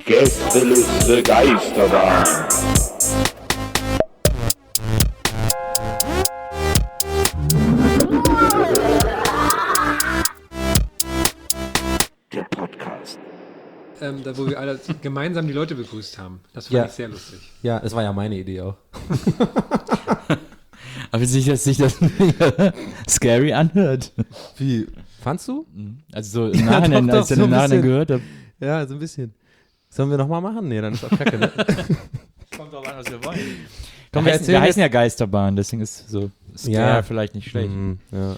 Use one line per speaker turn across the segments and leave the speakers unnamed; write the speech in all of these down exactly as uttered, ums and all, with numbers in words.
Gästeliste Geisterbahn. Der Podcast.
Ähm, da, wo wir alle gemeinsam die Leute begrüßt haben. Das fand
Ja.
ich sehr lustig.
Ja, das war ja meine Idee auch.
Aber sich das, sich das scary anhört.
Wie? Fandst du?
Also so im Nachhinein,
doch, doch,
als ich
so
dann im
ein
Nachhinein
bisschen.
gehört habe.
Ja, so ein bisschen. Sollen wir nochmal machen? Nee, dann ist auch kacke, ne?
Kommt drauf an, was wir wollen.
Komm,
wir,
wir
heißen,
erzählen
wir heißen ja Geisterbahn, deswegen ist so scare
Ja.
vielleicht nicht schlecht.
Mhm, ja.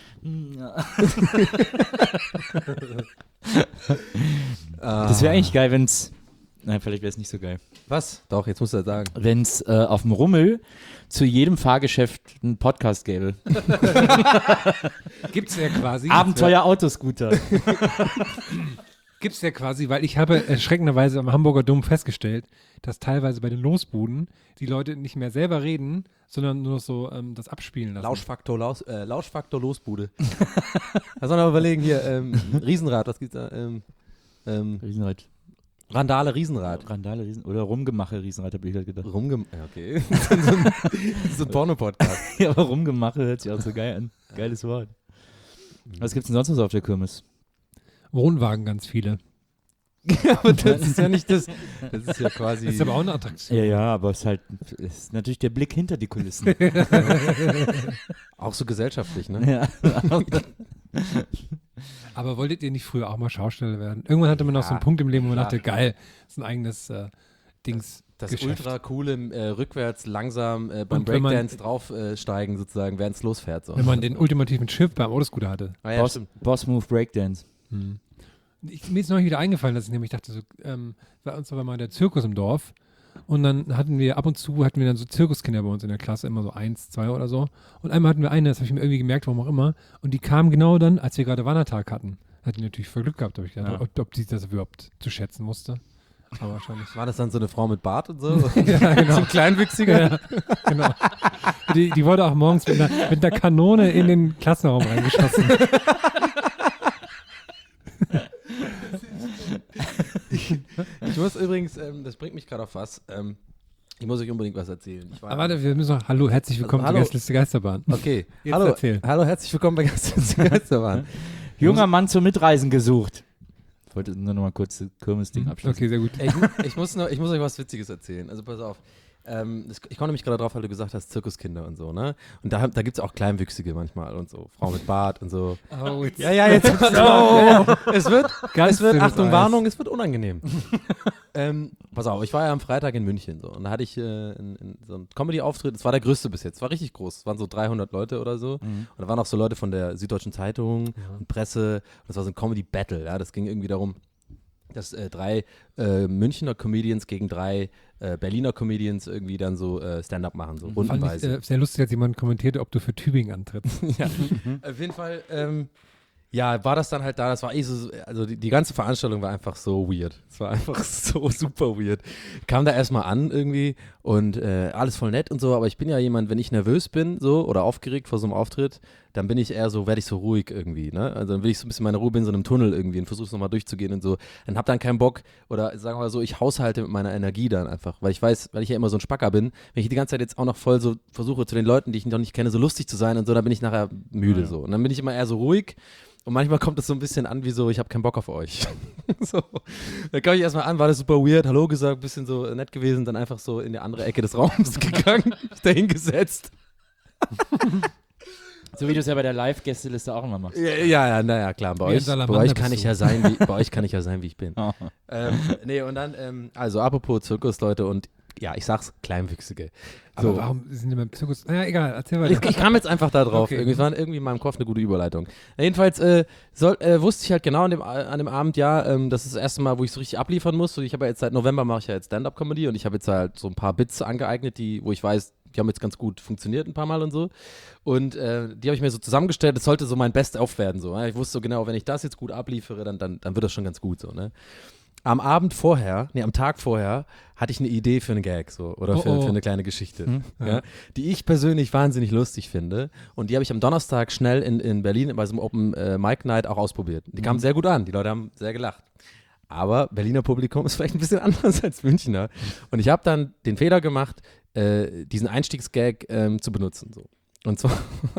Das wäre eigentlich geil, wenn's. Nein, vielleicht wäre es nicht so geil.
Was? Doch, jetzt musst du das sagen.
Wenn es äh, auf dem Rummel zu jedem Fahrgeschäft einen Podcast gäbe.
Gibt's ja quasi.
Abenteuer Autoscooter.
Gibt's ja quasi, weil ich habe erschreckenderweise am Hamburger Dom festgestellt, dass teilweise bei den Losbuden die Leute nicht mehr selber reden, sondern nur noch so ähm, das abspielen lassen.
Lauschfaktor, Laus, äh, Lauschfaktor Losbude. Da soll man mal überlegen, hier, ähm, Riesenrad, was gibt's da? Ähm, ähm,
Riesenrad.
Randale Riesenrad.
Randale, Riesen oder Rumgemache Riesenrad, habe ich halt gedacht.
Rumgem ja, okay. so ein, so ein Porno-Podcast.
Ja, aber Rumgemache hört sich auch so geil an. Geiles Wort. Was gibt's denn sonst noch so auf der Kirmes?
Wohnwagen ganz viele.
Ja, aber das ist ja nicht das. Das ist ja quasi.
Das ist aber auch eine Attraktion.
Ja, ja, aber es ist halt es ist natürlich der Blick hinter die Kulissen.
auch so gesellschaftlich, ne?
Ja.
Aber wolltet ihr nicht früher auch mal Schausteller werden? Irgendwann hatte man noch so einen Punkt im Leben, wo man
klar.
dachte, geil, das ist ein eigenes äh, Dings.
Das
Geschäft.
ultra coole, äh, rückwärts langsam äh, beim
Und wenn man-
Breakdance draufsteigen, äh, sozusagen, während es losfährt. So.
Wenn man den ultimativen Schiff beim Autoscooter hatte.
ah, ja,
Boss,
stimmt.
Boss Move Breakdance.
Ich, mir ist neulich wieder eingefallen, dass ich nämlich dachte, so, ähm, bei uns war mal der Zirkus im Dorf und dann hatten wir ab und zu, hatten wir dann so Zirkuskinder bei uns in der Klasse, immer so eins, zwei oder so. Und einmal hatten wir eine, das habe ich mir irgendwie gemerkt, warum auch immer, und die kam genau dann, als wir gerade Wandertag hatten. Hat die natürlich voll Glück gehabt, habe ich gedacht,
Ja.
ob, ob die das überhaupt zu schätzen wusste. Aber wahrscheinlich.
War das dann so eine Frau mit Bart und so?
Ja, genau.
So ein Kleinwüchsiger?
Ja, genau. Die, die wurde auch morgens mit einer, mit einer Kanone in den Klassenraum reingeschossen.
Ich muss übrigens, ähm, das bringt mich gerade auf was, ähm, ich muss euch unbedingt was erzählen. Ich war
Aber warte, wir müssen noch, hallo, herzlich willkommen
Hallo.
zur Gästeliste Geisterbahn.
Okay,
Jetzt
hallo,
erzähl.
hallo, herzlich willkommen bei Gästeliste Geisterbahn.
Junger Mann zum Mitreisen gesucht. Ich wollte nur noch mal kurz das Kirmes-Ding abschließen.
Okay, sehr gut.
Ich, mu- ich, muss noch, ich muss euch was Witziges erzählen. Also pass auf. Ähm, das, ich komme nämlich gerade drauf, weil du gesagt hast, Zirkuskinder und so, ne? Und da, da gibt es auch Kleinwüchsige manchmal und so. Frauen mit Bart und so.
Oh, jetzt
Ja, ja, jetzt. Oh, es wird,
Ganz
es wird,
dünnes
Achtung,
Eis.
Warnung, es wird unangenehm. ähm, pass auf, ich war ja am Freitag in München so und da hatte ich äh, in, in so einen Comedy-Auftritt, das war der größte bis jetzt, es war richtig groß, es waren so dreihundert Leute oder so und da waren auch so Leute von der Süddeutschen Zeitung und Presse und das war so ein Comedy-Battle, ja, das ging irgendwie darum, dass äh, drei äh, Münchner Comedians gegen drei äh, Berliner Comedians irgendwie dann so äh, Stand-up machen, so
fand ich
rundenweise.
äh, sehr lustig, als jemand kommentierte, ob du für Tübingen antrittst.
Ja, auf jeden Fall, ähm, ja, war das dann halt da, das war eh so, also die, die ganze Veranstaltung war einfach so weird. Es war einfach so super weird. Kam da erstmal an irgendwie und äh, alles voll nett und so, aber ich bin ja jemand, wenn ich nervös bin so oder aufgeregt vor so einem Auftritt, dann bin ich eher so, werde ich so ruhig irgendwie, ne? Also dann will ich so ein bisschen meine Ruhe, bin so in einem Tunnel irgendwie und versuche es nochmal durchzugehen und so. Dann hab dann keinen Bock oder sagen wir mal so, ich haushalte mit meiner Energie dann einfach, weil ich weiß, weil ich ja immer so ein Spacker bin, wenn ich die ganze Zeit jetzt auch noch voll so versuche zu den Leuten, die ich noch nicht kenne, so lustig zu sein und so, dann bin ich nachher müde
Ja.
so. Und dann bin ich immer eher so ruhig. Und manchmal kommt es so ein bisschen an wie so, ich habe keinen Bock auf euch. so. Da kam ich erstmal an, war das super weird, hallo gesagt, bisschen so nett gewesen, dann einfach so in die andere Ecke des Raums gegangen, mich da hingesetzt.
So wie du es ja bei der Live-Gästeliste auch immer machst.
Ja, ja, ja, naja, klar, bei
Wie ein
euch, bei
Salamander
euch kann
bist
ich
du.
ja sein, wie, bei euch kann ich ja sein, wie ich bin.
Oh.
ähm, nee, und dann, ähm, also apropos Zirkus, Leute, und ja, ich sag's, Kleinwüchsige.
Aber
So.
warum sind die beim Zirkus? Naja, egal, erzähl weiter.
Ich, ich kam jetzt einfach da drauf.
Okay.
Irgendwie, es war irgendwie in meinem Kopf eine gute Überleitung. Jedenfalls äh, soll, äh, wusste ich halt genau an dem, an dem Abend, ja, ähm, das ist das erste Mal, wo ich so richtig abliefern muss. Und ich habe ja jetzt seit November mache ich ja jetzt Stand-Up-Comedy und ich habe jetzt halt so ein paar Bits angeeignet, die, wo ich weiß, die haben jetzt ganz gut funktioniert ein paar Mal und so. Und äh, die habe ich mir so zusammengestellt, das sollte so mein Best-of werden. So, ne? Ich wusste so genau, wenn ich das jetzt gut abliefere, dann, dann, dann wird das schon ganz gut so, ne? Am Abend vorher, nee, am Tag vorher, hatte ich eine Idee für einen Gag so oder für,
Oh, oh.
für eine kleine Geschichte,
Hm.
ja,
Ja.
die ich persönlich wahnsinnig lustig finde. Und die habe ich am Donnerstag schnell in, in Berlin bei so einem Open äh, Mic Night auch ausprobiert. Die kamen sehr gut an, die Leute haben sehr gelacht. Aber Berliner Publikum ist vielleicht ein bisschen anders als Münchner. Und ich habe dann den Fehler gemacht, äh, diesen Einstiegsgag ähm, zu benutzen. So. Und zwar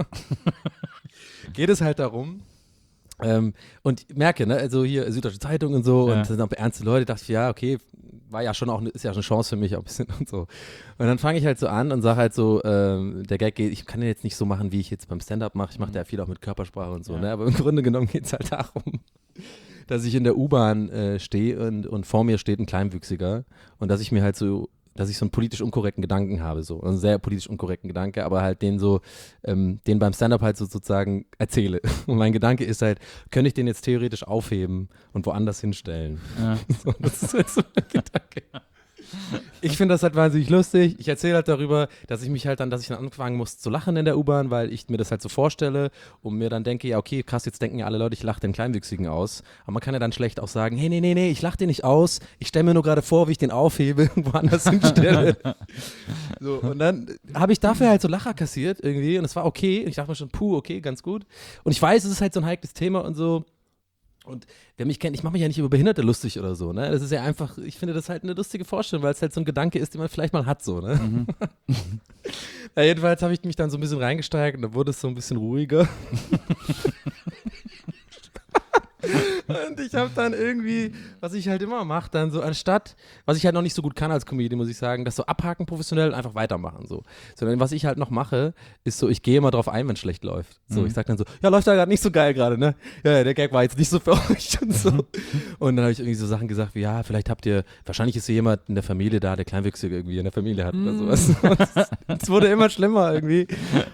geht es halt darum, ähm, und ich merke, ne, also hier Süddeutsche Zeitung und so,
Ja.
und das sind auch ernste Leute, dachte ich, ja, okay, war ja schon auch, ist ja eine Chance für mich auch ein bisschen und so. Und dann fange ich halt so an und sage halt so, ähm, der Gag geht, ich kann den jetzt nicht so machen, wie ich jetzt beim Stand-Up mache, ich mache da viel auch mit Körpersprache und so,
Ja.
ne, aber im Grunde genommen geht es halt darum, dass ich in der U-Bahn äh, stehe und, und vor mir steht ein Kleinwüchsiger und dass ich mir halt so, dass ich so einen politisch unkorrekten Gedanken habe, so, einen sehr politisch unkorrekten Gedanke, aber halt den so, ähm, den beim Stand-Up halt so sozusagen erzähle. Und mein Gedanke ist halt, könnte ich den jetzt theoretisch aufheben und woanders hinstellen?
Ja.
So, das ist halt so mein Gedanke. Ich finde das halt wahnsinnig lustig. Ich erzähle halt darüber, dass ich mich halt dann, dass ich dann anfangen muss zu lachen in der U-Bahn, weil ich mir das halt so vorstelle und mir dann denke, ja okay, krass, jetzt denken ja alle Leute, ich lache den Kleinwüchsigen aus. Aber man kann ja dann schlecht auch sagen, hey, nee, nee, nee, ich lache den nicht aus. Ich stelle mir nur gerade vor, wie ich den aufhebe und woanders hinstelle. So, und dann habe ich dafür halt so Lacher kassiert irgendwie und es war okay. Ich dachte mir schon, puh, okay, ganz gut. Und ich weiß, es ist halt so ein heikles Thema und so. Und wer mich kennt, ich mache mich ja nicht über Behinderte lustig oder so, ne? Das ist ja einfach, ich finde das halt eine lustige Vorstellung, weil es halt so ein Gedanke ist, den man vielleicht mal hat, so, ne?
Mhm.
Ja, jedenfalls habe ich mich dann so ein bisschen reingesteigert und dann wurde es so ein bisschen ruhiger. Und ich habe dann irgendwie, was ich halt immer mache, dann so anstatt, was ich halt noch nicht so gut kann als Comedian, muss ich sagen, das so abhaken professionell und einfach weitermachen, so. Sondern was ich halt noch mache, ist so, ich gehe immer drauf ein, wenn es schlecht läuft. So,
Mhm.
ich sag dann so, ja, läuft da gerade nicht so geil gerade, ne? Ja, ja, der Gag war jetzt nicht so für euch und so. Und dann habe ich irgendwie so Sachen gesagt wie, ja, vielleicht habt ihr, wahrscheinlich ist hier jemand in der Familie da, der Kleinwüchsige irgendwie in der Familie hat oder sowas. Und es wurde immer schlimmer irgendwie.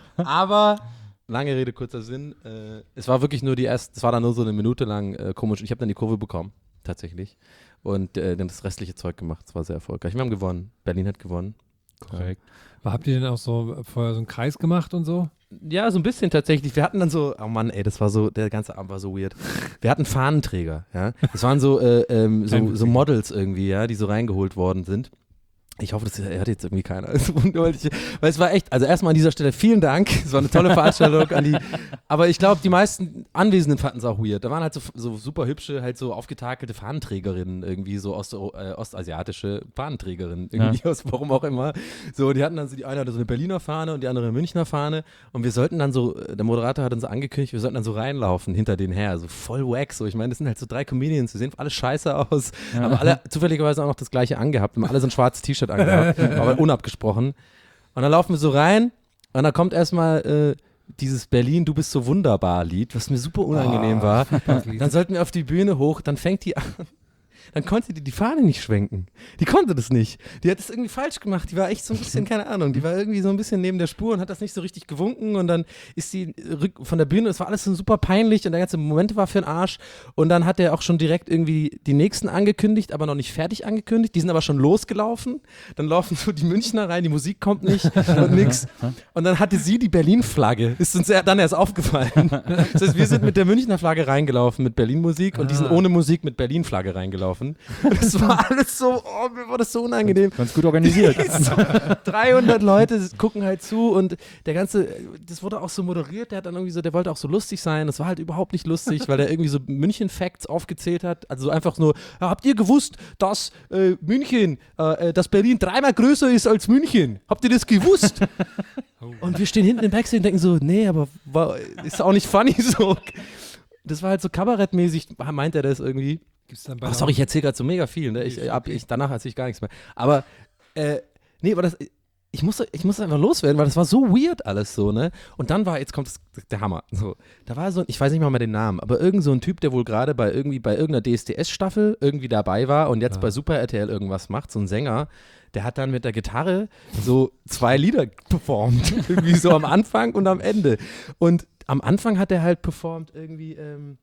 Aber lange Rede, kurzer Sinn. Äh, es war wirklich nur die erste, es war dann nur so eine Minute lang äh, komisch. Ich habe dann die Kurve bekommen, tatsächlich. Und äh, dann das restliche Zeug gemacht. Es war sehr erfolgreich. Wir haben gewonnen. Berlin hat gewonnen.
Korrekt.
Aber habt ihr denn auch so vorher so einen Kreis gemacht und so?
Ja, so ein bisschen tatsächlich. Wir hatten dann so, oh Mann, ey, das war so, der ganze Abend war so weird. Wir hatten Fahnenträger, ja. Das waren so, äh, ähm, so, so Models irgendwie, ja, die so reingeholt worden sind. Ich hoffe, das hat jetzt irgendwie keiner. Also, weil es war echt, also erstmal an dieser Stelle vielen Dank. Es war eine tolle Veranstaltung an die, aber ich glaube, die meisten Anwesenden fanden es auch weird. Da waren halt so, so super hübsche, halt so aufgetakelte Fahnenträgerinnen, irgendwie so Ost, äh, ostasiatische Fahnenträgerinnen, irgendwie
Ja.
aus warum auch immer. So, die hatten dann so, die eine hatte so eine Berliner Fahne und die andere eine Münchner Fahne und wir sollten dann so, der Moderator hat uns so angekündigt, wir sollten dann so reinlaufen hinter denen her, so voll wack, so. Ich meine, das sind halt so drei Comedians, die sehen alle scheiße aus,
Ja.
aber alle zufälligerweise auch noch das gleiche angehabt, haben alle so ein schwarzes T-Shirt angehabt, aber unabgesprochen. Und dann laufen wir so rein und dann kommt erstmal äh, dieses Berlin, du bist so wunderbar Lied, was mir super unangenehm
Ah,
war.
furchtbares Lied.
Dann sollten wir auf die Bühne hoch, dann fängt die an. Dann konnte die die Fahne nicht schwenken. Die konnte das nicht. Die hat das irgendwie falsch gemacht. Die war echt so ein bisschen, keine Ahnung, die war irgendwie so ein bisschen neben der Spur und hat das nicht so richtig gewunken und dann ist sie rück von der Bühne, es war alles so super peinlich und der ganze Moment war für den Arsch und dann hat er auch schon direkt irgendwie die nächsten angekündigt, aber noch nicht fertig angekündigt. Die sind aber schon losgelaufen. Dann laufen so die Münchner rein, die Musik kommt nicht und nix. Und dann hatte sie die Berlin-Flagge. Ist uns dann erst aufgefallen. Das heißt, wir sind mit der Münchner Flagge reingelaufen mit Berlin-Musik und die sind ohne Musik mit Berlin-Flagge reingelaufen. Und es war alles so, oh, mir war das so unangenehm.
Ganz gut organisiert.
So, dreihundert Leute gucken halt zu und der ganze, das wurde auch so moderiert, der hat dann irgendwie so, der wollte auch so lustig sein, das war halt überhaupt nicht lustig, weil der irgendwie so München-Facts aufgezählt hat, also so einfach nur, ja, habt ihr gewusst, dass äh, München, äh, dass Berlin dreimal größer ist als München? Habt ihr das gewusst? Und wir stehen hinten im Backstage und denken so, nee, aber war, ist auch nicht funny so. Das war halt so kabarettmäßig, meint er das irgendwie.
Gibt's dann bei
Ach, sorry, ich erzähle gerade so mega viel, ne? Ich, ab, ich, danach erzähle ich gar nichts mehr. Aber, äh, nee, aber das, ich musste, ich musste einfach loswerden, weil das war so weird alles so, ne? Und dann war, jetzt kommt das, der Hammer, so. Da war so, ich weiß nicht mal mehr den Namen, aber irgend so ein Typ, der wohl gerade bei irgendwie, bei irgendeiner D S D S-Staffel irgendwie dabei war und jetzt
Ja.
bei Super R T L irgendwas macht, so ein Sänger, der hat dann mit der Gitarre so zwei Lieder performt, irgendwie so am Anfang und am Ende. Und am Anfang hat er halt performt irgendwie, ähm,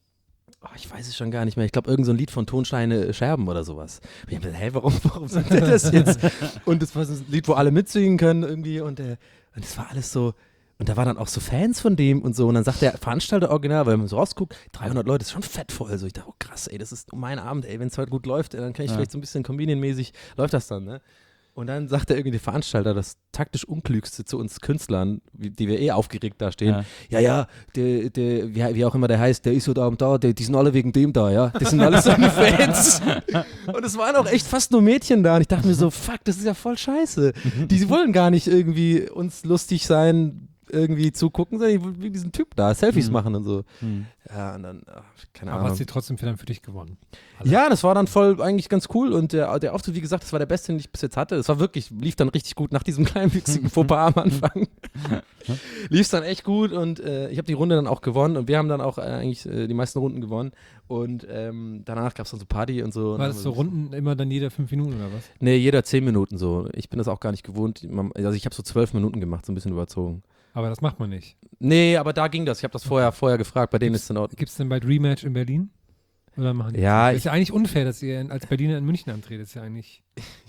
oh, ich weiß es schon gar nicht mehr. Ich glaube, irgend so ein Lied von Tonsteine Scherben oder sowas. Und ich hab gedacht, hey, warum, warum sagt er das jetzt? Und das war so ein Lied, wo alle mitsingen können irgendwie. Und der, und das war alles so. Und da waren dann auch so Fans von dem und so. Und dann sagt der Veranstalter original, weil man so rausguckt, dreihundert Leute, ist schon fett voll. So, ich dachte, oh krass, ey, das ist mein Abend, ey, wenn es heute gut läuft, dann kann ich
Ja.
vielleicht so ein bisschen Comedian-mäßig, läuft das dann, ne? Und dann sagt der irgendwie der Veranstalter das taktisch Unklügste zu uns Künstlern, wie, die wir eh aufgeregt da stehen.
Ja.
Ja, ja, der, der, wie, wie auch immer der heißt, der ist so da und da, der, die sind alle wegen dem da, ja. Das sind alles seine Fans. Und es waren auch echt fast nur Mädchen da. Und ich dachte mir so, fuck, das ist ja voll scheiße. Die wollen gar nicht irgendwie uns lustig sein, irgendwie zugucken, sondern die wollen wie diesen Typ da, Selfies
Mhm.
machen und so.
Hm.
Ja, und dann, ach, keine
Aber
Ahnung.
hast du trotzdem für, dann für dich gewonnen. Alle.
Ja, das war dann voll eigentlich ganz cool und der, der Auftritt, wie gesagt, das war der beste, den ich bis jetzt hatte. Es war wirklich, lief dann richtig gut nach diesem kleinen wüchsigen Fauxpas am Anfang. Lief es dann echt gut und äh, ich habe die Runde dann auch gewonnen und wir haben dann auch äh, eigentlich äh, die meisten Runden gewonnen und ähm, danach gab es dann so Party und so.
War
und
das so Runden immer dann jeder fünf Minuten oder was?
Nee, jeder zehn Minuten so. Ich bin das auch gar nicht gewohnt. Man- Also ich habe so zwölf Minuten gemacht, so ein bisschen überzogen.
Aber das macht man nicht.
Nee, aber da ging das. Ich habe das vorher, vorher gefragt, bei denen ist es in Ordnung.
Gibt es denn bald Rematch in Berlin? Oder machen die
Ja,
das?
ich-
Ist ja eigentlich unfair, dass ihr in- als Berliner in München antretet. Ist ja eigentlich.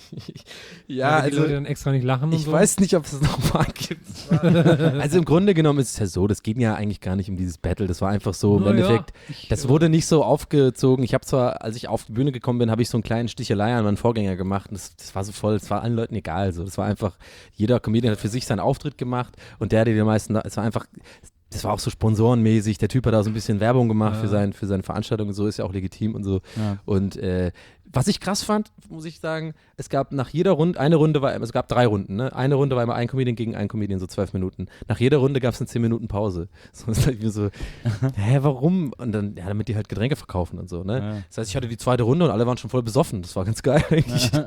Ja,
weil die
also
Leute dann extra nicht lachen und
ich
so.
weiß nicht, ob es das nochmal gibt. Also im Grunde genommen ist es ja so, das ging ja eigentlich gar nicht um dieses Battle. Das war einfach so im
Na ja,
Endeffekt.
ich,
Das
äh,
wurde nicht so aufgezogen. Ich habe zwar, als ich auf die Bühne gekommen bin, habe ich so einen kleinen Stichelei an meinen Vorgänger gemacht. Und das, das war so voll, es war allen Leuten egal. So. Das war einfach, jeder Comedian hat für sich seinen Auftritt gemacht und der, der die meisten, es war einfach, das war auch so sponsorenmäßig. Der Typ hat da so ein bisschen Werbung gemacht
Ja.
für, sein, für seine Veranstaltung und so, ist ja auch legitim und so.
Ja.
Und äh, was ich krass fand, muss ich sagen, es gab nach jeder Runde, eine Runde war, es gab drei Runden, ne? Eine Runde war immer ein Comedian gegen einen Comedian, so zwölf Minuten. Nach jeder Runde gab es eine zehn Minuten Pause. So ist halt wie so, hä, warum? Und dann, ja, damit die halt Getränke verkaufen und so, ne?
Ja.
Das heißt, ich hatte die zweite Runde und alle waren schon voll besoffen. Das war ganz geil eigentlich. ja.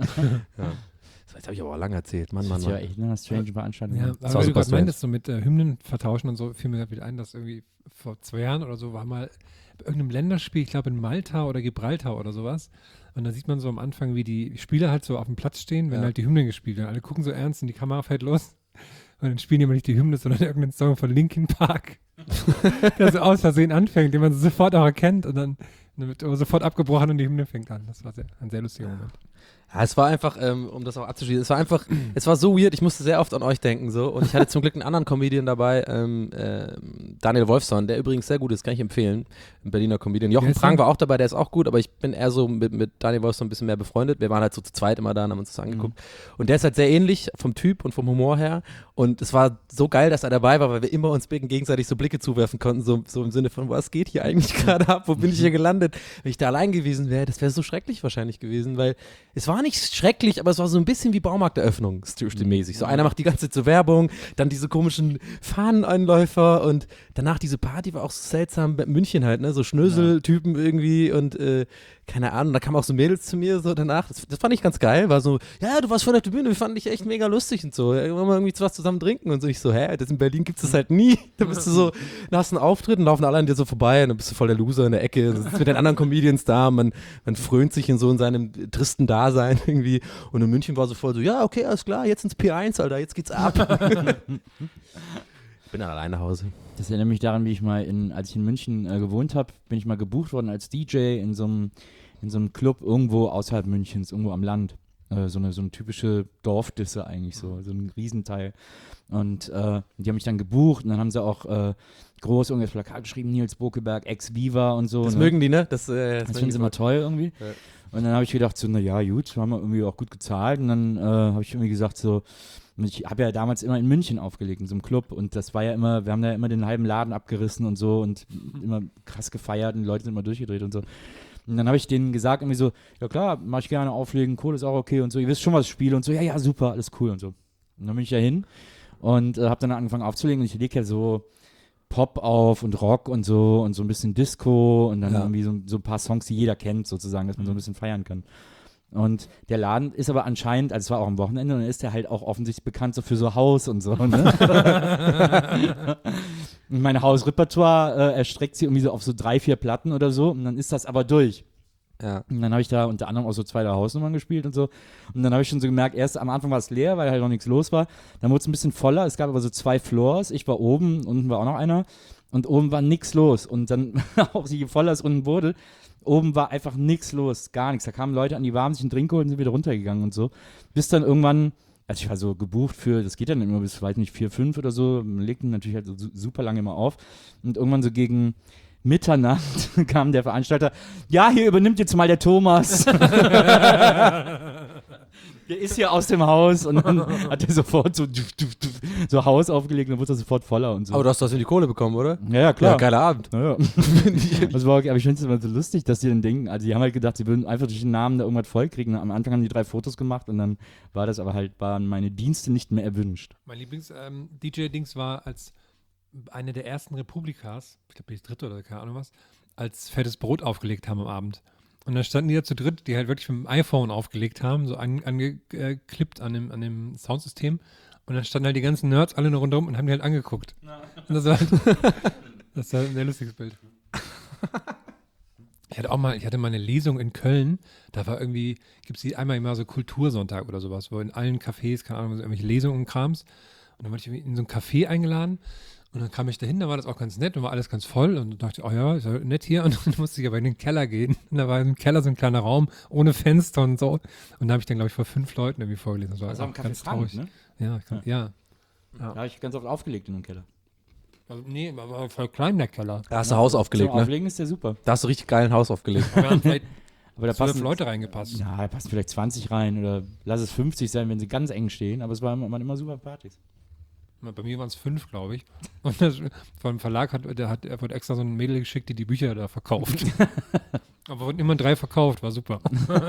Das habe ich aber auch lange erzählt. Mann, Mann,
Das ist ja
Mann.
echt eine strange Veranstaltung.
Ja,
Ja.
aber
war
weil du
super
gerade
strange.
meintest, so mit äh, Hymnen vertauschen und so, fiel mir gerade wieder ein, dass irgendwie vor zwei Jahren oder so war mal bei irgendeinem Länderspiel, ich glaube in Malta oder Gibraltar oder sowas. Und da sieht man so am Anfang, wie die Spieler halt so auf dem Platz stehen, wenn
Ja.
halt die Hymnen gespielt werden. Alle gucken so ernst und die Kamera fällt los. Und dann spielen die aber nicht die Hymne, sondern irgendeinen Song von Linkin Park, der so aus Versehen anfängt, den man so sofort auch erkennt. Und dann, dann wird aber sofort abgebrochen und die Hymne fängt an. Das war sehr, ein sehr lustiger Moment.
Ja, es war einfach, ähm, um das auch abzuschließen, es war einfach, es war so weird, ich musste sehr oft an euch denken so und ich hatte zum Glück einen anderen Comedian dabei, ähm, ähm, Daniel Wolfson, der übrigens sehr gut ist, kann ich empfehlen, ein Berliner Comedian.
Wer
Jochen
ist
Prang
der?
war auch dabei, der ist auch gut, aber ich bin eher so mit, mit Daniel Wolfson ein bisschen mehr befreundet. Wir waren halt so zu zweit immer da und haben uns das angeguckt. Und der ist halt sehr ähnlich vom Typ und vom Humor her und es war so geil, dass er dabei war, weil wir immer uns gegenseitig so Blicke zuwerfen konnten, so, so im Sinne von, was geht hier eigentlich gerade ab, wo bin ich hier gelandet? Wenn ich da allein gewesen wäre, das wäre so schrecklich wahrscheinlich gewesen, weil es war nicht schrecklich, aber es war so ein bisschen wie Baumarkteröffnung, mäßig. So einer macht die ganze Zeit so Werbung, dann diese komischen Fahneneinläufer und danach diese Party war auch so seltsam, München halt, ne, so Schnöseltypen irgendwie und äh, keine Ahnung, da kamen auch so Mädels zu mir so danach, das, das fand ich ganz geil, war so, ja, du warst voll auf der Bühne, wir fanden dich echt mega lustig und so, ja, wollen wir irgendwie was zusammen trinken und so, ich so, hä, das in Berlin gibt's das halt nie, da bist du so, da hast du einen Auftritt und laufen alle an dir so vorbei und dann bist du voll der Loser in der Ecke, sitzt mit den anderen Comedians da, man, man frönt sich in so in seinem tristen Dasein irgendwie und in München war so voll so, ja, okay, alles klar, jetzt ins P eins, Alter, jetzt geht's ab. Ich bin dann alleine nach Hause.
Das erinnert mich daran, wie ich mal, in, als ich in München äh, gewohnt habe, bin ich mal gebucht worden als D J in so einem in so einem Club irgendwo außerhalb Münchens, irgendwo am Land. Äh, so, eine, so eine typische Dorfdisse eigentlich so, so ein Riesenteil. Und äh, die haben mich dann gebucht und dann haben sie auch äh, groß irgendwas Plakat geschrieben, Nils Bokeberg, Ex-Viva und so.
Das
ne?
mögen die, ne? Das, äh,
Das finden sie immer toll irgendwie.
Ja.
Und dann habe ich gedacht, so, na ja, gut, haben wir irgendwie auch gut gezahlt. Und dann äh, habe ich irgendwie gesagt, so, ich habe ja damals immer in München aufgelegt, in so einem Club. Und das war ja immer, wir haben da ja immer den halben Laden abgerissen und so und immer krass gefeiert und die Leute sind immer durchgedreht und so. Und dann habe ich denen gesagt, irgendwie so, ja klar, mach ich gerne auflegen, Kohle ist auch okay und so, ihr wisst schon, was ich spiele und so, ja, ja, super, alles cool und so. Und dann bin ich da hin und äh, habe dann angefangen aufzulegen und ich lege ja so Pop auf und Rock und so und so ein bisschen Disco und dann
Ja.
irgendwie so, so ein paar Songs, die jeder kennt sozusagen, dass man so ein bisschen feiern kann. Und der Laden ist aber anscheinend, also es war auch am Wochenende, und dann ist der halt auch offensichtlich bekannt so für so Haus und so. Ne? Und mein Hausrepertoire äh, erstreckt sich irgendwie so auf so drei, vier Platten oder so und dann ist das aber durch.
Ja.
Und dann habe ich da unter anderem auch so zwei, drei Hausnummern gespielt und so. Und dann habe ich schon so gemerkt, erst am Anfang war es leer, weil halt noch nichts los war. Dann wurde es ein bisschen voller. Es gab aber so zwei Floors. Ich war oben, unten war auch noch einer. Und oben war nichts los. Und dann, auch je voller es unten wurde, oben war einfach nichts los. Gar nichts. Da kamen Leute an, die warm sich einen Drink geholt und sind wieder runtergegangen und so. Bis dann irgendwann, also ich war so gebucht für, das geht dann immer bis, weiß nicht, vier, fünf oder so. Man legt ihn natürlich halt so su- super lange immer auf. Und irgendwann so gegen Mitternacht kam der Veranstalter, ja, hier übernimmt jetzt mal der Thomas. Der ist hier aus dem Haus und dann hat er sofort so, so Haus aufgelegt und dann wurde er sofort voller und so.
Aber du hast doch so die Kohle bekommen, oder?
Ja, ja, klar.
Ja, geiler Abend.
Ja, ja. Das war okay, aber ich finde es immer so lustig, dass die dann denken, also die haben halt gedacht, sie würden einfach durch den Namen da irgendwas vollkriegen. Am Anfang haben die drei Fotos gemacht und dann war das aber halt, waren meine Dienste nicht mehr erwünscht.
Mein Lieblings-D J-Dings war als eine der ersten Republikas, ich glaube, die dritte oder keine Ahnung was, als fettes Brot aufgelegt haben am Abend. Und dann standen die da zu dritt, die halt wirklich mit dem iPhone aufgelegt haben, so angeklippt an dem, an dem Soundsystem. Und dann standen halt die ganzen Nerds alle nur rundherum und haben die halt angeguckt. Und das war, halt, das war ein sehr lustiges Bild. Ich hatte auch mal, ich hatte mal eine Lesung in Köln, da war irgendwie, gibt es einmal immer so Kultursonntag oder sowas, wo in allen Cafés, keine Ahnung, so irgendwelche Lesungen und Krams. Und dann wurde ich irgendwie in so ein Café eingeladen. Und dann kam ich dahin, da war das auch ganz nett und war alles ganz voll und dachte, oh ja, ist ja nett hier. Und dann musste ich aber in den Keller gehen. Und da war im Keller so ein kleiner Raum ohne Fenster und so. Und da habe ich dann, glaube ich, vor fünf Leuten irgendwie vorgelesen. Das war
Also
auch
am Café
ganz
Frank,
traurig.
ne?
Ja, ich kann, ja.
Da habe ich ganz oft aufgelegt in dem Keller.
Also, nee, war voll klein der Keller.
Da hast du Haus aufgelegt,
Zum
ne?
Auflegen ist der super.
Da hast du richtig geilen Haus aufgelegt.
Da haben vielleicht
Aber da
zwölf
passen
Leute reingepasst.
Ja, da passen vielleicht zwanzig rein oder lass es fünfzig sein, wenn sie ganz eng stehen. Aber es waren immer, immer super Partys.
Bei mir waren es fünf, glaube ich. Und das, vom Verlag hat, der hat, er wurde extra so ein Mädel geschickt, die die Bücher da verkauft. Aber wurden immer drei verkauft, war super.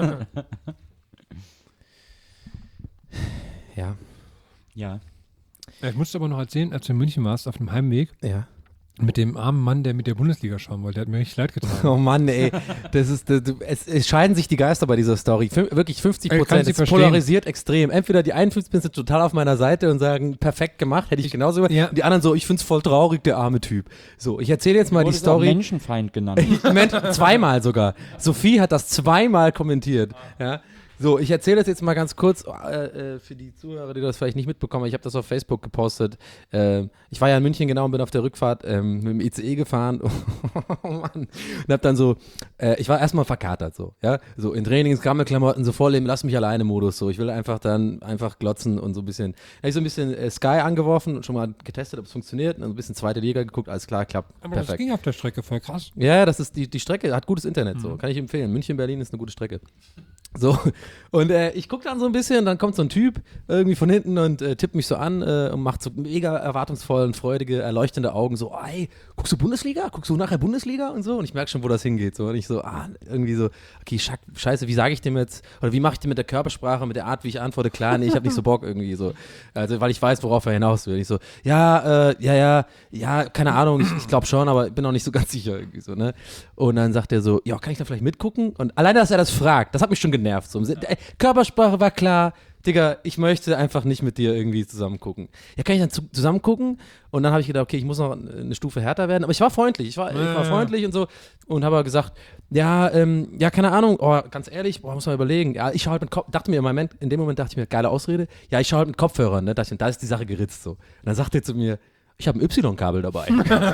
Ja.
Ja.
Ich musste aber noch erzählen, als du in München warst, auf dem Heimweg,
Ja.
mit dem armen Mann, der mit der Bundesliga schauen wollte. Der hat mir richtig leid getan.
Oh Mann, ey. Das ist, das, es, es scheiden sich die Geister bei dieser Story. Fün- wirklich fünfzig
Ich kann
Prozent.
sie
Es
verstehen.
polarisiert extrem. Entweder die einundfünfzig Prozent sind total auf meiner Seite und sagen, perfekt gemacht, hätte ich genauso gemacht.
Ja.
Und die anderen so, ich find's voll traurig, der arme Typ. So, ich erzähle jetzt mal die
Wurde es auch
Story.
Menschenfeind genannt.
Moment, zweimal sogar. Sophie hat das zweimal kommentiert. Ja. So, ich erzähle das jetzt mal ganz kurz äh, äh, für die Zuhörer, die das vielleicht nicht mitbekommen. Ich habe das auf Facebook gepostet. Äh, ich war ja in München genau und bin auf der Rückfahrt ähm, mit dem I C E gefahren. Oh Mann. Und hab dann so, äh, ich war erstmal verkatert so, ja, so in Trainings, Gammelklamotten, so voll im Lass mich alleine Modus so. Ich will einfach dann einfach glotzen und so ein bisschen, habe ich so ein bisschen äh, Sky angeworfen und schon mal getestet, ob es funktioniert und ein bisschen zweite Liga geguckt, alles klar, klappt,
Aber das
perfekt.
ging auf der Strecke voll krass.
Ja, das ist die, die Strecke, hat gutes Internet, so, kann ich empfehlen. München, Berlin ist eine gute Strecke. So, und äh, ich gucke dann so ein bisschen, dann kommt so ein Typ irgendwie von hinten und äh, tippt mich so an äh, und macht so mega erwartungsvoll und freudige, erleuchtende Augen, so, ey, guckst du Bundesliga? Guckst du nachher Bundesliga? Und so, und ich merke schon, wo das hingeht, so, und ich so, ah, irgendwie so, okay, schack, scheiße, wie sage ich dem jetzt, oder wie mache ich dem mit der Körpersprache, mit der Art, wie ich antworte, klar, nee, ich habe nicht so Bock irgendwie, so, also, weil ich weiß, worauf er hinaus will. Ich so, ja, äh, ja, ja, ja, keine Ahnung, ich, ich glaube schon, aber ich bin noch nicht so ganz sicher, irgendwie so, ne, und dann sagt er so, ja, kann ich da vielleicht mitgucken? Und alleine, dass er das fragt, das hat mich schon genervt, so, äh, Körpersprache war klar, Digga, ich möchte einfach nicht mit dir irgendwie zusammen gucken. Ja, kann ich dann zu, zusammen gucken? Und dann habe ich gedacht, okay, ich muss noch eine Stufe härter werden. Aber ich war freundlich, ich war, ich war freundlich und so. Und habe gesagt, ja, ähm, ja, keine Ahnung, oh, ganz ehrlich, boah, muss man überlegen. Ja, ich schaue halt mit Kopf, dachte mir im Moment, in dem Moment dachte ich mir, geile Ausrede. Ja, ich schaue halt mit Kopfhörern, ne? Da ist, da ist die Sache geritzt so. Und dann sagt er zu mir, ich habe ein Y-Kabel dabei.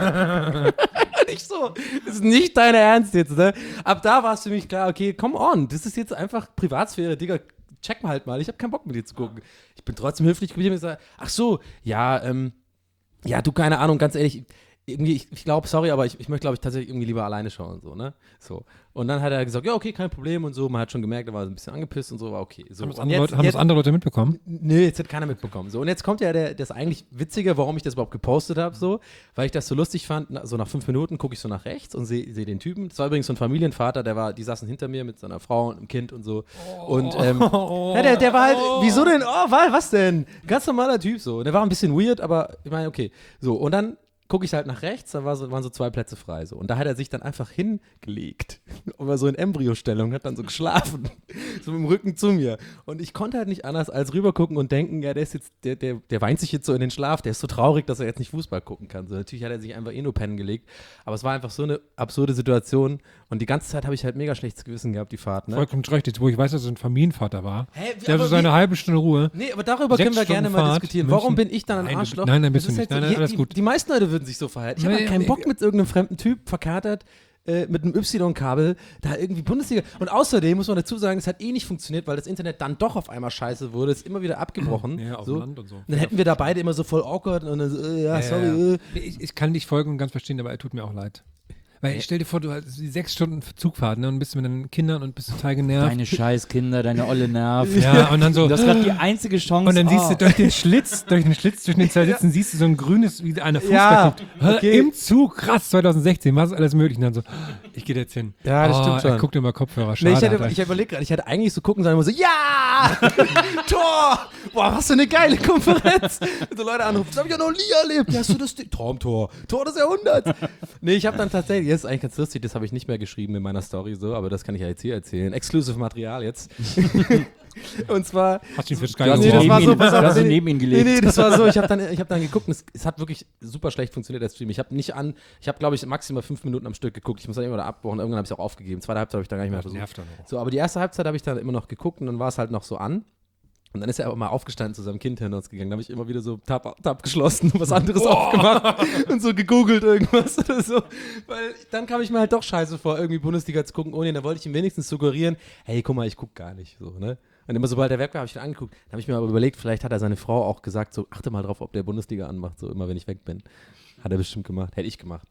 Nicht so, das ist nicht dein Ernst jetzt, ne? Ab da war es für mich klar, okay, come on, das ist jetzt einfach Privatsphäre, Digga, check mal halt mal, ich habe keinen Bock mit dir zu gucken. Ich bin trotzdem höflich geblieben und gesagt, ach so, ja, ähm, ja, du, keine Ahnung, ganz ehrlich, irgendwie, ich, ich glaube, sorry, aber ich, ich möchte, glaube ich, tatsächlich irgendwie lieber alleine schauen, so, ne? So. Und dann hat er gesagt, ja, okay, kein Problem und so. Man hat schon gemerkt, er war ein bisschen angepisst und so, war okay. So.
Haben das
Und
andere,
jetzt-
Leute, haben
jetzt-
das andere Leute mitbekommen?
Nö, jetzt hat keiner mitbekommen. So, und jetzt kommt ja der, das eigentlich Witzige, warum ich das überhaupt gepostet habe, so, weil ich das so lustig fand. na- So nach fünf Minuten gucke ich so nach rechts und sehe seh den Typen. Das war übrigens so ein Familienvater, der war, die saßen hinter mir mit seiner Frau und einem Kind und so. Und ähm, ja, der, der war halt, wieso denn? Oh, wa- was denn? Ganz normaler Typ so. Und der war ein bisschen weird, aber ich meine, okay. So, und dann gucke ich halt nach rechts, da war so, waren so zwei Plätze frei. So. Und da hat er sich dann einfach hingelegt. Und war so in Embryostellung, hat dann so geschlafen. So mit dem Rücken zu mir. Und ich konnte halt nicht anders als rübergucken und denken, ja, der ist jetzt, der, der, der weint sich jetzt so in den Schlaf, der ist so traurig, dass er jetzt nicht Fußball gucken kann. So, natürlich hat er sich einfach eh nur pennen gelegt. Aber es war einfach so eine absurde Situation. Und die ganze Zeit habe ich halt mega schlechtes Gewissen gehabt, die Fahrt. Ne?
Vollkommen recht, jetzt wo ich weiß, dass es ein Familienvater war.
Hä, wie-
Der hatte
aber
so eine
wie-
halbe Stunde Ruhe.
Nee, aber darüber
Sechs
können wir gerne
Stunden
mal
Fahrt,
diskutieren.
München.
Warum bin ich dann ein
Nein, du-
Arschloch?
nein, nein, bist
Das
du
ist
nicht.
halt
Nein,
so-
nein, alles
die,
gut.
Die meisten Leute würden sich so verhalten. Ich habe
Nein,
halt keinen
nee,
Bock, mit irgendeinem fremden Typ verkatert äh, mit einem Y-Kabel da irgendwie Bundesliga. Und außerdem muss man dazu sagen, es hat eh nicht funktioniert, weil das Internet dann doch auf einmal scheiße wurde. Es ist immer wieder abgebrochen.
Ja, auf
so.
dem Land und so.
Und dann hätten wir da beide immer so voll awkward und dann so, äh, ja, sorry.
Ja, ja.
Äh.
Ich, ich kann dich folgen und ganz verstehen, aber er tut mir auch leid. Weil stell dir vor, du hast die sechs Stunden Zugfahrt, ne, und bist mit deinen Kindern und bist total genervt.
Deine scheiß Kinder, deine olle Nerven.
Ja, und dann so.
Das ist gerade die einzige Chance.
Und dann siehst
oh.
du durch den Schlitz, durch den Schlitz zwischen den zwei Sitzen, siehst du so ein grünes, wie eine
Ja,
Fußball.
okay.
Im Zug, krass, zwanzig sechzehn, was ist alles möglich? Und dann so, ich gehe jetzt hin.
Ja, das
oh,
stimmt schon.
Er guckt immer Kopfhörer,
Nee,
schade.
ich hätte,
Alter.
ich überlege gerade, ich hätte eigentlich so gucken sollen, immer so, ja! Tor! Boah, was für eine geile Konferenz! Und so Leute anrufen, das habe ich ja noch nie erlebt. Ja, hast du das? Traumtor. Tor des Jahrhunderts. Nee, ich habe dann tatsächlich, jetzt ist eigentlich ganz lustig, das habe ich nicht mehr geschrieben in meiner Story so, aber das kann ich ja jetzt hier erzählen. Exclusive Material jetzt. Und zwar.
Hast du ihn für
Du
Sky
hast
Nee, das
neben
war so,
ihn-
pass auf,
du hast
nee,
so neben ihn
Nee,
gelegt.
nee, das war so, ich habe dann, ich hab dann geguckt und es, es hat wirklich super schlecht funktioniert, der Stream. Ich habe nicht an, ich habe glaube ich maximal fünf Minuten am Stück geguckt. Ich muss dann immer da abbauen, irgendwann habe ich es auch aufgegeben. Zweite Halbzeit habe ich dann gar nicht mehr
Das
versucht.
nervt dann auch.
So, aber die erste Halbzeit habe ich dann immer noch geguckt und dann war es halt noch so an. Und dann ist er aber mal aufgestanden zu seinem Kind hinter uns gegangen. Da habe ich immer wieder so Tab, Tab geschlossen und was anderes aufgemacht und so gegoogelt irgendwas oder so. Weil dann kam ich mir halt doch scheiße vor, irgendwie Bundesliga zu gucken ohne ihn. Da wollte ich ihm wenigstens suggerieren, hey, guck mal, ich gucke gar nicht so, ne? Und immer sobald der Web war, habe ich ihn angeguckt. Da habe ich mir aber überlegt, vielleicht hat er seine Frau auch gesagt, so achte mal drauf, ob der Bundesliga anmacht, so immer wenn ich weg bin. Hat er bestimmt gemacht. Hätte ich gemacht.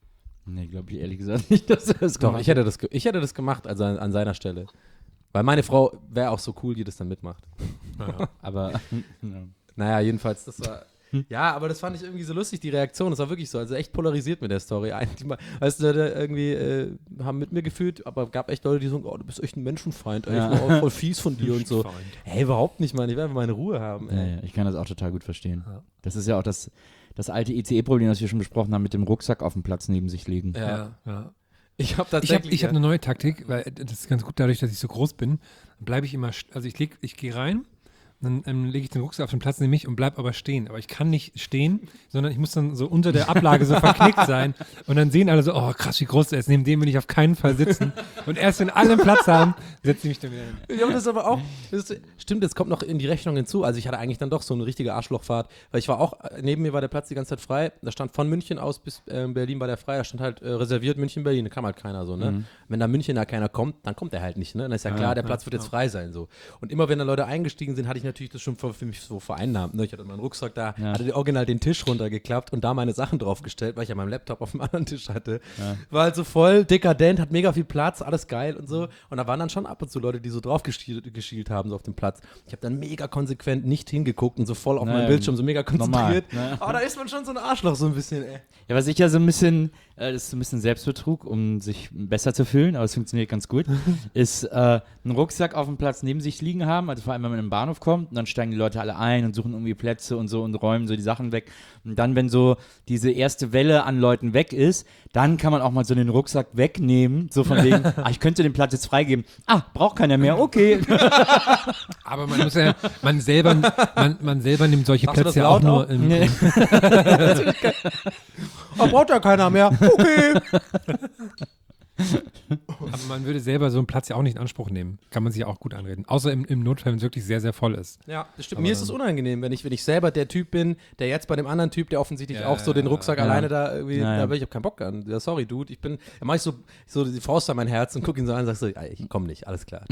Nee, glaube ich ehrlich gesagt nicht, dass er das
Doch,
gemacht
ich hätte das, ge- ich hätte das gemacht, also an, an seiner Stelle. Weil meine Frau wäre auch so cool, die das dann mitmacht.
hat. Aber ja.
Naja, jedenfalls, das war. Ja, aber das fand ich irgendwie so lustig, die Reaktion. Das war wirklich so, also echt polarisiert mit der Story. Eigentlich mal, weißt du, Leute irgendwie äh, haben mit mir gefühlt, aber gab echt Leute, die so, oh, du bist echt ein Menschenfeind, ey,
Ja.
ich war auch voll fies von dir und so. Hey, überhaupt nicht, Mann, ich will einfach meine Ruhe haben.
Ja,
Ey.
ja, ich kann das auch total gut verstehen.
Ja.
Das ist ja auch das, das alte I C E-Problem, das wir schon besprochen haben, mit dem Rucksack auf dem Platz neben sich legen.
Ja.
Ja, ja.
Ich habe
Ich habe
tatsächlich.
ich hab eine neue Taktik, weil das ist ganz gut dadurch, dass ich so groß bin. Bleibe ich immer, st- also ich, leg- ich gehe rein, dann ähm, lege ich den Rucksack auf den Platz neben mich und bleib aber stehen. Aber ich kann nicht stehen, sondern ich muss dann so unter der Ablage so verknickt sein. Und dann sehen alle so, oh krass, wie groß der ist. Neben dem will ich auf keinen Fall sitzen. Und erst wenn alle einen Platz haben, setze ich mich dann wieder hin.
Ich habe das aber auch. Das ist, stimmt, das kommt noch in die Rechnung hinzu. Also ich hatte eigentlich dann doch so eine richtige Arschlochfahrt, weil ich war auch, neben mir war der Platz die ganze Zeit frei. Da stand von München aus bis äh, Berlin war der frei. Da stand halt äh, reserviert München-Berlin. Da kam halt keiner so, ne?
Mhm.
Wenn da München da keiner kommt, dann kommt er halt nicht, ne? Dann ist ja klar, der Platz wird jetzt frei sein, so. Und immer wenn da Leute eingestiegen sind, hatte ich natürlich das schon für, für mich so vereinnahmt, ne? Ich hatte meinen Rucksack da,
Ja.
hatte original den Tisch runtergeklappt und da meine Sachen draufgestellt, weil ich ja meinen Laptop auf dem anderen Tisch hatte.
Ja.
War halt so voll dekadent, hat mega viel Platz, alles geil und so. Und da waren dann schon ab und zu Leute, die so drauf geschielt, geschielt haben, so auf dem Platz. Ich habe dann mega konsequent nicht hingeguckt und so voll auf
Naja,
meinen Bildschirm, so mega konzentriert.
normal, ne?
Aber da ist man schon so ein Arschloch, so ein bisschen, ey.
Ja, was ich ja so ein bisschen, äh, das ist so ein bisschen Selbstbetrug, um sich besser zu fühlen, aber es funktioniert ganz gut, ist äh, einen Rucksack auf dem Platz neben sich liegen haben, also vor allem, wenn man in den Bahnhof kommt und dann steigen die Leute alle ein und suchen irgendwie Plätze und so und räumen so die Sachen weg. Und dann, wenn so diese erste Welle an Leuten weg ist, dann kann man auch mal so den Rucksack wegnehmen, so von wegen, ah, ich könnte den Platz jetzt freigeben. Ah, braucht keiner mehr, okay.
Aber man muss ja, man selber, man, man selber nimmt solche
Sagst du
Plätze
das
ja auch
laut
nur im,
Nee.
Oh, braucht ja keiner mehr. Okay.
aber man würde selber so einen Platz ja auch nicht in Anspruch nehmen. Kann man sich auch gut anreden. Außer im, im Notfall, wenn es wirklich sehr, sehr voll ist.
Ja, das stimmt.
Aber
Mir ist
dann-
es unangenehm, wenn ich, wenn ich selber der Typ bin, der jetzt bei dem anderen Typ, der offensichtlich
Ja,
auch so den Rucksack
ja.
alleine da irgendwie,
Ja, ja.
da bin ich hab keinen Bock an. Ja, sorry, Dude, ich bin, da mach ich so, so die Faust an mein Herz und guck ihn so an und sag so, ja, ich komm nicht, alles klar.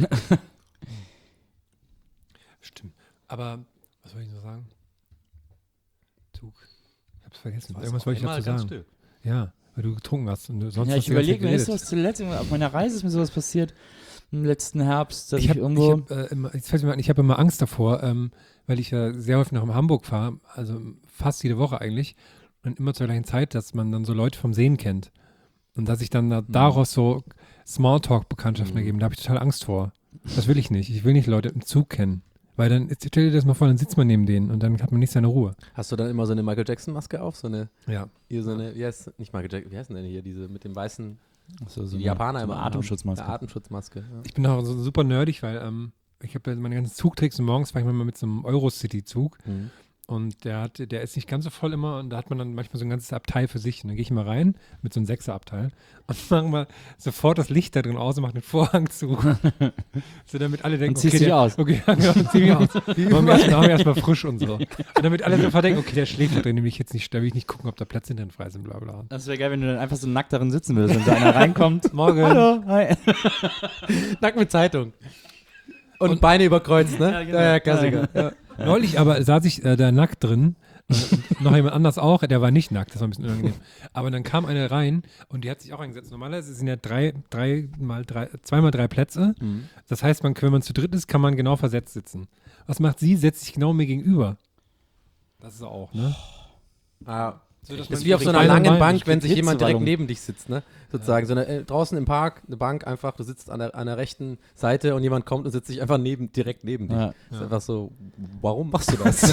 Stimmt. Aber, was wollte ich noch sagen? Zug. Ich hab's vergessen. Irgendwas wollte ich dazu sagen. Ja, weil du getrunken hast und du sonst
Ja,
hast
ich
die ganze
überlege
Zeit
mir, ist
geredet.
was zuletzt, auf meiner Reise ist mir sowas passiert, im letzten Herbst, dass ich,
Ich habe
irgendwo...
hab, äh, immer, jetzt fällt mir ein, ich habe immer Angst davor, ähm, weil ich ja sehr häufig nach Hamburg fahre, also fast jede Woche eigentlich, und immer zur gleichen Zeit, dass man dann so Leute vom Sehen kennt. Und dass ich dann da, daraus so Smalltalk-Bekanntschaften
Mhm.
ergeben, da habe ich total Angst vor. Das will ich nicht. Ich will nicht Leute im Zug kennen. Weil dann, jetzt stell dir das mal vor, dann sitzt man neben denen und dann hat man nicht seine Ruhe.
Hast du dann immer so eine Michael Jackson-Maske auf? So eine,
Ja.
hier so eine, wie heißt, nicht Michael Jackson, wie heißt denn hier, diese mit dem weißen,
so, so
die
eine-
Japaner
so
immer
eine
anhaben.
Atemschutzmaske.
Eine Atemschutzmaske, ja.
Ich bin auch so super nerdig, weil ähm, ich habe ja meine ganzen Zugtricks und morgens fahre ich mal mit so einem Eurocity-Zug.
Mhm.
Und der hat, der ist nicht ganz so voll immer und da hat man dann manchmal so ein ganzes Abteil für sich. Und dann gehe ich mal rein mit so einem Sechser-Abteil und mache mal sofort das Licht da drin aus und mache den Vorhang zu. So damit alle denken,
Und ziehst
okay,
dich
der,
aus.
Okay, ja, genau, und zieh mich aus. Machen wir erstmal erst mal frisch und so. Und damit alle sofort denken, okay, der schläft da drin, nämlich jetzt nicht, da will ich nicht gucken, ob da Plätze hinten frei sind, bla bla.
Das wäre geil, wenn du dann einfach so nackt darin sitzen würdest, wenn da einer reinkommt.
Morgen.
Hallo, hi.
Nackt mit Zeitung. Und,
Und-
Beine überkreuzt, ne?
Ja, genau.
Ja, ja, Klassiker. Ja.
Neulich aber saß ich äh, da nackt drin Und noch jemand anders auch, der war nicht nackt, das war ein bisschen unangenehm. Aber dann kam eine rein und die hat sich auch eingesetzt. Normalerweise sind ja drei, drei mal drei, zweimal drei Plätze.
Mhm.
Das heißt, man, wenn man zu dritt ist, kann man genau versetzt sitzen. Was macht sie? Setzt sich genau mir gegenüber. Das ist auch, ne?
Ah.
So, dass
Das
man
ist wie auf so einer
beide
langen
Beine-
Bank, wenn sich
Hitzewallung.
jemand direkt neben dich sitzt, ne? Sozusagen. So eine, äh, draußen im Park, eine Bank einfach, du sitzt an der, an der rechten Seite und jemand kommt und setzt sich einfach neben, direkt neben dich.
Ja.
Das ist einfach so, warum machst du das?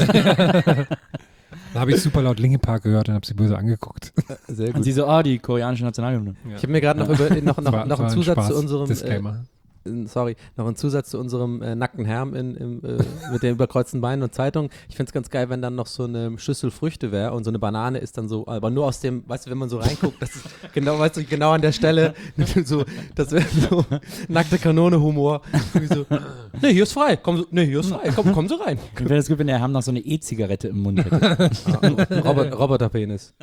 Da habe ich super laut Linkin Park gehört und habe sie böse angeguckt.
Sehr
Und
gut.
sie so, ah, die koreanische Nationalhymne.
Ich habe mir gerade noch, über, noch, noch,
War-
noch
war
einen
ein
Zusatz
Spaß.
zu unserem, äh,
Disclaimer.
sorry, noch einen Zusatz zu unserem äh, nackten Herrn in, im, äh, mit den überkreuzten Beinen und Zeitung. Ich fände es ganz geil, wenn dann noch so eine Schüssel Früchte wäre und so eine Banane ist dann so, aber nur aus dem, weißt du, wenn man so reinguckt, das ist genau, weißt du, genau an der Stelle, so, das wäre so nackte Kanone-Humor. Irgendwie so, nee, hier ist frei, komm, so, nee, hier ist frei, komm, komm so rein.
Ich wäre das gut, wenn der Herr noch so eine E-Zigarette im Mund hätte.
Robert, Roboterpenis.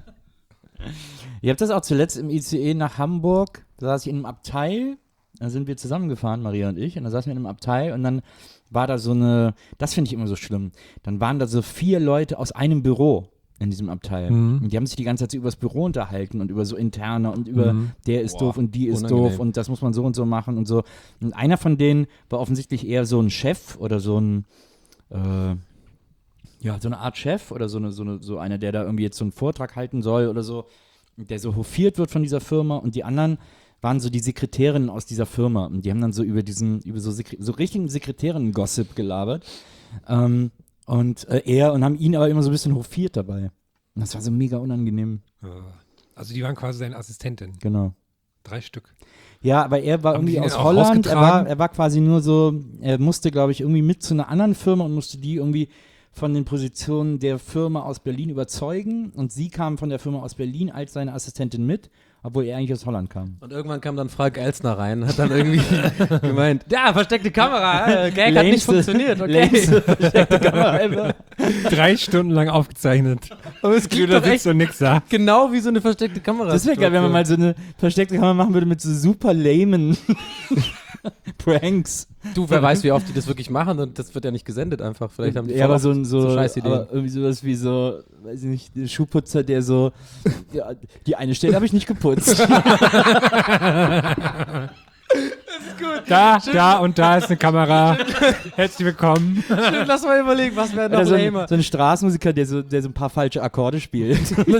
Ihr habt das auch zuletzt im I C E nach Hamburg, da saß ich in einem Abteil, da sind wir zusammengefahren, Maria und ich, und da saßen wir in einem Abteil und dann war da so eine, das finde ich immer so schlimm, dann waren da so vier Leute aus einem Büro in diesem Abteil.
Mhm.
Und die haben sich die ganze Zeit so über das Büro unterhalten und über so interne und über
Mhm.
der ist
Boah,
doof und die ist
unangenehm.
doof und das muss man so und so machen und so. Und einer von denen war offensichtlich eher so ein Chef oder so ein äh, ja, so eine Art Chef oder so eine, so eine, so einer, der da irgendwie jetzt so einen Vortrag halten soll oder so, der so hofiert wird von dieser Firma und die anderen waren so die Sekretärinnen aus dieser Firma und die haben dann so über diesen, über so, Sekre- so richtigen Sekretärinnen-Gossip gelabert ähm, und äh, er und haben ihn aber immer so ein bisschen hofiert dabei. Und das war so mega unangenehm,
Also die waren quasi seine Assistentin.
genau.
Drei Stück.
Ja, aber er war
Haben die
irgendwie
ihn
aus
auch
Holland, er war,
rausgetragen?
er war quasi nur so, er musste, glaube ich, irgendwie mit zu einer anderen Firma und musste die irgendwie von den Positionen der Firma aus Berlin überzeugen und sie kam von der Firma aus Berlin als seine Assistentin mit, obwohl er eigentlich aus Holland kam.
Und irgendwann kam dann Frank Elstner rein und hat dann irgendwie gemeint, ja, versteckte Kamera, äh, Gag hat nicht
Lämste-
funktioniert, okay.
lämste versteckte Kamera einfach.
Drei Stunden lang aufgezeichnet.
Aber es
Du
klingt
da
doch echt
sitzt und nix sagt.
genau wie so eine versteckte Kamera.
Das wäre geil, wenn man mal so eine versteckte Kamera machen würde mit so super lamen Pranks.
Du, wer weiß, wie oft die das wirklich machen und das wird ja nicht gesendet einfach. Vielleicht haben die
Ja,
voll
aber so
oft
ein so,
so Scheißideen.
aber irgendwie sowas wie so, weiß ich nicht, der Schuhputzer, der so, ja, die eine Stelle habe ich nicht geputzt.
Da, da und da ist eine Kamera. Herzlich willkommen.
Lass mal überlegen, was wäre noch
Oder so ein,
lamer.
so ein Straßenmusiker, der so, der so ein paar falsche Akkorde spielt.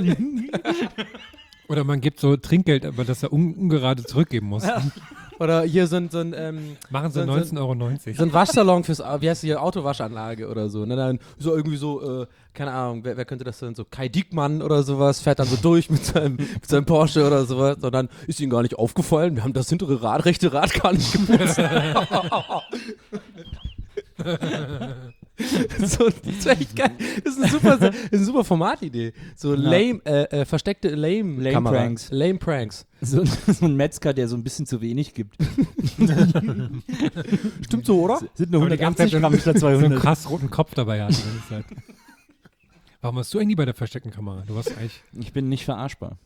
Oder man gibt so Trinkgeld, aber das er un ungerade zurückgeben muss.
Oder hier so ein, so ein, ähm,
Machen sie
So- so-
neunzehn Euro neunzig.
so ein Waschsalon fürs, wie heißt die hier, Autowaschanlage oder so. Ne? Dann so irgendwie so, äh, keine Ahnung, wer, wer könnte das denn, so Kai Diekmann oder sowas, fährt dann so durch mit seinem, mit seinem Porsche oder sowas. Und dann ist ihnen gar nicht aufgefallen, wir haben das hintere Rad, rechte Rad gar nicht geputzt. So, das wäre echt geil. Das ist eine super, das ist eine super Formatidee. So
Ja.
lame, äh, äh, versteckte lame,
Lame
Kamera.
Pranks.
Lame Pranks.
so, so ein Metzger, der so ein bisschen zu wenig gibt.
Stimmt so, oder?
Sind nur
Aber die ganze Zeit
hundertachtzig Gramm statt
So einen
zweihundert.
krass roten Kopf dabei hat die ganze Zeit. Warum hast du eigentlich bei der versteckten Kamera? Du warst eigentlich.
Ich bin nicht verarschbar.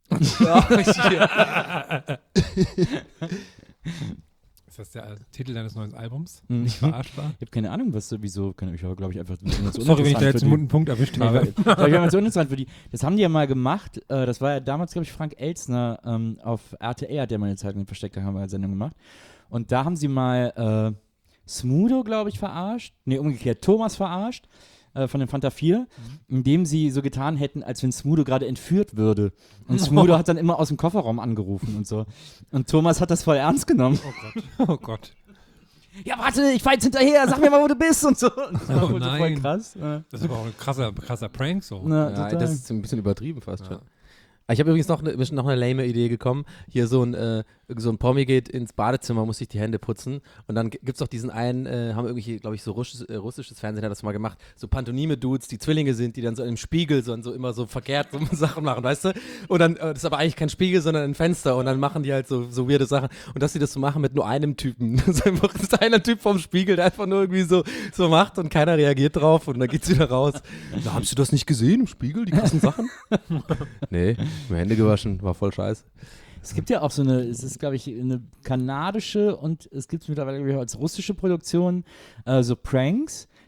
Ist das der äh, Titel deines neuen Albums?
Mhm.
Nicht verarschbar?
Ich habe keine Ahnung, was wieso, kann ich aber glaube ich einfach.
Sorry, wenn ich da jetzt einen guten Punkt erwischt
Nee,
habe.
weil, weil wir haben so uninteressant für die. Das haben die ja mal gemacht. Äh, das war ja damals, glaube ich, Frank Elstner ähm, auf R T L, hat der mal eine Zeit eine versteckte Kamera-Sendung gemacht. Und da haben sie mal äh, Smudo, glaube ich, verarscht. Nee, umgekehrt, Thomas verarscht äh, von den Fanta vier, indem sie so getan hätten, als wenn Smudo gerade entführt würde. Und Smudo hat dann immer aus dem Kofferraum angerufen und so. Und Thomas hat das voll ernst genommen.
Oh Gott. Oh Gott.
Ja, warte, ich fahr jetzt hinterher, sag mir mal, wo du bist und so. Und das war
Oh
voll
nein.
krass. Ja.
Das ist aber auch ein krasser, krasser Prank so.
Na,
Ja,
total.
das ist ein bisschen übertrieben fast schon. Ich habe übrigens noch eine, mir ist noch eine lame Idee gekommen. Hier so ein, äh, so ein Promi geht ins Badezimmer, muss sich die Hände putzen. Und dann gibt es doch diesen einen, äh, haben irgendwie, glaube ich, so russisches, äh, russisches Fernsehen hat das mal gemacht, so Pantomime-Dudes, die Zwillinge sind, die dann so im Spiegel so, so immer so verkehrt so Sachen machen, weißt du? Und dann, äh, das ist aber eigentlich kein Spiegel, sondern ein Fenster. Und dann machen die halt so, so weirde Sachen. Und dass sie das so machen mit nur einem Typen. So einfach ist einer Typ vorm Spiegel, der einfach nur irgendwie so, so macht und keiner reagiert drauf. Und dann geht's wieder raus. Na, haben Sie das nicht gesehen im Spiegel, die krassen Sachen? Nee, mir Hände gewaschen, war voll scheiße.
Es gibt ja auch so eine, es ist, glaube ich, eine kanadische und es gibt es mittlerweile glaub ich, als russische Produktion, äh, so Pranks.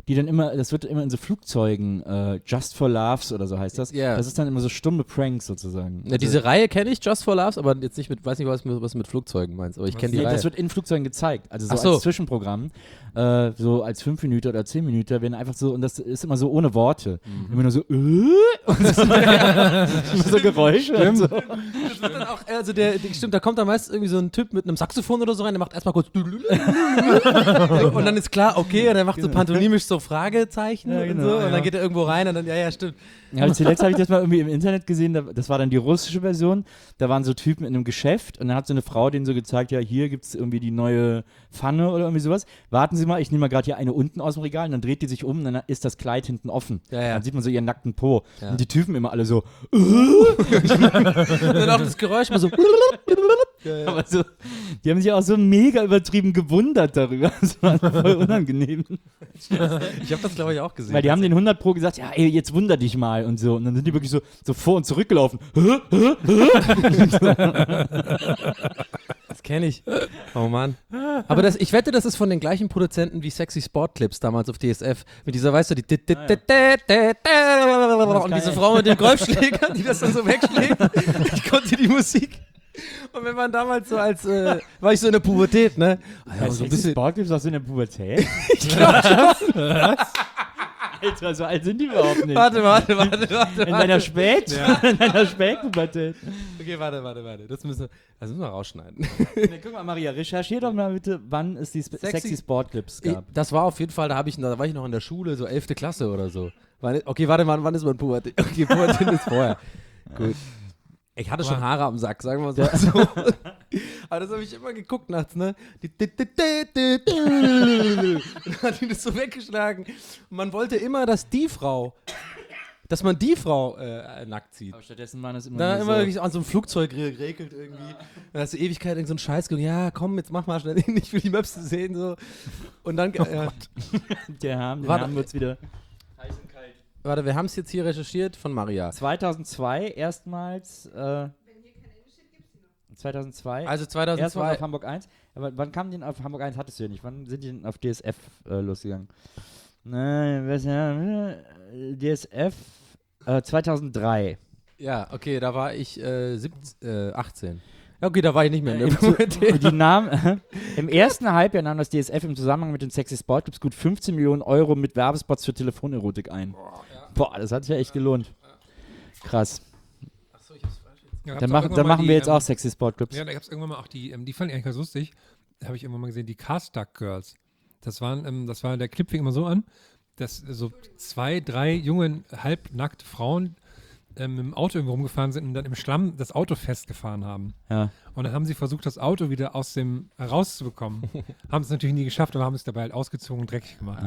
die dann immer, das wird immer in so Flugzeugen, äh, Just for Laughs oder so heißt das.
Ja.
Das ist dann immer so stumme Pranks sozusagen.
Ja, diese Reihe kenne ich, Just for Laughs, aber jetzt nicht mit, weiß nicht, was, mit- was du mit Flugzeugen meinst, aber ich kenne die
Nee,
Reihe.
das wird in Flugzeugen gezeigt, also so,
Ach so.
als Zwischenprogramm, äh, so als fünf Minuten oder zehn Minuten, werden einfach so, und das ist immer so ohne Worte.
Mhm.
Immer nur so, äh, und das sind immer so Geräusche. Und so.
Das wird dann auch, also der, der, stimmt, da kommt dann meist irgendwie so ein Typ mit einem Saxophon oder so rein, der macht erstmal kurz und dann ist klar, okay, und er macht so pantomimisch so Fragezeichen
Ja,
und
genau,
so, und
ja.
dann geht er irgendwo rein und dann, ja, ja, stimmt.
Ja, und zuletzt habe ich das mal irgendwie im Internet gesehen, da, das war dann die russische Version, da waren so Typen in einem Geschäft und dann hat so eine Frau denen so gezeigt, ja, hier gibt es irgendwie die neue Pfanne oder irgendwie sowas. Warten Sie mal, ich nehme mal gerade hier eine unten aus dem Regal und dann dreht die sich um und dann ist das Kleid hinten offen.
Ja, ja.
Dann sieht man so ihren nackten Po.
Ja.
Und die Typen immer alle so,
Und dann auch das Geräusch mal so.
aber so, die haben sich auch so mega übertrieben gewundert darüber. Das war voll unangenehm.
Ich habe das, glaube ich, auch gesehen.
Weil die haben den hundert Pro gesagt, ja, ey, jetzt wunder dich mal und so. Und dann sind die wirklich so, so vor und zurück gelaufen.
Das kenne ich. Oh Mann. Aber das, ich wette, das ist von den gleichen Produzenten wie Sexy Sport Clips damals auf D S F. Mit dieser, weißt du, die und diese Frau mit dem Golfschläger, die das dann so wegschlägt. Ich konnte die Musik. Und wenn man damals so als, äh, war ich so in der Pubertät, ne?
Ja,
so ein bisschen.
Sportclips aus in der Pubertät?
Ich glaub schon.
Alter, so alt sind die überhaupt nicht.
Warte, warte, warte, warte.
In deiner Spät? In deiner Spätpubertät.
Okay, warte, warte, warte. Das müssen wir, das müssen wir rausschneiden.
Nee, guck mal, Maria, recherchier doch mal bitte, wann es die Sp-
Sexy-
Sexy Sportclips gab.
Das war auf jeden Fall, da, hab ich, da war ich noch in der Schule, so elfte Klasse oder so. War nicht- Okay, warte mal, wann ist mein Pubertät? Okay, Pubertät ist vorher. Gut. Ich hatte schon Haare am Sack, sagen wir mal so. Aber das habe ich immer geguckt nachts, ne? Und dann hat die das so weggeschlagen. Und man wollte immer, dass die Frau, dass man die Frau äh, nackt sieht.
Aber stattdessen waren es immer,
Da
nur
immer
so,
wirklich an so einem Flugzeug re- regelt irgendwie. Da hast du Ewigkeit irgend so einen Scheiß geguckt. Ja, komm, jetzt mach mal schnell. Ich will die Möpse sehen. So. Und dann, äh,
der Haben, den
Warte.
haben wir jetzt wieder.
warte, wir haben es jetzt hier recherchiert von Maria.
zweitausendzwei erstmals, äh, zweitausendzwei,
Also
erstmal
zweitausendzwei.
auf Hamburg eins. Aber wann kam die denn auf Hamburg eins? Hattest du ja nicht. Wann sind die denn auf D S F äh, losgegangen? Nein, was, ja, D S F äh, zweitausenddrei.
Ja, okay, da war ich äh, siebzehn, äh, achtzehn. Ja, okay, da war ich nicht mehr in der
Im, Zu-
Pubertät.
die nahm, Im ersten Halbjahr nahm das D S F im Zusammenhang mit den Sexy Sportclips gut fünfzehn Millionen Euro mit Werbespots für Telefonerotik ein. Boah, das hat sich ja echt gelohnt. Krass.
Achso, ich hab's falsch jetzt.
Ja,
Dann,
gab's auch
mach,
irgendwann
dann
mal
machen
die,
wir jetzt
ähm,
auch Sexy Sportclips.
Ja, da gab es irgendwann mal auch die, ähm, die fand ich eigentlich ganz lustig. Da habe ich irgendwann mal gesehen, die Cast-Duck Girls. Das waren, ähm, das war, der Clip fing immer so an, dass so zwei, drei junge, halbnackte Frauen ähm, im Auto irgendwo rumgefahren sind und dann im Schlamm das Auto festgefahren haben.
Ja.
Und dann haben sie versucht, das Auto wieder aus dem rauszubekommen. Haben es natürlich nie geschafft, aber haben es dabei halt ausgezogen und dreckig gemacht.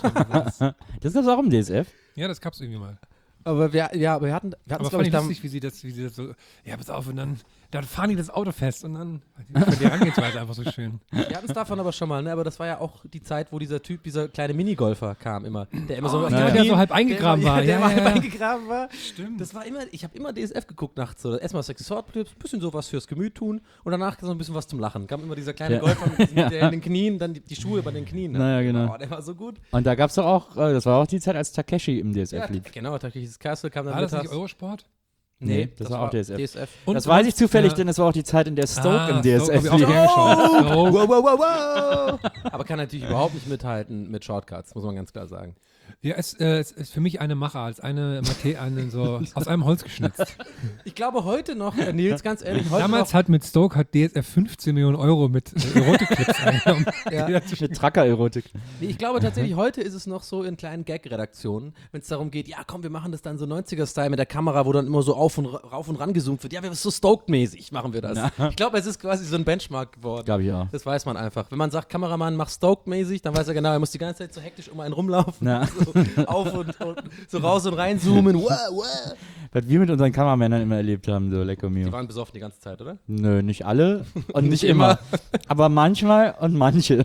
Ah. Das gab's auch im D S F.
Ja, das gab es irgendwie mal.
Aber wir, ja, aber wir hatten, wir hatten
Aber
es, glaube
fand
ich,
ich
da,
lustig, wie sie das, wie sie das so, ja, pass auf, und dann, dann fahren die das Auto fest und dann, die Herangehensweise einfach so schön.
wir hatten es davon aber schon mal, ne? Aber das war ja auch die Zeit, wo dieser Typ, dieser kleine Minigolfer kam immer. Der immer so,
Oh,
auf
ja,
die
der
Knien-
so halb eingegraben
der
war.
Immer, der
Ja,
immer
ja,
halb
ja.
eingegraben war.
Stimmt.
Das war immer, ich habe immer D S F geguckt nachts. So. Erstmal Sexy Sword Clips, bisschen sowas fürs Gemüt tun und danach so ein bisschen was zum Lachen. Kam immer dieser kleine
Ja.
Golfer mit, diesen, mit der in den Knien, dann die, die Schuhe bei den Knien. Ne?
Naja, genau.
Oh, der war so gut.
Und da gab's doch auch, äh, das war auch die Zeit, als Takeshi im D S F
Ja,
lief.
genau, tatsächlich Castle kam dann
War das nicht
mittags.
Eurosport?
Nee, das war auch D S F.
D S F.
Und
Das weiß ich zufällig,
ja.
denn das war auch die Zeit, in der Stoke
Ah,
im D S
Stoke
F
hab ich auch
lief.
gern geschaut. Stoke.
Wow, wow, wow, wow. Aber kann natürlich überhaupt nicht mithalten mit Shortcuts, muss man ganz klar sagen.
Ja, es, äh, es ist für mich eine Macher, als eine Mate, eine so aus einem Holz geschnitzt.
Ich glaube heute noch, äh, Nils, ganz ehrlich, heute
Damals
noch,
hat mit Stoke hat D S F fünfzehn Millionen Euro mit äh, Erotik-Clips eingenommen.
Ja.
Die dazu-
Eine Tracker-Erotik.
nee, ich glaube tatsächlich, heute ist es noch so in kleinen Gag-Redaktionen, wenn es darum geht, ja komm, wir machen das dann so neunziger-Style mit der Kamera, wo dann immer so auf und ra- rauf und ran gezoomt wird. Ja, wir so Stoked-mäßig machen wir das. Ich glaube, es ist quasi so ein Benchmark geworden.
Glaube ich auch.
Das weiß man einfach. Wenn man sagt, Kameramann, mach Stoked-mäßig, dann weiß er genau, er muss die ganze Zeit so hektisch um einen rumlaufen.
Na.
So auf und, und so raus und rein zoomen. Wow, wow.
Was wir mit unseren Kameramännern immer erlebt haben, so lecker
Die
mio.
waren besoffen die ganze Zeit, oder?
Nö, nicht alle und nicht
Nicht
immer.
immer.
Aber manchmal und manche.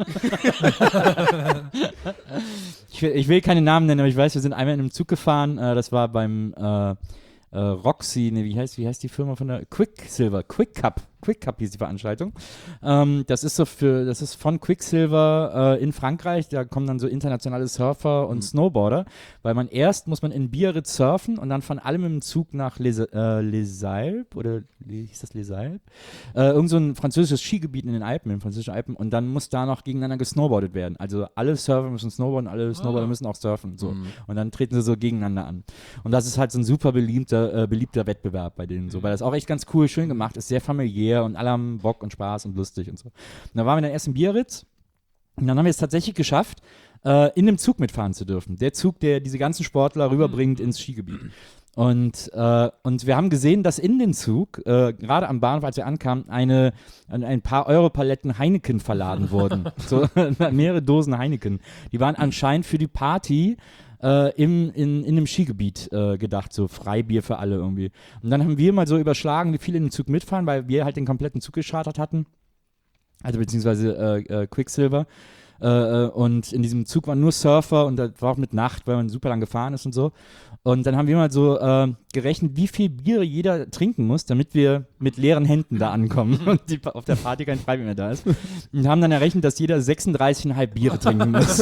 ich, will, ich will keine Namen nennen, aber ich weiß, wir sind einmal in einem Zug gefahren. Äh, das war beim äh, äh, Roxy, ne, wie heißt, wie heißt die Firma von der Quicksilver? Quick Cup. Quick Cup hieß die Veranstaltung. Ähm, das ist so für, das ist von Quicksilver äh, in Frankreich, da kommen dann so internationale Surfer und mhm. Snowboarder, weil man erst muss man in Biarritz surfen und dann von allem im Zug nach Les, äh, Les Alpes, oder hieß das Les Alpes? Äh, irgend so ein französisches Skigebiet in den Alpen, in den französischen Alpen, und dann muss da noch gegeneinander gesnowboardet werden. Also alle Surfer müssen snowboarden, alle Snowboarder ah. müssen auch surfen. So. Mhm. Und dann treten sie so gegeneinander an. Und das ist halt so ein super beliebter, äh, beliebter Wettbewerb bei denen so, weil das auch echt ganz cool, schön gemacht ist, sehr familiär und alle haben Bock und Spaß und lustig und so. Und da waren wir dann erst in Biarritz und dann haben wir es tatsächlich geschafft, äh, in dem Zug mitfahren zu dürfen. Der Zug, der diese ganzen Sportler rüberbringt ins Skigebiet. Und, äh, und wir haben gesehen, dass in den Zug, äh, gerade am Bahnhof, als wir ankamen, eine, ein paar Europaletten Heineken verladen wurden. So mehrere Dosen Heineken. Die waren anscheinend für die Party Äh, im, in, in einem Skigebiet äh, gedacht, so Freibier für alle irgendwie. Und dann haben wir mal so überschlagen, wie viele in den Zug mitfahren, weil wir halt den kompletten Zug geschartert hatten. Also beziehungsweise äh, äh, Quicksilver. Äh, und in diesem Zug waren nur Surfer und das war auch mit Nacht, weil man super lang gefahren ist und so. Und dann haben wir mal so äh, gerechnet, wie viel Bier jeder trinken muss, damit wir mit leeren Händen da ankommen und die, auf der Party kein Freibier mehr da ist. Und haben dann errechnet, dass jeder sechsunddreißig Komma fünf Biere trinken muss.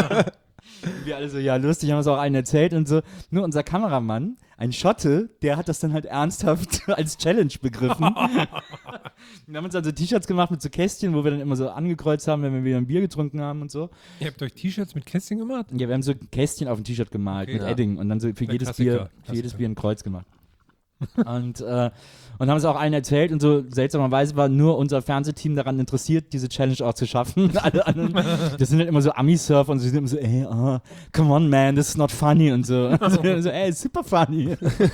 Wir alle so, ja, lustig, haben uns auch allen erzählt und so. Nur unser Kameramann, ein Schotte, der hat das dann halt ernsthaft als Challenge begriffen. Wir haben uns dann so T-Shirts gemacht mit so Kästchen, wo wir dann immer so angekreuzt haben, wenn wir wieder ein Bier getrunken haben und so.
Ihr habt euch T-Shirts mit Kästchen gemacht?
Ja, wir haben so Kästchen auf ein T-Shirt gemalt okay, mit ja. Edding und dann so für jedes,
Klassiker,
Bier,
Klassiker.
für jedes Bier ein Kreuz gemacht. und, äh, und haben es auch allen erzählt und so seltsamerweise war nur unser Fernsehteam daran interessiert, diese Challenge auch zu schaffen. Alle anderen, das sind halt immer so Ami-Surfer und so, die sind immer so, ey, oh, come on man, this is not funny und so. Also, so ey, it's super funny.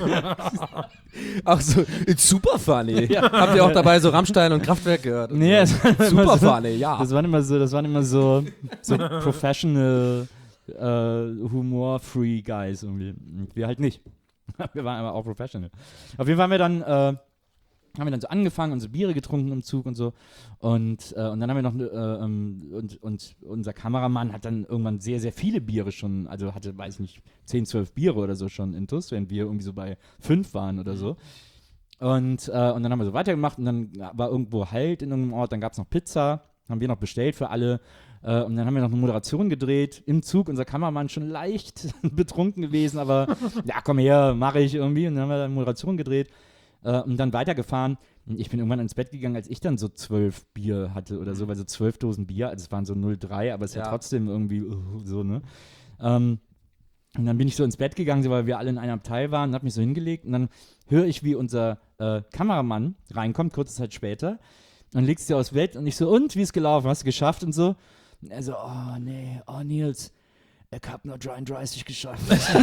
Auch so, it's super funny. Ja. Habt ihr auch dabei so Rammstein und Kraftwerk gehört?
Nee, es war
super
so,
funny, ja.
Das waren immer so, das waren immer so, so professional, uh, humor-free Guys irgendwie. Wir halt nicht. Wir waren aber auch professional. Auf jeden Fall haben wir dann, äh, haben wir dann so angefangen, unsere Biere getrunken im Zug und so. Und, äh, und dann haben wir noch, äh, ähm, und, und unser Kameramann hat dann irgendwann sehr, sehr viele Biere schon, also hatte, weiß ich nicht, zehn, zwölf Biere oder so schon intus, während wir irgendwie so bei fünf waren oder so. Und, äh, und dann haben wir so weitergemacht und dann war irgendwo Halt in irgendeinem Ort, dann gab es noch Pizza, haben wir noch bestellt für alle. Uh, und dann haben wir noch eine Moderation gedreht im Zug, unser Kameramann schon leicht betrunken gewesen, aber ja, komm her, mache ich irgendwie. Und dann haben wir eine Moderation gedreht uh, und dann weitergefahren. Und ich bin irgendwann ins Bett gegangen, als ich dann so zwölf Bier hatte oder so, weil so zwölf Dosen Bier, also es waren so null Komma drei, aber es ist ja. ja trotzdem irgendwie uh, so, ne? Um, und dann bin ich so ins Bett gegangen, so, weil wir alle in einem Abteil waren und hab mich so hingelegt und dann höre ich, wie unser äh, Kameramann reinkommt, kurze Zeit später, und legst dir aufs Bett und ich so, und, wie ist gelaufen, hast du geschafft und so? Und er so, oh nee, oh Nils, ich hab nur dreiunddreißig geschafft.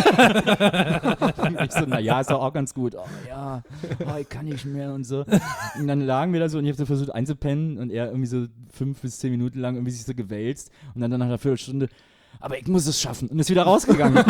Und ich so, naja, ist doch auch ganz gut. Oh ja, oh, ich kann nicht mehr und so. Und dann lagen wir da so und ich hab so versucht einzupennen und er irgendwie so fünf bis zehn Minuten lang irgendwie sich so gewälzt und dann, dann nach einer Viertelstunde, aber ich muss es schaffen und ist wieder rausgegangen.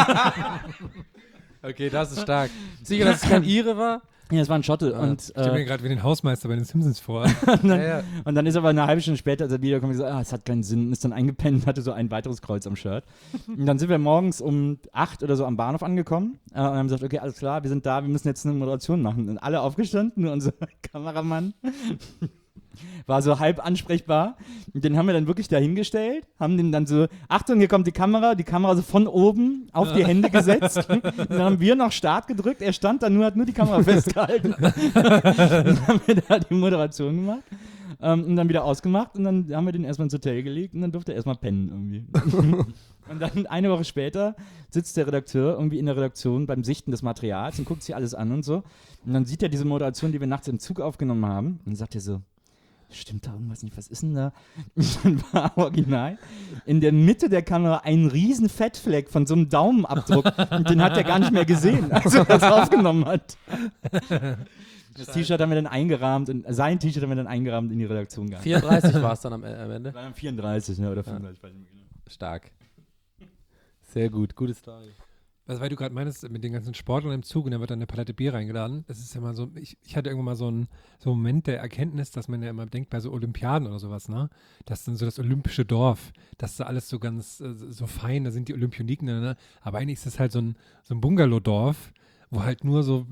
Okay, das ist stark. Sicher, dass es kein Ire war?
Ja, es war ein Schotte.
Ah,
und,
ich stelle
äh,
mir gerade wie den Hausmeister bei den Simpsons vor.
und, dann,
ja, ja.
und dann ist aber eine halbe Stunde später, als er wiederkommt, gesagt, ah, es hat keinen Sinn, ist dann eingepennt und hatte so ein weiteres Kreuz am Shirt. Und dann sind wir morgens um acht oder so am Bahnhof angekommen äh, und haben gesagt, okay, alles klar, wir sind da, wir müssen jetzt eine Moderation machen. Und alle aufgestanden, nur unser Kameramann war so halb ansprechbar. Und den haben wir dann wirklich dahingestellt, haben den dann so, Achtung, hier kommt die Kamera, die Kamera so von oben auf die Hände gesetzt. Und dann haben wir noch Start gedrückt, er stand da nur, hat nur die Kamera festgehalten. Dann haben wir da die Moderation gemacht ähm, und dann wieder ausgemacht und dann haben wir den erstmal ins Hotel gelegt und dann durfte er erstmal pennen irgendwie. Und dann eine Woche später sitzt der Redakteur irgendwie in der Redaktion beim Sichten des Materials und guckt sich alles an und so. Und dann sieht er diese Moderation, die wir nachts im Zug aufgenommen haben und dann sagt er so, stimmt da irgendwas nicht, was ist denn da? Und dann war original in der Mitte der Kamera ein riesen Fettfleck von so einem Daumenabdruck und den hat er gar nicht mehr gesehen, als er das aufgenommen hat. Das T-Shirt haben wir dann eingerahmt und sein T-Shirt haben wir dann eingerahmt in die Redaktion gegangen.
vierunddreißig war es dann am, äh, am Ende?
War dann vierunddreißig, ne, oder fünfunddreißig,
ja.
weiß nicht mehr genau.
Stark. Sehr gut, gute Story.
Also, weil du gerade meinst, mit den ganzen Sportlern im Zug und da wird dann eine Palette Bier reingeladen. Das ist ja mal so, ich, ich hatte irgendwann mal so einen, so einen Moment der Erkenntnis, dass man ja immer denkt bei so Olympiaden oder sowas, ne? Das ist dann so das olympische Dorf, das ist da alles so ganz, äh, so fein, da sind die Olympioniken, ne? Aber eigentlich ist das halt so ein, so ein Bungalow-Dorf, wo halt nur so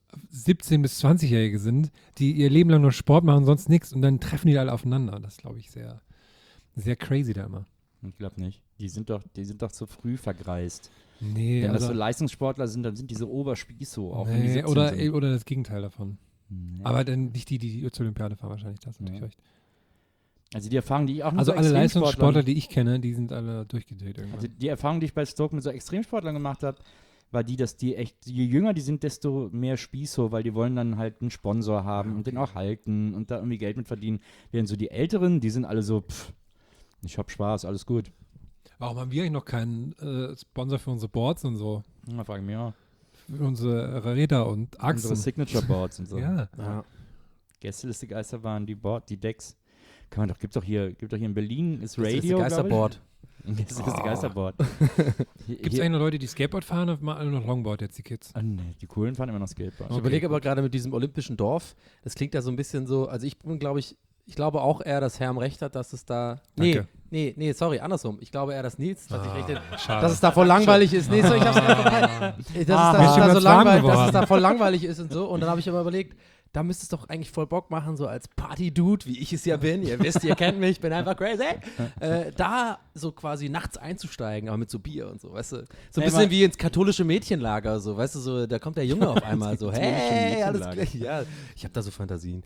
siebzehn- bis zwanzigjährige sind, die ihr Leben lang nur Sport machen, sonst nichts und dann treffen die alle aufeinander. Das ist, glaube ich, sehr, sehr crazy da immer.
Ich glaube nicht. Die sind doch, die sind doch zu früh vergreist.
Nee,
Wenn das
also,
so Leistungssportler sind, dann sind die so Oberspießo, auch wenn die
nee
siebzehn
oder,
sind.
oder das Gegenteil davon.
Nee.
Aber dann nicht die, die, die zur Olympiade fahren wahrscheinlich, das ist natürlich
Ja.
recht.
Also die Erfahrung, die ich auch mit
Also
so
alle
Extremsportlern-
Leistungssportler, die ich kenne, die sind alle durchgedreht irgendwann.
Also die Erfahrung, die ich bei Stoke mit so Extremsportlern gemacht habe, war die, dass die echt, je jünger die sind, desto mehr Spießo, weil die wollen dann halt einen Sponsor haben und den auch halten und da irgendwie Geld mit verdienen. Während so die Älteren, die sind alle so, pff, ich hab Spaß, alles gut.
Warum haben wir eigentlich noch keinen äh, Sponsor für unsere Boards und so?
Da frage ich mich auch.
Für unsere Räder und Achsen.
Unsere Signature Boards und so.
Ja.
Ja.
Gästeliste Geisterbahn, die Board, die Decks. Kann man doch, gibt's doch hier, gibt doch hier in Berlin, ist
Das ist
Radio,
das Geisterboard.
Gästeliste
Oh.
Geisterboard.
Gibt es eigentlich noch Leute, die Skateboard fahren oder machen alle noch Longboard jetzt, die Kids?
Ah, nee, die Coolen fahren immer noch Skateboard.
Ich
Okay,
überlege
gut.
aber gerade mit diesem olympischen Dorf, das klingt ja so ein bisschen so, also ich bin, glaube ich, ich glaube auch eher, dass Herm recht hat, dass es da, nee,
Danke.
nee, nee, sorry, andersrum. Ich glaube eher, dass Nils, dass ich recht hätte,
schade.
dass es da voll langweilig ist. Nee, so, ich hab's einfach verpeilt. Dass es da,
Ah,
dass es
schon
da so
ganz warm
langweilig, dass es
geworden.
da voll langweilig ist und so. Und dann habe ich aber überlegt, da müsste es doch eigentlich voll Bock machen, so als Party-Dude, wie ich es ja bin. Ihr wisst, ihr kennt mich, ich bin einfach crazy. Äh, da so quasi nachts einzusteigen, aber mit so Bier und so, weißt du. So ein
Ey,
bisschen
mal-
wie ins katholische Mädchenlager, so, weißt du, so, da kommt der Junge auf einmal so, hey, alles
Mädchenlager.
gleich. Ja, ich habe da so Fantasien.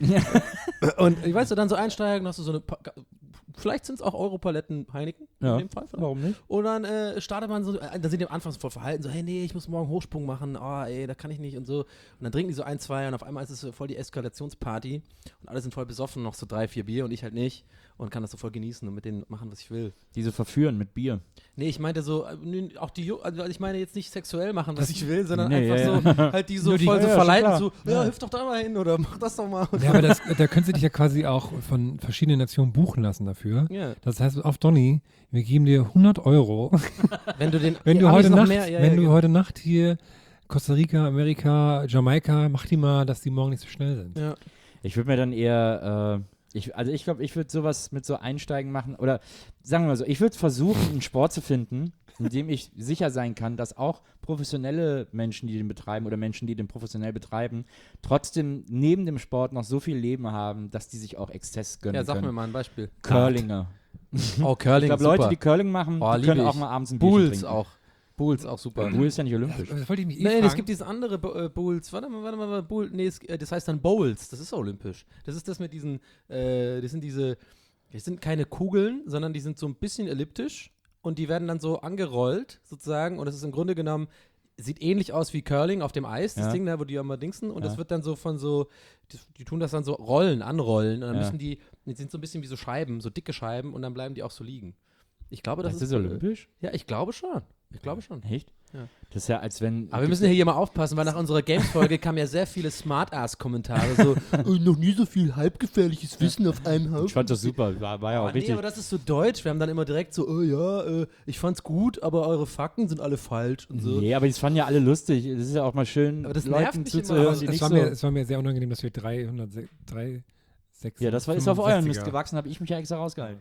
Und ich weiß du, dann so einsteigen, hast du so eine, Pa- vielleicht sind es auch Europaletten Heineken
Ja.
in dem Fall. Vielleicht.
Warum nicht?
Und dann äh, startet man so, äh, da sind die am Anfang voll verhalten, so, hey, nee, ich muss morgen Hochsprung machen, oh, ey, da kann ich nicht und so. Und dann trinken die so ein, zwei und auf einmal ist es so voll die Eskalationsparty und alle sind voll besoffen, noch so drei, vier Bier und ich halt nicht und kann das so voll genießen und mit denen machen, was ich will.
Diese verführen mit Bier.
Nee, ich meinte so, äh, nö, auch die, Ju- also ich meine jetzt nicht sexuell machen, was ich will, sondern
Nee,
einfach
ja,
so, halt die so
Nur die-
voll
Ja,
so
ja, schon
verleiten,
klar.
so, ja, hüpf doch da mal hin oder mach das doch mal.
Ja, aber das, da könntest du dich ja quasi auch von verschiedenen Nationen buchen lassen dafür.
Ja.
Das heißt, auf Donny, wir geben dir hundert Euro,
Wenn du den,
wenn
die
du,
Amis
heute
noch
Nacht,
mehr, ja,
wenn
ja,
du
genau.
heute Nacht hier Costa Rica, Amerika, Jamaika, mach die mal, dass die morgen nicht so schnell sind.
Ja.
Ich würde mir dann eher, äh, ich, also ich glaube, ich würde sowas mit so Einsteigen machen oder sagen wir mal so, ich würde versuchen, einen Sport zu finden, in dem ich sicher sein kann, dass auch professionelle Menschen, die den betreiben oder Menschen, die den professionell betreiben, trotzdem neben dem Sport noch so viel Leben haben, dass die sich auch Exzess gönnen
Ja, sag mir
können.
mal ein Beispiel.
Curlinger.
Oh, Curling,
Ich glaube,
super.
Leute, die Curling machen,
Oh,
die
liebe
können auch
ich.
mal abends ein Bierchen
Bulls
trinken.
auch. Bulls auch super.
Bull ist ja nicht olympisch.
Das wollte ich mich eh
Nee,
fragen.
es gibt dieses andere Bo- äh, Bulls. Warte mal, warte mal, warte, Bull, nee, es, äh, das heißt dann Bowls. Das ist olympisch. Das ist das mit diesen, äh, das sind diese, das sind keine Kugeln, sondern die sind so ein bisschen elliptisch und die werden dann so angerollt sozusagen und das ist im Grunde genommen, sieht ähnlich aus wie Curling auf dem Eis, das
Ja.
Ding da, wo die immer dingsen und
Ja.
das wird dann so von so, die, die tun das dann so rollen, anrollen und dann
Ja.
müssen die, die sind so ein bisschen wie so Scheiben, so dicke Scheiben und dann bleiben die auch so liegen. Ich glaube, das,
Das
ist,
ist olympisch?
Äh, ja, ich glaube schon. Ich glaube schon.
Echt?
Ja.
Das ist ja, als wenn.
Aber wir müssen ja hier mal aufpassen, weil nach unserer Games-Folge kamen ja sehr viele Smart-Ass-Kommentare, so "Oh, noch nie so viel halbgefährliches Wissen auf einem Haufen.
Ich fand das super, war, war ja auch
Oh, nee,
richtig.
aber das ist so deutsch. Wir haben dann immer direkt so, oh ja, äh, ich fand's gut, aber eure Fakten sind alle falsch und so.
Nee, aber das fanden ja alle lustig. Das ist ja auch mal schön,
Aber das nervt
Leuten
mich immer.
zuzuhören,
Aber
die
es,
nicht
war
so.
mir, es war mir sehr unangenehm, dass wir dreihundert, drei, sechs,
Ja, das war, ist auf euren Mist
fünfundsechziger.
gewachsen, habe ich mich ja extra rausgehalten.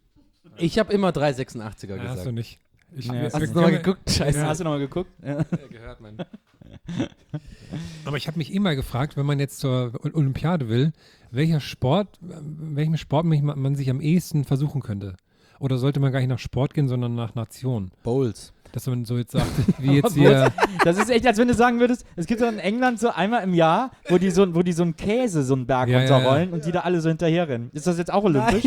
Ich habe immer drei sechsundachtziger
Ja, hast
gesagt.
du nicht. Ich,
Ja,
wir-
hast
Hast
wir
du nochmal
können-
geguckt? Scheiße.
Ja.
Hast du nochmal geguckt? Ja.
Ja, gehört, Mann.
Aber ich habe mich immer gefragt, wenn man jetzt zur O- Olympiade will, welcher Sport, äh, welchem Sport mich ma- man sich am ehesten versuchen könnte. Oder sollte man gar nicht nach Sport gehen, sondern nach Nation?
Bowls.
Dass man so jetzt sagt, wie jetzt hier.
Das ist echt, als wenn du sagen würdest, es gibt so in England so einmal im Jahr, wo die so, wo die so einen Käse, so einen Berg
Ja, ja, ja.
runterrollen und die da alle so hinterherrennen. Ist das jetzt auch olympisch?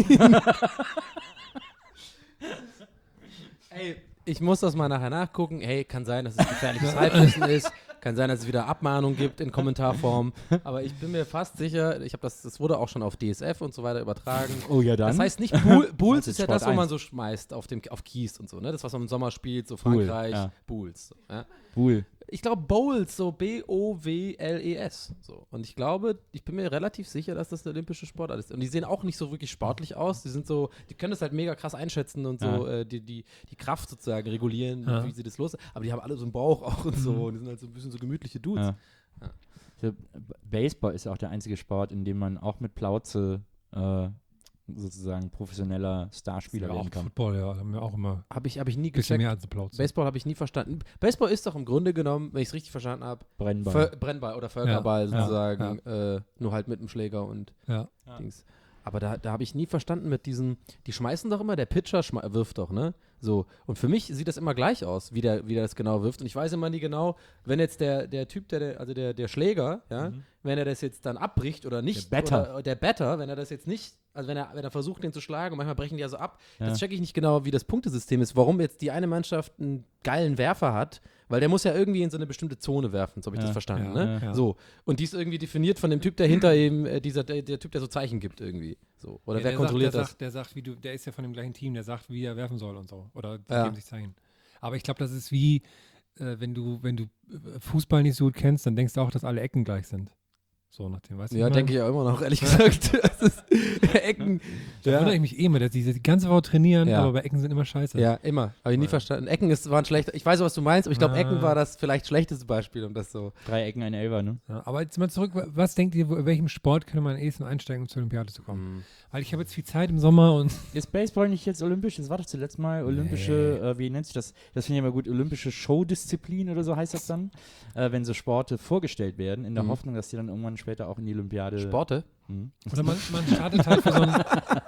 Ey, ich muss das mal nachher nachgucken. Hey, kann sein, dass es gefährliches Halbwissen ist. Kann sein, dass es wieder Abmahnung gibt in Kommentarform. Aber ich bin mir fast sicher, ich habe das, das wurde auch schon auf D S F und so weiter übertragen.
Oh ja, dann.
Das heißt nicht, Bull, Bulls
Das
ist
ist
ja
Sport
das, wo man
eins.
so schmeißt auf, dem, auf Kies und so, ne? Das, was man im Sommer spielt, so
Bull,
Frankreich,
ja.
Bulls. So, ja?
Bull.
Ich glaube Bowls, so B O W L E S. So. Und ich glaube, ich bin mir relativ sicher, dass das eine olympische Sportart ist. Und die sehen auch nicht so wirklich sportlich aus. Die sind so, die können das halt mega krass einschätzen und so
Ja.
äh, die, die, die Kraft sozusagen regulieren,
Ja.
wie sie das los. Aber die haben alle so einen Bauch auch und so. Und die sind halt so ein bisschen so gemütliche Dudes.
Ja.
Ja.
So, B- Baseball ist auch der einzige Sport, in dem man auch mit Plauze äh, sozusagen professioneller Starspieler
ja, auch
werden kann.
Football, ja, haben wir auch immer
Habe ich, hab ich nie
ein bisschen
gecheckt.
mehr als Applaus.
Baseball habe ich nie verstanden. Baseball ist doch im Grunde genommen, wenn ich es richtig verstanden habe,
Brennball.
Brennball oder Völkerball
Ja, ja,
sozusagen, Äh, nur halt mit dem Schläger und
Ja.
Ja.
Dings. Aber da, da habe ich nie verstanden mit diesen, die schmeißen doch immer, der Pitcher schme- wirft doch, ne? So. Und für mich sieht das immer gleich aus, wie der, wie der das genau wirft. Und ich weiß immer nie genau, wenn jetzt der, der Typ, der, der, also der, der Schläger, ja,
Mhm.
wenn er das jetzt dann abbricht oder nicht,
Der Batter.
oder der Batter, wenn er das jetzt nicht, also wenn er, wenn er versucht, den zu schlagen, und manchmal brechen die ja so ab,
Ja.
das checke ich nicht genau, wie das Punktesystem ist, warum jetzt die eine Mannschaft einen geilen Werfer hat, weil der muss ja irgendwie in so eine bestimmte Zone werfen, so habe ich
Ja,
das verstanden,
ja,
ne?
ja.
So. Und die ist irgendwie definiert von dem Typ, der hinter ihm, äh, dieser, der, der Typ, der so Zeichen gibt irgendwie. So. Oder
Ja,
wer
der
kontrolliert
sagt, der
das?
Sagt, der sagt, wie du, der ist ja von dem gleichen Team, der sagt, wie er werfen soll und so. Oder die
Ja.
geben sich Zeichen. Aber ich glaube, das ist wie, äh, wenn du, wenn du äh, Fußball nicht so gut kennst, dann denkst du auch, dass alle Ecken gleich sind. So nach dem, weißt du?
Ja, denke ich auch immer noch, ehrlich gesagt. Das ist, Ecken.
Da wundere ich mich eh immer, dass die die ganze Woche trainieren,
Ja.
aber bei Ecken sind immer scheiße.
Ja, immer. Habe ich nie
Ja.
verstanden. Ecken ist, waren schlecht. Ich weiß, was du meinst, aber ich glaube,
Ah.
Ecken war das vielleicht schlechteste Beispiel, um das so.
Drei Ecken, ein Elfer, ne?
Ja, aber jetzt mal zurück, was denkt ihr, wo, in welchem Sport könnte man am ehesten einsteigen, um zur Olympiade zu kommen?
Mhm.
Weil ich habe jetzt viel Zeit im Sommer und
Ist Baseball nicht jetzt olympisch? Das war doch zuletzt mal olympische, äh, wie nennt sich das? Das finde ich immer gut, olympische Showdisziplin oder so heißt das dann. Äh, wenn so Sporte vorgestellt werden, in der
Mhm.
Hoffnung, dass die dann irgendwann später auch in die Olympiade.
Sporte?
Mhm.
oder man, man startet halt für so ein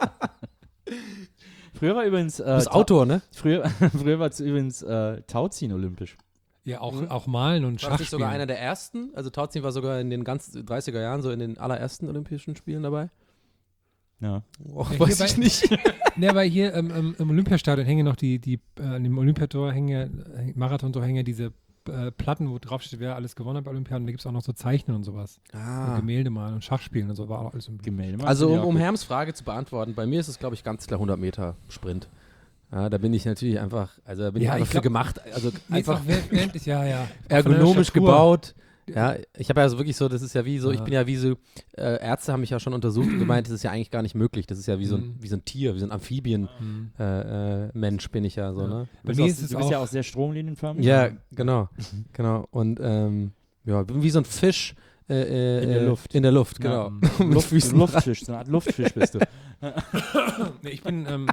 Früher war übrigens. Äh,
Du bist
Tau-
Autor, ne?
Früher, früher war es übrigens äh, Tauziehen olympisch.
ja auch,
Mhm.
auch Malen und
War das nicht sogar
Schachspielen.
einer der ersten? Also Tauziehen war sogar in den ganz dreißiger Jahren so in den allerersten Olympischen Spielen dabei?
Ja.
Oh,
Ja,
weiß
hier
ich
bei-
nicht.
Ne, weil hier ähm, ähm, im Olympiastadion hängen noch die, die äh, an dem Olympiator hängen ja, äh, Marathontor hängen ja diese äh, Platten, wo drauf steht, wer alles gewonnen hat bei Olympiaden. Und da gibt es auch noch so Zeichnen und sowas. Und
Ah.
Gemälde malen und Schachspielen und so war auch alles im
Gemälde. machen
Also
die
um,
auch
um
gut.
Herms Frage zu beantworten, bei mir ist es, glaube ich, ganz klar hundert Meter Sprint. Ja, da bin ich natürlich einfach, also da bin
Ja,
ich einfach
ich
für
glaub-
gemacht, also
Nee, ist
einfach
auch während- während ich- ja, ja. Auch von der
ergonomisch
Statur.
gebaut. Ja, ich habe ja so wirklich so, das ist ja wie so, ich
Ja.
bin ja wie so, äh, Ärzte haben mich ja schon untersucht und gemeint, das ist ja eigentlich gar nicht möglich. Das ist ja wie so ein,
Mhm.
wie so ein Tier, wie so ein Amphibien-Mensch
Mhm.
äh, äh, bin ich ja so,
Ja.
ne?
Bei
Du
mir
bist,
ist es
du bist ja
auch-
auch sehr stromlinienförmig.
Ja, genau, genau. Und ähm, ja, bin wie so ein Fisch äh, äh,
In der
äh,
Luft.
In der Luft,
Ja,
genau.
ähm,
Mit
Luft,
Füßen
Luftfisch, so eine Art Luftfisch bist du.
Nee, ich bin ähm,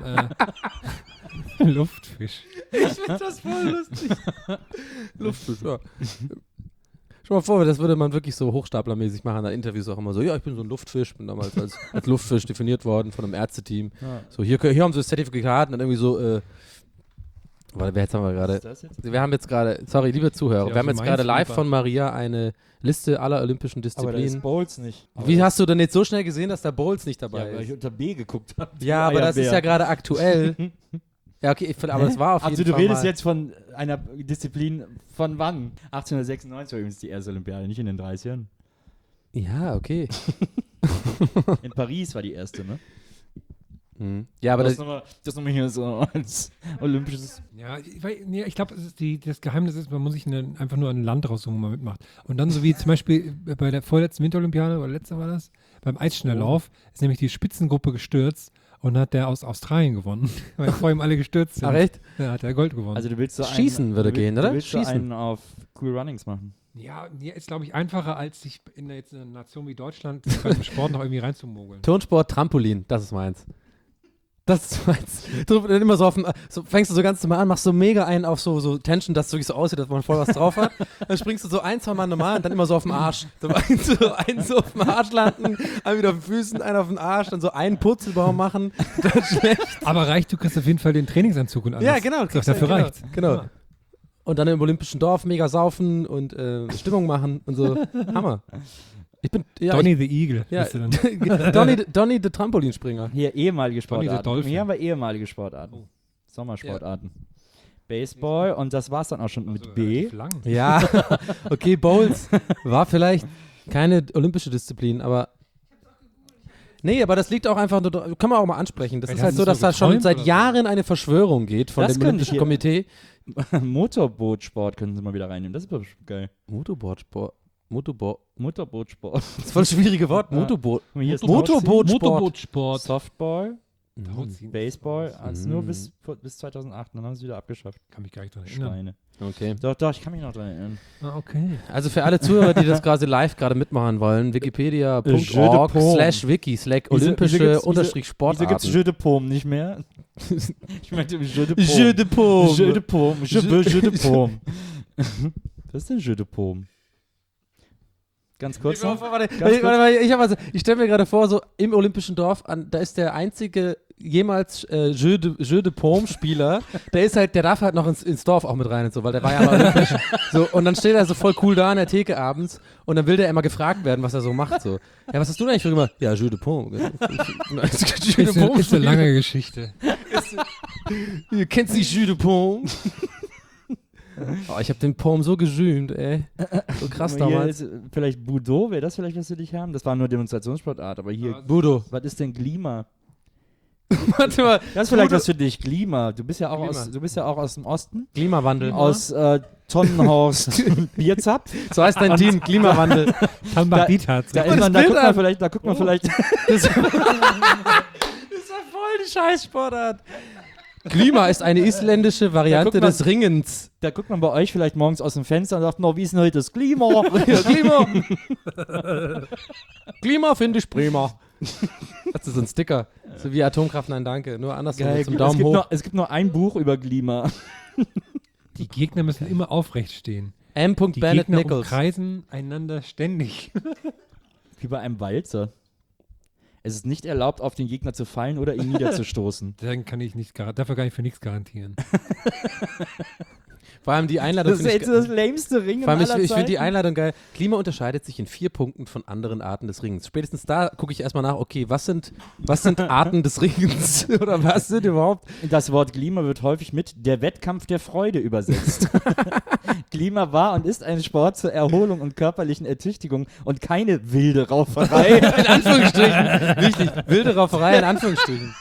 äh, Luftfisch.
Ich finde das voll lustig. Luftfisch, ja. Schau mal vor, das würde man wirklich so hochstaplermäßig machen, da Interviews auch immer so, ja, ich bin so ein Luftfisch, bin damals als, als Luftfisch definiert worden von einem Ärzteteam.
Ja.
So, hier, hier haben sie das Zertifikat und dann irgendwie so, äh, warte, wer jetzt haben wir gerade?
Was ist das jetzt?
Wir haben jetzt gerade, sorry, liebe Zuhörer,
Ja,
wir haben
so
jetzt gerade live
Minesweeper.
von Maria eine Liste aller olympischen
Aber da ist
Disziplinen.
Bowls nicht.
Wie hast du denn jetzt so schnell gesehen, dass da Bowls nicht
Ja,
dabei
weil ich
ist?
unter B geguckt habe.
Ja, aber das ist ja gerade aktuell. Ja, okay, ich, find- aber
Hä?
das war auf
Also
jeden
du
Fall
redest
mal.
jetzt von einer Disziplin von wann? achtzehnhundertsechsundneunzig war übrigens die erste Olympiade, nicht in den dreißigern.
Ja, okay.
In Paris war die erste, ne?
Mhm. Ja, aber
das,
das,
nochmal, das nochmal hier so als olympisches.
Ja, ich, weil- nee, ich glaube, das Geheimnis ist, man muss sich eine, einfach nur ein Land raussuchen, wo man mitmacht. Und dann so wie zum Beispiel bei der vorletzten Winterolympiade, oder letzte war das, beim Eisschnelllauf ist nämlich die Spitzengruppe gestürzt und hat der aus Australien gewonnen, weil vor ihm alle gestürzt sind.
ach echt?
Ja, hat er Gold gewonnen.
Also du willst so einen,
Schießen würde
du will-
gehen,
du
oder?
willst
Schießen.
so einen auf Cool Runnings machen.
ja, ja, ist glaube ich einfacher, als sich in der, jetzt in einer Nation wie Deutschland beim Sport noch irgendwie reinzumogeln.
Turnsport, Trampolin, das ist meins. Das ist meins. Du dann immer so auf dem, so fängst du so ganz normal an, machst so mega einen auf so, so Tension, dass es wirklich so aussieht, dass man voll was drauf hat. Dann springst du so ein, zwei Mal normal und dann immer so auf dem Arsch. So einen so, einen so auf dem Arsch landen, einen wieder auf den Füßen, einen auf den Arsch, dann so einen Purzelbaum machen. Dann schlecht.
Aber reicht, du kriegst auf jeden Fall den Trainingsanzug und alles.
Ja, genau.
Doch, dafür
genau,
reicht's.
Genau.
Ja.
Und dann im Olympischen Dorf mega saufen und äh, Stimmung machen und so. Hammer. Ich bin, ja,
Donny the Eagle.
Ja,
bist du dann.
Donny, Donny der Trampolinspringer.
Hier ehemalige
Donny the
Sportarten.
Dolphin.
Hier haben wir ehemalige Sportarten.
Oh.
Sommersportarten. Baseball und das war's dann auch schon mit
Also,
B.
relativ lang.
Ja, okay, Bowls war vielleicht keine olympische Disziplin, aber nee, aber das liegt auch einfach, nur, kann man auch mal ansprechen. Das
Vielleicht
ist halt
hast
so,
du
dass
so
da schon
geträumt
seit
oder so.
Jahren eine Verschwörung geht von
Das
dem
könnte
Olympischen
ich-
Komitee.
Motorbootsport können sie mal wieder reinnehmen. Das ist bestimmt geil.
Motorbootsport. Motorboot.
Motorbootsport.
Das ist voll das schwierige Wort.
Ja.
Motorboot.
Hier ist
Motorbootsport.
Motorbootsport.
Softball.
Tauziehen.
Baseball hat es nur
Mhm.
bis, bis zweitausendachtzehn, dann haben sie es wieder abgeschafft.
Kann mich gar nicht dran erinnern.
Schweine.
Okay.
Doch, doch, ich kann mich noch dran erinnern.
Ah, okay.
Also für alle Zuhörer, die das quasi live gerade mitmachen wollen, wikipedia punkt
Jeu de
org
paume.
slash wiki slash
Wieso- wieso
olympische
gibt's-
unterstrich
Wieso gibt es
Sportarten.
Jeu de Paume nicht mehr? Ich meinte Jeu de Paume.
Jeu de paume.
Jeu de Paume. Je
Je-
veux Jeu de Paume. Was ist denn Jeu de Paume? Ganz kurz noch.
Warte, warte,
Ganz
warte,
kurz.
warte, ich, hab also, ich stelle mir gerade vor, so im Olympischen Dorf, an, da ist der einzige jemals äh, Jeu de, Jeu de Paume-Spieler, der ist halt, der darf halt noch ins, ins Dorf auch mit rein und so, weil der war ja mal olympisch. So, und dann steht er so voll cool da an der Theke abends und dann will der immer gefragt werden, was er so macht. So. Ja, was hast du denn eigentlich für gemacht? Ja, Jeu de Paume. Jeu de
Ist eine, ist eine lange Geschichte.
Ihr kennt sich Jeu de Paume? Oh, ich habe den Paume so gesühnt, ey. So krass
Hier
damals.
ist, äh, vielleicht Budo, wäre das vielleicht, was wir dich haben? Das war nur Demonstrationssportart, aber hier,
Budo.
was ist denn Glima?
Warte mal.
Das ist vielleicht
Budo-
was für dich, Glima. Du bist ja auch,
Glima.
aus, du bist ja auch aus dem Osten,
Klimawandel.
aus äh, Tonnenhorst Bierzapf.
So heißt dein Team, Klimawandel.
Tambach-Bietharz.
Da,
mal
ist
das
man, da
Bild
guckt man
an.
vielleicht, da guckt man vielleicht,
Das war voll die Scheißsportart. Klima ist eine isländische Variante
guck mal.
des Ringens.
da guckt man bei euch vielleicht morgens aus dem Fenster und sagt, no, wie ist denn heute das Klima?
Ja, Klima. Klima finde ich prima. Das ist so ein Sticker. So wie Atomkraft, nein, danke. Nur andersrum
Geil,
mit zum
es,
Daumen
gibt
hoch.
nur, es gibt nur ein Buch über Klima.
Die Gegner müssen immer aufrecht stehen.
M.
Die
Bennett
Gegner
Nichols.
umkreisen einander ständig.
Wie bei einem Walzer. Es ist nicht erlaubt, auf den Gegner zu fallen oder ihn niederzustoßen.
Deswegen kann ich nicht, gar- dafür kann ich für nichts garantieren.
Vor allem die Einladung
Das ist
finde ich
jetzt das lämste Ringen
Vor allem, ich,
aller
ich finde die
Zeiten.
Einladung geil. Klima unterscheidet sich in vier Punkten von anderen Arten des Ringens. Spätestens da gucke ich erstmal nach, okay, was sind, was sind Arten des Ringens? Oder was sind überhaupt?
Das Wort Klima wird häufig mit der Wettkampf der Freude übersetzt. Klima war und ist ein Sport zur Erholung und körperlichen Ertüchtigung und keine wilde Rauferei.
In Anführungsstrichen. Richtig. Wilde Rauferei in Anführungsstrichen.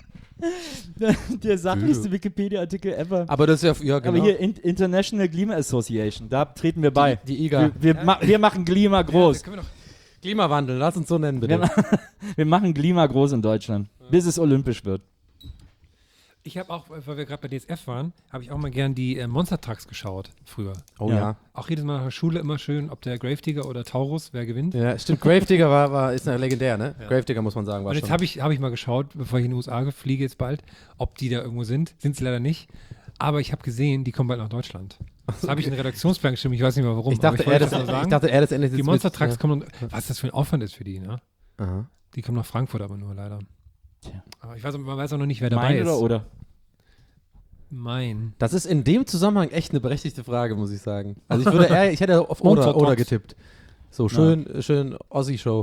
Der sachlichste Wikipedia-Artikel ever.
Aber das ist ja, ja genau.
Aber hier in, International Klima Association, da treten wir bei.
die, die I G A.
Wir, wir, ma wir machen Klima groß.
können wir doch
Klimawandel, lass uns so nennen,
Wir,
bitte.
ma wir machen Klima groß in Deutschland, bis es olympisch wird.
Ich habe auch, weil wir gerade bei D S F waren, habe ich auch mal gern die äh, Monster Trucks geschaut, früher.
Oh
Ja.
ja.
Auch jedes Mal nach der Schule immer schön, ob der Gravedigger oder Taurus, wer gewinnt.
Ja, stimmt. Gravedigger war, war, ist eine legendär, ne? Gravedigger muss man sagen, war
Und jetzt
schon.
habe ich, hab ich mal geschaut, bevor ich in die U S A fliege jetzt bald, ob die da irgendwo sind. Sind sie leider nicht. Aber ich habe gesehen, die kommen bald nach Deutschland. Das habe ich in den Redaktionsplan geschrieben, ich weiß nicht mehr warum.
Ich dachte,
aber
er
wollte
das,
nur
ich
sagen,
dachte, er das endet
die
jetzt
Monster
mit,
Trucks
ja.
kommen, was das für ein Aufwand ist für die, ne?
Aha.
Die kommen nach Frankfurt aber nur leider.
Tja.
Aber ich weiß, man weiß auch noch nicht, wer dabei
Mein
ist.
oder oder?
Mein.
Das ist in dem Zusammenhang echt eine berechtigte Frage, muss ich sagen. Also ich würde eher, ich hätte auf
Monster
Oder, oder
Trucks.
getippt. So, schön, schön Ossi-Show.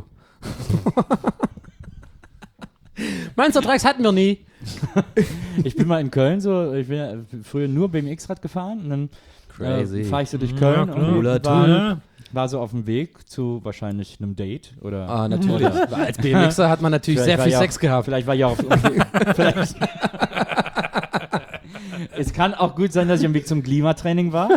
Monster Trucks hatten wir nie.
Ich bin mal in Köln so, ich bin ja früher nur B M X-Rad gefahren und dann
Crazy.
äh, fahre ich so durch Köln
Ja,
und
cooler
war,
Ja.
war so auf dem Weg zu wahrscheinlich einem Date oder
Ah, natürlich.
Oder
Als B M Xer hat man natürlich
Vielleicht
sehr
war
viel
ja auch-
Sex gehabt.
Vielleicht war ich auch auf dem Weg. Vielleicht. Es kann auch gut sein, dass ich am Weg zum Klimatraining war.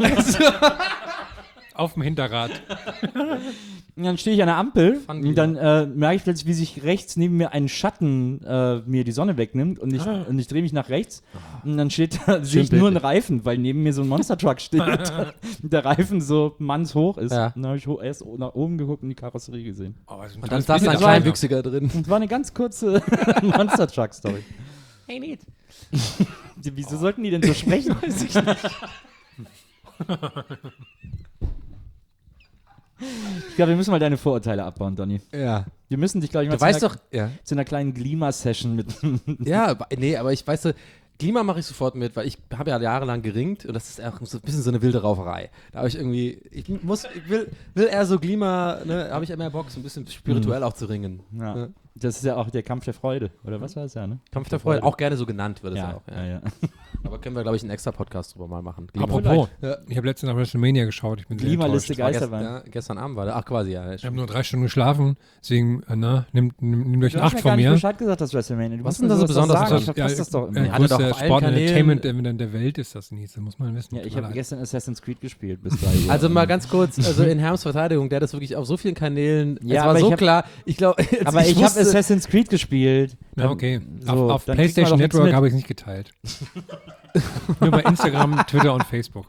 Auf dem Hinterrad.
Und dann stehe ich an der Ampel
Fun
und dann äh, merke ich plötzlich, wie sich rechts neben mir ein Schatten äh, mir die Sonne wegnimmt und ich, und ich drehe mich nach rechts und dann steht da, sehe ich nur einen Reifen, weil neben mir so ein Monster Truck steht und der Reifen so mannshoch ist.
Ja.
Und dann habe ich ho- erst nach oben geguckt und die Karosserie gesehen.
Oh, was ein
Und dann
kleines
saß da ein
bisschen
Kleinwüchsiger drin.
Und es war eine ganz kurze Monster Truck Story. Hey, neat. Wieso sollten die denn so sprechen? Weiß ich nicht. Ich glaube, wir müssen mal deine Vorurteile abbauen, Donny.
Ja.
Wir müssen dich, glaube ich, mal
Du
zu,
weißt
einer,
doch, ja.
zu einer kleinen Klima-Session mit.
Ja, aber- nee, aber ich weiß so, Klima mache ich sofort mit, weil ich habe ja jahrelang geringt und das ist auch so ein bisschen so eine wilde Rauferei. Da habe ich irgendwie, ich muss, ich will, will eher so Klima, ne, habe ich mehr Bock, so ein bisschen spirituell auch zu ringen.
Ja.
Ja.
Das ist ja auch der Kampf der Freude, oder was war das ja, ne?
Kampf der Freude, auch gerne so genannt wird es ja,
Ja,
auch.
ja, ja.
Aber können wir, glaube ich, einen extra Podcast drüber mal machen. Klima-
Apropos,
Ja.
ich habe letztens nach WrestleMania geschaut. Ich bin sehr
Klimaliste
enttäuscht.
Geisterwein.
Ja, gestern Abend war der. Ach, quasi, ja.
Ich habe nur drei Stunden geschlafen, deswegen, äh, na, nehmt, nehmt, nehmt euch
Du
eine
hast
acht
mir
von
gar nicht
mir.
Bescheid gesagt, dass WrestleMania. Du
Was
musst
ist denn
mir
da so
sowas
besonders
sagen.
dran?
Ich verpasse das doch immer.
Äh,
Ja, hatte doch
größter
auf allen
Sport- und
Kanälen-
Entertainment der, der Welt ist das nicht. Das muss man wissen.
Ja, ich
Tut mir
habe
leid.
gestern Assassin's Creed gespielt bis drei Uhr.
Also mal ganz kurz, also in Herms Verteidigung, der hat das wirklich auf so vielen Kanälen,
Ja,
es war
aber
so
ich hab-
klar, ich glaube,
aber ich, habe Assassin's Creed gespielt.
Ja, okay.
So,
auf auf
dann kriegt man
PlayStation
doch nichts
Network
mit.
habe ich es nicht geteilt. Nur bei Instagram, Twitter und Facebook.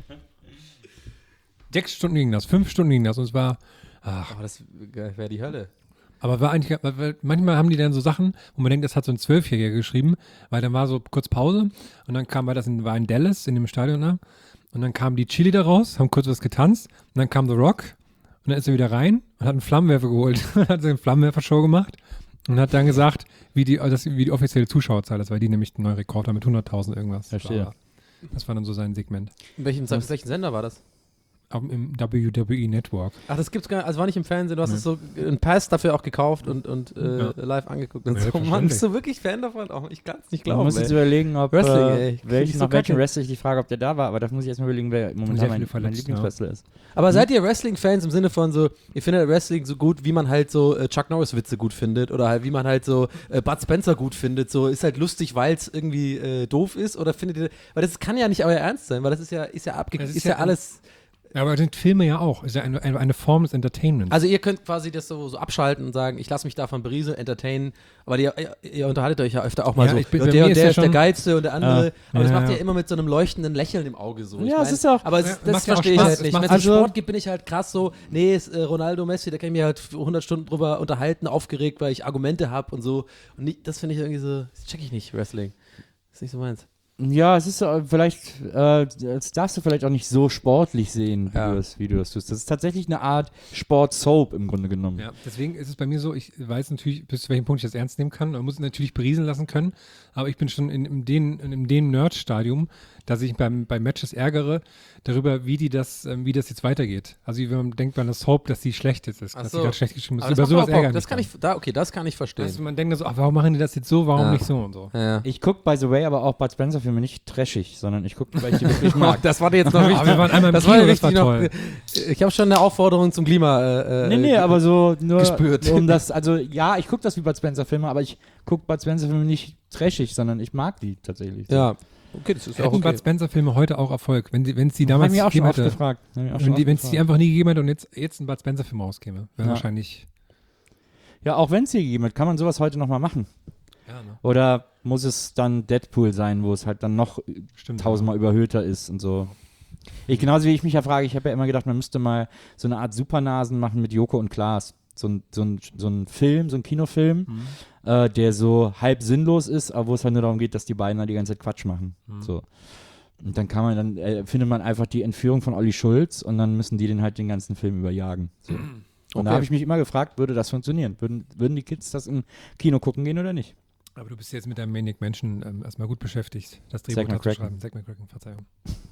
Sechs Stunden ging das, fünf Stunden ging das und es war, ach,
Aber das wäre die Hölle.
aber war eigentlich, weil- weil manchmal haben die dann so Sachen, wo man denkt, das hat so ein Zwölfjähriger geschrieben, weil dann war so kurz Pause und dann kam, weil das in, war in Dallas, in dem Stadion da, und dann kamen die Chili da raus, haben kurz was getanzt und dann kam The Rock und dann ist er wieder rein und hat einen Flammenwerfer geholt und hat so eine Flammenwerfer-Show gemacht und hat dann gesagt, wie die, das, wie die offizielle Zuschauerzahl, das war die nämlich ein neuer Rekord war mit hunderttausend irgendwas.
Verstehe.
Das war dann so sein Segment.
In welchem, auf welchem Sender war das?
Auch im W W E Network.
Ach, das gibt's gar nicht, also war nicht im Fernsehen, du hast es so einen Pass dafür auch gekauft und, und äh,
Ja.
live angeguckt und
Ja,
so. Mann,
selbstverständlich.
bist du wirklich Fan davon? Oh, ich kann es nicht
Man
glauben,
muss jetzt
ey.
überlegen, ob
Wrestling, ey.
äh,
Ich krieg
welchen,
so
nach welchem
Kacke.
Wrestler ich die Frage, ob der da war, aber da muss ich erstmal überlegen, wer
Sehr
momentan
viele
mein, mein
Verletzte,
Lieblingswrestler ist.
Aber seid ihr Wrestling-Fans im Sinne von so, ihr findet Wrestling so gut, wie man halt so äh, Chuck Norris-Witze gut findet oder halt wie man halt so äh, Bud Spencer gut findet, so ist halt lustig, weil es irgendwie äh, doof ist oder findet ihr, weil das kann ja nicht euer Ernst sein, weil das ist ja, ist ja abge,
Das
ist,
ist
ja
ja
alles,
Ja, aber sind Filme ja auch. Ist ja eine, eine, eine Form des Entertainments.
also ihr könnt quasi das so, so abschalten und sagen, ich lasse mich davon berieseln, entertainen, aber ihr, ihr, ihr unterhaltet euch ja öfter auch mal
Ja,
so,
ich bin-
ja,
bei
der
mir
und
ist
der
ja
ist der
schon-
Geilste und der andere,
Ja.
aber das
Ja,
macht ihr
ja.
immer mit so einem leuchtenden Lächeln im Auge so. Ich
Ja, es
mein,
ist auch-
aber es,
Ja,
das
macht ja auch
verstehe ich
Spaß.
halt
Es
nicht.
macht-
Wenn es um
also-
Sport gibt, bin ich halt krass so, nee, ist, äh, Ronaldo, Messi, da kann ich mich halt für hundert Stunden drüber unterhalten, aufgeregt, weil ich Argumente habe und so. Und nicht, das finde ich irgendwie so, das check ich nicht, Wrestling. Ist nicht so meins.
Ja, es ist äh, vielleicht, äh, das darfst du vielleicht auch nicht so sportlich sehen, wie,
Ja.
du das, wie du das tust. Das ist tatsächlich eine Art Sport-Soap im Grunde genommen.
Ja, deswegen ist es bei mir so, ich weiß natürlich, bis zu welchem Punkt ich das ernst nehmen kann. Man muss es natürlich berieseln lassen können, aber ich bin schon in, in dem, in dem Nerd-Stadium, dass ich beim, bei Matches ärgere darüber, wie die das, ähm, wie das jetzt weitergeht. Also wie wenn man denkt bei einer Soap, dass die schlecht ist, dass
Ach
dass
so.
die gerade schlecht geschrieben ist.
Aber
Über
das, macht
sowas
mir auch Bock.
ärgern
das
mich
kann
dann.
ich, da, okay, das kann ich verstehen.
Also man denkt dann so, ach, warum machen die das jetzt so, warum
Ja.
nicht so und so.
ja.
Ich gucke, by the way, aber auch Bud Spencer-Filme nicht trashig, sondern ich gucke, weil ich die wirklich mag.
Das war dir jetzt noch wichtig.
Aber wir waren einmal im
das
Kino,
war dir
das war
wichtig noch,
toll.
Ich habe schon eine Aufforderung zum Klima. Äh,
Nee, nee, aber so nur
gespürt.
um das, also ja, ich gucke das wie Bud Spencer-Filme, aber ich gucke Bud Spencer-Filme nicht trashig, sondern ich mag die tatsächlich.
Ja, okay, das ist ja auch
Hätten
okay.
Bud Spencer-Filme heute auch Erfolg, wenn es die
Haben
damals
mich auch schon
gegeben
oft
hätte.
gefragt. Haben mich auch schon
Wenn die,
oft
wenn es die
gefragt.
einfach nie gegeben hätte und jetzt, jetzt ein Bud Spencer-Film rauskäme, wäre
Ja.
wahrscheinlich.
Ja, auch wenn es die gegeben hat, kann man sowas heute nochmal machen.
Ja, ne?
Oder muss es dann Deadpool sein, wo es halt dann noch
Stimmt.
tausendmal überhöhter ist und so. Ich, genauso wie ich mich ja frage, ich habe ja immer gedacht, man müsste mal so eine Art Supernasen machen mit Joko und Klaas. So ein, so ein, so ein Film, so ein Kinofilm,
Mhm.
äh, der so halb sinnlos ist, aber wo es halt nur darum geht, dass die beiden halt die ganze Zeit Quatsch machen.
Mhm.
So. Und dann kann man, dann äh, findet man einfach die Entführung von Olli Schulz und dann müssen die den halt den ganzen Film überjagen. So. Und
Okay.
da habe ich mich immer gefragt, würde das funktionieren? Würden, würden die Kids das im Kino gucken gehen oder nicht?
Aber du bist jetzt mit deinem Maniac Menschen ähm, erstmal gut beschäftigt, das
Zack
Drehbuch
McCracken.
zu schreiben. Zack McCracken, Verzeihung.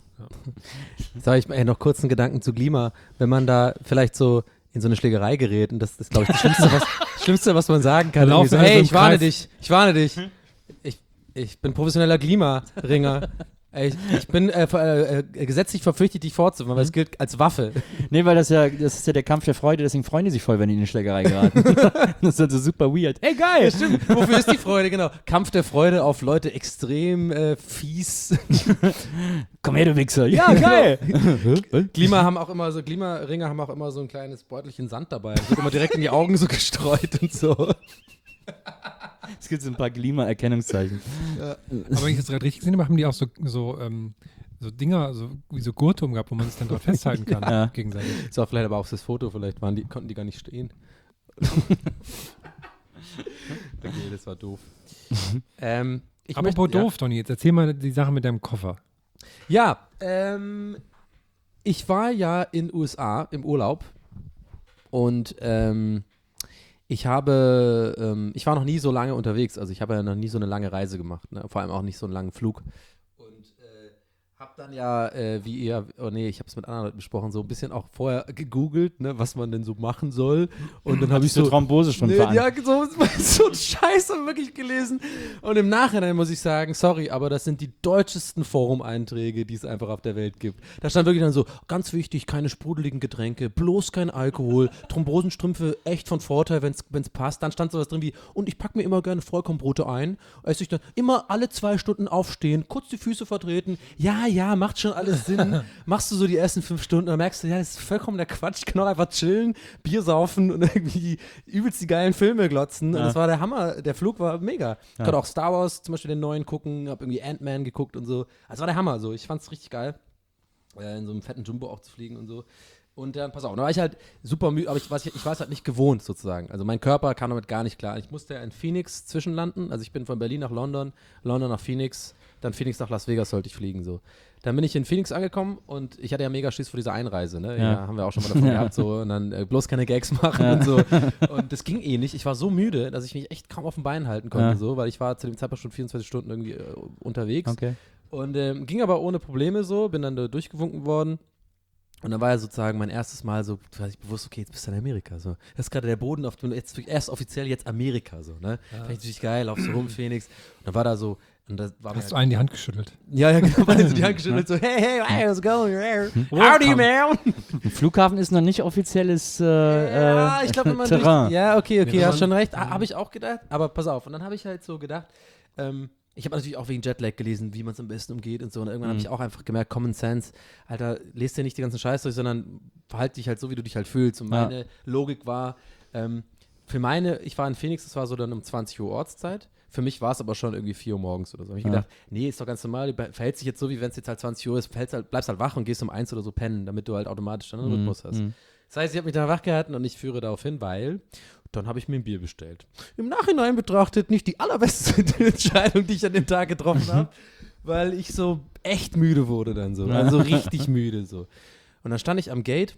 Sag ich ey, noch kurz einen Gedanken zu Klima. Wenn man da vielleicht so in so eine Schlägerei gerät, und das ist, glaube ich, das Schlimmste, was, Schlimmste, was man sagen kann.
Da
Irgendwie
laufen
So,
alle so
hey,
im
ich warne
Kreis.
dich, ich warne dich. Ich, ich bin professioneller Klimaringer. Ey, Ich, ich bin äh, ver- äh, äh, gesetzlich verpflichtet, dich vorzuführen, weil es gilt als Waffe.
Nee, weil das ja, das ist ja der Kampf der Freude, deswegen freuen die sich voll, wenn die in eine Schlägerei geraten. Das ist halt so super weird. Ey, geil!
Stimmt. Wofür ist die Freude? Genau. Kampf der Freude auf Leute extrem äh, fies.
Komm her, du Wichser. Ja, geil!
Klima haben auch immer so, Klimaringer haben auch immer so ein kleines Beutelchen Sand dabei. Das wird immer direkt in die Augen so gestreut und so.
Es gibt so ein paar Klima-Erkennungszeichen.
Aber wenn ich das gerade richtig gesehen habe, haben die auch so, so, ähm, so Dinger, so, wie so Gurte umgehabt, wo man sich dann dort festhalten kann,
Ja.
gegenseitig.
Das war vielleicht aber auch das Foto, vielleicht waren die, konnten die gar nicht stehen. Okay, das war doof. ähm, ich
Apropos
möchte- ja.
doof, Donny, jetzt erzähl mal die Sache mit deinem Koffer.
Ja, ähm, ich war ja in U S A im Urlaub und ähm, ich habe, ähm, ich war noch nie so lange unterwegs, also ich habe ja noch nie so eine lange Reise gemacht, ne? Vor allem auch nicht so einen langen Flug und äh, Hab dann ja, äh, wie ihr, oh nee, ich habe es mit anderen Leuten besprochen, so ein bisschen auch vorher gegoogelt, ne, was man denn so machen soll. Und dann habe ich so
Thrombosestrümpfe
nee,
an.
ja, so, so ein Scheiß habe ich wirklich gelesen. Und im Nachhinein muss ich sagen, sorry, aber das sind die deutschesten Forum-Einträge, die es einfach auf der Welt gibt. Da stand wirklich dann so, ganz wichtig, keine sprudeligen Getränke, bloß kein Alkohol, Thrombosenstrümpfe echt von Vorteil, wenn es passt. Dann stand sowas drin wie, und ich packe mir immer gerne Vollkornbrote ein, esse ich dann immer alle zwei Stunden aufstehen, kurz die Füße vertreten, ja, ja, macht schon alles Sinn. Machst du so die ersten fünf Stunden und dann merkst du, ja, das ist vollkommen der Quatsch. Ich kann auch einfach chillen, Bier saufen und irgendwie übelst die geilen Filme glotzen.
Ja.
Und das war der Hammer. Der Flug war mega. Ich
Ja.
konnte auch Star Wars zum Beispiel den neuen gucken, hab irgendwie Ant-Man geguckt und so. Das war der Hammer. So. Ich fand's richtig geil, äh, in so einem fetten Jumbo auch zu fliegen und so. Und dann, pass auf, da war ich halt super müde, aber ich, was, ich, ich war es halt nicht gewohnt sozusagen. Also mein Körper kam damit gar nicht klar. Ich musste ja in Phoenix zwischenlanden. Also ich bin von Berlin nach London, London nach Phoenix, dann Phoenix nach Las Vegas sollte ich fliegen so. Dann bin ich in Phoenix angekommen und ich hatte ja mega Schiss vor dieser Einreise, ne? Ja,
Ja.
haben wir auch schon mal davon
Ja.
gehabt, so. Und dann äh, bloß keine Gags machen und so. Und das ging eh nicht. Ich war so müde, dass ich mich echt kaum auf den Beinen halten konnte,
Ja.
so, weil ich war zu dem Zeitpunkt schon vierundzwanzig Stunden irgendwie äh, unterwegs.
Okay.
Und ähm, ging aber ohne Probleme so, bin dann da durchgewunken worden. Und dann war ja sozusagen mein erstes Mal so, da war ich bewusst, okay, jetzt bist du in Amerika. So. Das ist gerade der Boden, auf dem jetzt erst offiziell jetzt Amerika. So, ne?
Ja.
Fand ich natürlich geil, laufst so rum, Phoenix. Und dann war da so, und da war mir
Hast du einen die Hand geschüttelt?
ja, ja, genau, weil so die Hand geschüttelt, so, hey, hey, hey, how's it going? Howdy, man!
Ein Flughafen ist noch nicht offizielles äh,
Ja,
äh,
ich glaube, wenn man durch,
Terrain.
ja, okay, okay,
Ja,
hast
man-
schon recht, ha, habe ich auch gedacht, aber pass auf, und dann habe ich halt so gedacht, ähm, ich habe natürlich auch wegen Jetlag gelesen, wie man es am besten umgeht und so, und irgendwann habe
Mhm.
ich auch einfach gemerkt, Common Sense, Alter, lest dir nicht die ganzen Scheiß durch, sondern verhalte dich halt so, wie du dich halt fühlst, und
Ja.
meine Logik war, ähm, für meine, ich war in Phoenix, das war so dann um zwanzig Uhr Ortszeit. Für mich war es aber schon irgendwie vier Uhr morgens oder so. Hab ich
Ja.
gedacht, nee, ist doch ganz normal, du verhältst dich jetzt so, wie wenn es jetzt halt zwanzig Uhr ist, verhältst halt, bleibst halt wach und gehst um eins oder so pennen, damit du halt automatisch dann einen
Mhm,
Rhythmus hast.
mhm.
Das heißt, ich habe mich dann wach gehalten und ich führe darauf hin, weil dann habe ich mir ein Bier bestellt. Im Nachhinein betrachtet nicht die allerbeste Entscheidung, die ich an dem Tag getroffen habe, weil ich so echt müde wurde dann so. Also richtig müde so. Und dann stand ich am Gate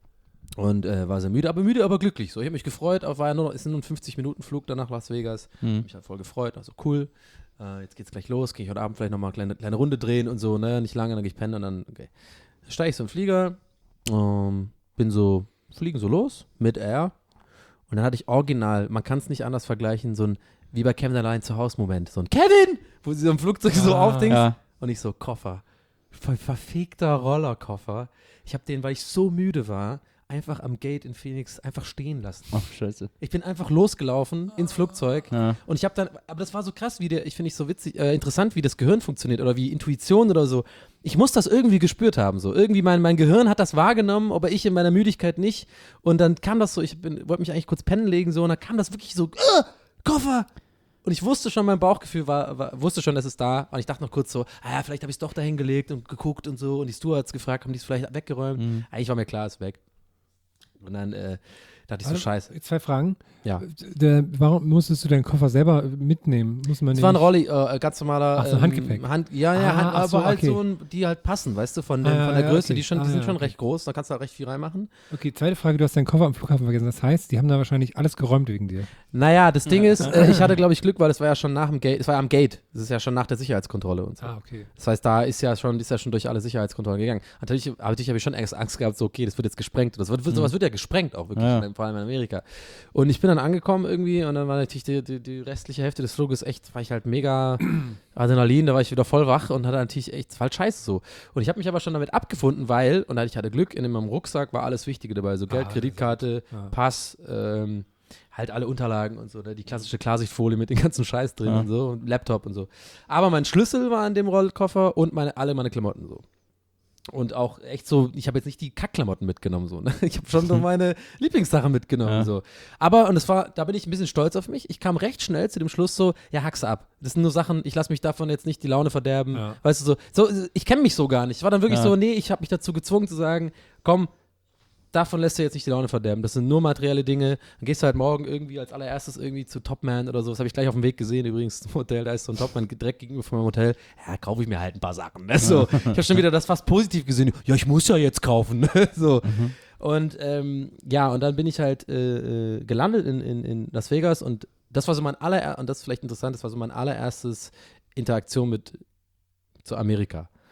und äh, war sehr müde, aber müde, aber glücklich. So, ich habe mich gefreut, auf, war ja nur noch, ist nur ein fünfzig-Minuten-Flug dann nach Las Vegas.
Mhm.
Mich halt voll gefreut, also cool. Äh, jetzt geht's gleich los, gehe ich heute Abend vielleicht nochmal eine kleine, kleine Runde drehen und so, ne, nicht lange, dann gehe ich pennen und dann, okay. Dann steige ich so in den Flieger, ähm, bin so, fliegen so los, mit Air. Und dann hatte ich original, man kann es nicht anders vergleichen, so ein, wie bei Kevin allein zu Hause Moment, so ein Kevin, wo sie so im Flugzeug so
Ah,
aufdingst.
Ja.
Und ich so, Koffer. Voll verfegter Rollerkoffer. Ich habe den, weil ich so müde war, einfach am Gate in Phoenix einfach stehen lassen.
Oh, scheiße.
Ich bin einfach losgelaufen ins Flugzeug
Ja.
und ich habe dann, aber das war so krass, wie der, ich finde ich so witzig, äh, interessant, wie das Gehirn funktioniert oder wie Intuition oder so. Ich muss das irgendwie gespürt haben, so. Irgendwie mein, mein Gehirn hat das wahrgenommen, aber ich in meiner Müdigkeit nicht. Und dann kam das so, ich bin- wollte mich eigentlich kurz pennen legen, so, und dann kam das wirklich so, äh, Koffer! Und ich wusste schon, mein Bauchgefühl war, war wusste schon, dass es da. Und ich dachte noch kurz so, ah ja, vielleicht habe ich es doch dahin gelegt und geguckt und so. Und die Stewards gefragt, haben die es vielleicht weggeräumt?
Mhm.
Eigentlich war mir klar, es ist weg. Und dann äh, dachte ich so,
Warte,
scheiße.
Zwei Fragen.
Ja.
Der, warum musstest du deinen Koffer selber mitnehmen? Muss man
Es war ein
nicht-
Rolli, äh, ganz normaler.
Ach so, Handgepäck.
Hand, ja, ja,
Ah,
Hand,
ach
aber
so,
halt
okay.
so, ein, die halt passen, weißt du, von, dem,
Ah,
von der
ja,
Größe.
okay.
Die, schon, die
Ah,
sind
ja,
schon
okay.
recht groß, da kannst du halt recht viel reinmachen.
Okay, zweite Frage, du hast deinen Koffer am Flughafen vergessen. Das heißt, die haben da wahrscheinlich alles geräumt wegen dir.
Naja, das Ding ist, äh, ich hatte, glaube ich, Glück, weil es war ja schon nach dem Gate, es war ja am Gate. Das ist ja schon nach der Sicherheitskontrolle und so.
Ah, okay.
Das heißt, da ist ja schon, ist ja schon durch alle Sicherheitskontrollen gegangen. Natürlich, aber natürlich habe ich schon Angst, Angst gehabt, so, okay, das wird jetzt gesprengt. Das wird, wird, sowas wird ja gesprengt auch wirklich,
Ja.
in, vor allem in Amerika. Und ich bin dann angekommen irgendwie und dann war natürlich die, die, die restliche Hälfte des Fluges echt, war ich halt mega Adrenalin, da war ich wieder voll wach und hatte natürlich echt, es war halt scheiße so. Und ich habe mich aber schon damit abgefunden, weil, und ich hatte Glück, in meinem Rucksack war alles Wichtige dabei, so Geld,
Ah,
Kreditkarte,
Ja.
Pass, ähm, halt alle Unterlagen und so, ne? Die klassische Klarsichtfolie mit dem ganzen Scheiß drin
Ja.
und so, und Laptop und so. Aber mein Schlüssel war in dem Rollkoffer und meine, alle meine Klamotten so. Und auch echt so, ich habe jetzt nicht die Kackklamotten mitgenommen, so, ne? Ich habe schon so meine Lieblingssachen mitgenommen,
Ja.
so. Aber, und es war, da bin ich ein bisschen stolz auf mich, ich kam recht schnell zu dem Schluss so, ja, hack's ab. Das sind nur Sachen, ich lasse mich davon jetzt nicht die Laune verderben,
Ja.
weißt du, so, so ich kenne mich so gar nicht. Ich war dann wirklich
Ja.
so, nee, ich habe mich dazu gezwungen zu sagen, komm, davon lässt du jetzt nicht die Laune verderben. Das sind nur materielle Dinge. Dann gehst du halt morgen irgendwie als allererstes irgendwie zu Topman oder so. Das habe ich gleich auf dem Weg gesehen übrigens im Hotel. Da ist so ein Topman direkt gegenüber von meinem Hotel. Ja, kaufe ich mir halt ein paar Sachen. Ne? So, ich habe schon wieder das fast positiv gesehen. Ja, ich muss ja jetzt kaufen. Ne? So.
Mhm.
Und ähm, ja, und dann bin ich halt äh, äh, gelandet in, in, in Las Vegas und das war so mein aller, und das ist vielleicht interessant, das war so mein allererstes Interaktion mit zu Amerika.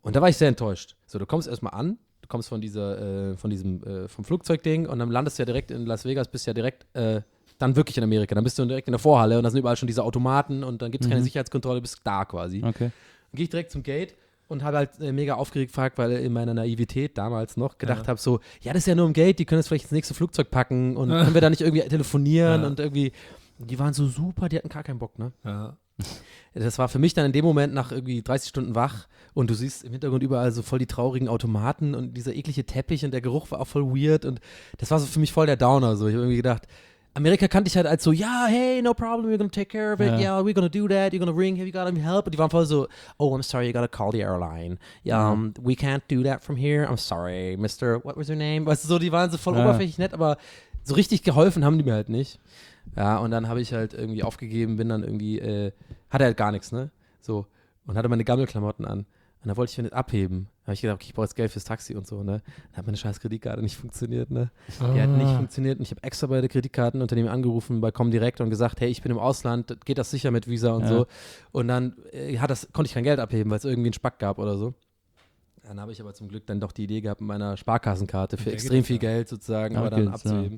und da war ich sehr enttäuscht. So, du kommst erstmal an, du kommst von dieser, äh, von diesem, äh, vom Flugzeugding und dann landest du ja direkt in Las Vegas, bist ja direkt, äh, dann wirklich in Amerika. Dann bist du direkt in der Vorhalle und da sind überall schon diese Automaten und dann gibt es keine
Mhm.
Sicherheitskontrolle, bist da quasi.
Okay.
Dann gehe ich direkt zum Gate und habe halt äh, mega aufgeregt gefragt, weil in meiner Naivität damals noch gedacht
Ja.
habe, so, ja, das ist ja nur im Gate, die können jetzt vielleicht ins nächste Flugzeug packen und können wir da nicht irgendwie telefonieren
Ja.
und irgendwie, die waren so super, die hatten gar keinen Bock, ne?
Ja.
Das war für mich dann in dem Moment nach irgendwie dreißig Stunden wach und du siehst im Hintergrund überall so voll die traurigen Automaten und dieser eklige Teppich und der Geruch war auch voll weird und das war so für mich voll der Downer, so. Ich habe irgendwie gedacht, Amerika kannte ich halt als so, ja, hey, no problem, we're gonna take care of it,
Ja.
yeah, we're gonna do that, you're gonna ring, have you got any help? Und die waren voll so, oh, I'm sorry, you gotta call the airline. Yeah, um, we can't do that from here, I'm sorry, Mister, what was your name? Weißt du, so, die waren so voll
Ja.
oberflächlich nett, aber so richtig geholfen haben die mir halt nicht. Ja, und dann habe ich halt irgendwie aufgegeben, bin dann irgendwie, äh, hatte halt gar nichts, ne? So, und hatte meine Gammelklamotten an. Und da wollte ich mir nicht abheben. Da habe ich gedacht, okay, ich brauche jetzt Geld fürs Taxi und so, ne? Dann hat meine scheiß Kreditkarte nicht funktioniert, ne? Die hat nicht funktioniert und ich habe extra bei der Kreditkartenunternehmen angerufen, bei Comdirect und gesagt, hey, ich bin im Ausland, geht das sicher mit Visa und
Ja.
so. Und dann äh, hat das, konnte ich kein Geld abheben, weil es irgendwie einen Spack gab oder so. Dann habe ich aber zum Glück dann doch die Idee gehabt, mit meiner Sparkassenkarte für
Der
extrem
geht
viel
das, ja.
Geld sozusagen,
Ja,
aber dann
geht's, ja.
abzuheben.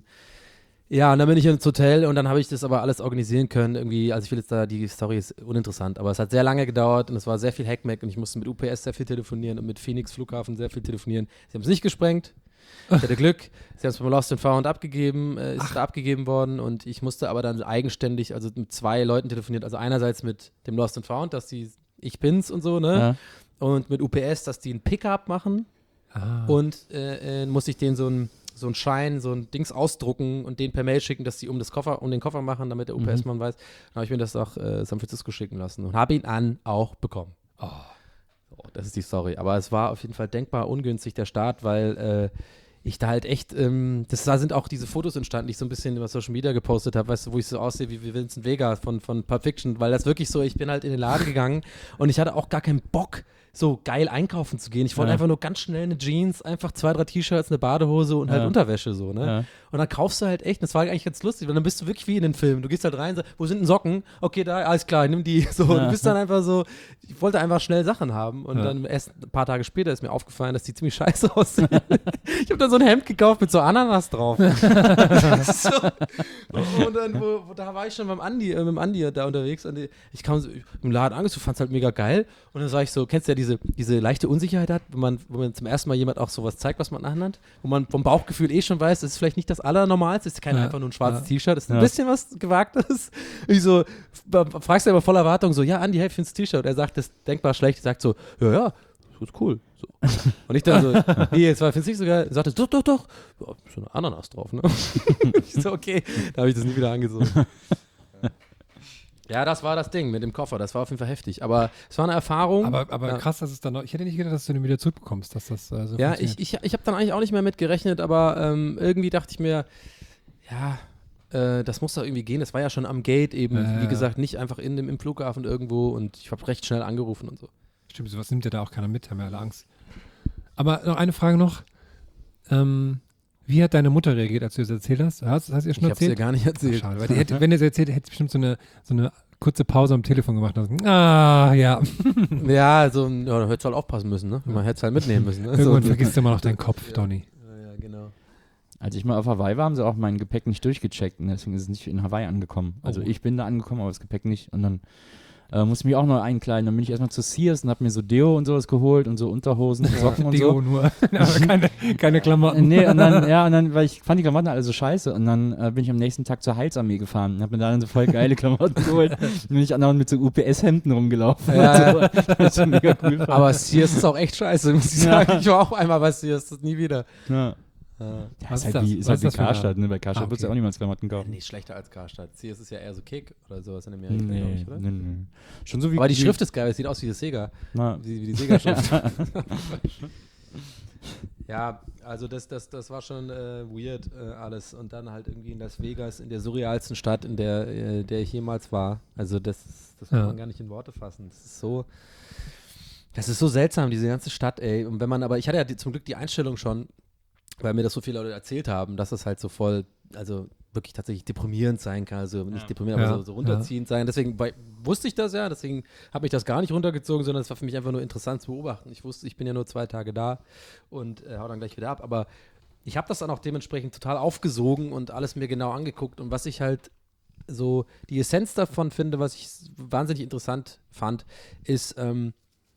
Ja, und dann bin ich ins Hotel und dann habe ich das aber alles organisieren können. Irgendwie, also ich will jetzt da, die Story ist uninteressant, aber es hat sehr lange gedauert und es war sehr viel Hackmack und ich musste mit U P S sehr viel telefonieren und mit Phoenix Flughafen sehr viel telefonieren. Sie haben es nicht gesprengt. Ich hatte Glück. Sie haben es beim Lost and Found abgegeben, äh, ist da abgegeben worden und ich musste aber dann eigenständig, also mit zwei Leuten telefoniert. Also einerseits mit dem Lost and Found, dass die, ich bin's und so, ne?
Ja.
Und mit U P S, dass die ein Pickup machen.
Ah.
Und äh, äh, musste ich denen so ein so ein Schein, so ein Dings ausdrucken und den per Mail schicken, dass sie um das Koffer, um den Koffer machen, damit der U P S-Mann weiß. Dann habe ich mir das nach äh, San Francisco schicken lassen und habe ihn an auch bekommen.
Oh.
So, das ist die Story. Aber es war auf jeden Fall denkbar ungünstig, der Start, weil äh, ich da halt echt, ähm, das, da sind auch diese Fotos entstanden, die ich so ein bisschen über Social Media gepostet habe, weißt du, wo ich so aussehe wie, wie Vincent Vega von, von Pulp Fiction, weil das wirklich so, ich bin halt in den Laden gegangen und ich hatte auch gar keinen Bock, so geil einkaufen zu gehen. Ich wollte
Ja.
einfach nur ganz schnell eine Jeans, einfach zwei, drei T-Shirts, eine Badehose und halt
Ja.
Unterwäsche so, ne?
Ja.
Und dann kaufst du halt echt, das war eigentlich ganz lustig, weil dann bist du wirklich wie in den Filmen. Du gehst halt rein, sagst, wo sind denn Socken? Okay, da, alles klar, nimm die. So,
Ja.
du bist dann einfach so, ich wollte einfach schnell Sachen haben und
Ja.
dann erst ein paar Tage später ist mir aufgefallen, dass die ziemlich scheiße aussehen. Ich habe dann so ein Hemd gekauft mit so Ananas drauf. so. Und dann, wo, wo, da war ich schon beim Andi, äh, mit dem Andi da unterwegs und ich kam so im Laden angezogen, fand es halt mega geil und dann sag ich so, kennst du ja diese, diese leichte Unsicherheit hat, wenn man, wenn man zum ersten Mal jemand auch sowas zeigt, was man anhat, wo man vom Bauchgefühl eh schon weiß, das ist vielleicht nicht das Allernormalste, es ist kein
Ja.
einfach nur ein schwarzes
Ja.
T-Shirt, es ist ein
Ja.
bisschen was Gewagtes. Ich so, b- fragst du aber voller Erwartung so, ja Andi, hey, findest du das T-Shirt? Er sagt, das ist denkbar schlecht, sagt so, ja, ja, das ist cool. So. Und ich dann so, wie, jetzt war, findest du nicht so geil? Er sagte, doch, doch, doch, ja, ist so eine Ananas drauf, ne? Ich so, okay, da habe ich das nie wieder angezogen. Ja, das war das Ding mit dem Koffer, das war auf jeden Fall heftig, aber es war eine Erfahrung.
Aber, aber
ja.
krass, dass es dann noch. Ich hätte nicht gedacht, dass du den wieder zurückbekommst, dass das äh, so
Ja,
funktioniert.
ich, ich, ich habe dann eigentlich auch nicht mehr mit gerechnet, aber ähm, irgendwie dachte ich mir, ja, äh, das muss doch irgendwie gehen. Das war ja schon am Gate eben,
Ja,
wie
ja.
gesagt, nicht einfach in dem, im Flughafen irgendwo und ich habe recht schnell angerufen und so.
Stimmt, sowas nimmt ja da auch keiner mit, haben ja alle Angst. Aber noch eine Frage noch. Ähm, wie hat deine Mutter reagiert, als du das erzählt hast? Hast, hast du ihr schon
Ich habe es dir
erzählt?
gar nicht
Ach,
erzählt.
schade, weil die hätte, wenn ihr es erzählt, hätte bestimmt so eine, so eine kurze Pause am Telefon gemacht. Und so, ah, ja.
Ja, also, ja, da hättest du halt aufpassen müssen, ne? Man hätte es halt mitnehmen müssen. Ne?
Irgendwann
So.
vergisst du immer noch deinen Kopf, Donny.
Ja, ja, genau.
Als ich mal auf Hawaii war, haben sie auch mein Gepäck nicht durchgecheckt und deswegen ist es nicht in Hawaii angekommen. Also
Oh.
ich bin da angekommen, aber das Gepäck nicht. Und dann äh, musste ich mich auch noch einkleiden. Dann bin ich erstmal zu Sears und habe mir so Deo und sowas geholt und so Unterhosen und Socken und
Deo
so.
nur, aber keine, keine
Äh,
Klamotten.
Nee, und dann, ja, und dann, weil ich fand die Klamotten alle so scheiße und dann äh, bin ich am nächsten Tag zur Heilsarmee gefahren und habe mir da dann so voll geile Klamotten geholt. Dann bin ich andauernd mit so U P S-Hemden rumgelaufen.
Ja.
Und so. Das ist mega cool. fand.
Aber Sears ist auch echt scheiße, muss ich
Ja.
sagen. Ich war auch einmal bei Sears, das nie wieder.
Ja.
Ja.
Ja,
Was
ist
ist
halt
das?
wie, ist
Was
halt
ist
wie
das für eine-
Karstadt, ne? Bei Karstadt
Ah,
würdest du
okay.
auch niemals Klamotten kaufen.
Nee, schlechter als Karstadt. Sears ist ja eher so Kick oder sowas in Amerika, glaube
Nee,
ich, oder?
nee, nee. Schon so wie
Aber die
wie-
Schrift ist geil, es sieht aus wie die Sega.
Na,
Wie, wie die Sega-Schrift. Ja, also das, das, das war schon äh, weird äh, alles. Und dann halt irgendwie in Las Vegas, in der surrealsten Stadt, in der, äh, der ich jemals war. Also das, das kann
Ja.
man gar nicht in Worte fassen. Das ist so, das ist so seltsam, diese ganze Stadt, ey. Und wenn man aber, ich hatte ja die, zum Glück die Einstellung schon, weil mir das so viele Leute erzählt haben, dass es halt so voll, also wirklich tatsächlich deprimierend sein kann, also nicht deprimierend, aber
Ja.
so, so runterziehend sein. Deswegen bei, wusste ich das ja, deswegen habe ich das gar nicht runtergezogen, sondern es war für mich einfach nur interessant zu beobachten. Ich wusste, ich bin ja nur zwei Tage da und äh, hau dann gleich wieder ab, aber ich habe das dann auch dementsprechend total aufgesogen und alles mir genau angeguckt und was ich halt so die Essenz davon finde, was ich wahnsinnig interessant fand, ist, ähm,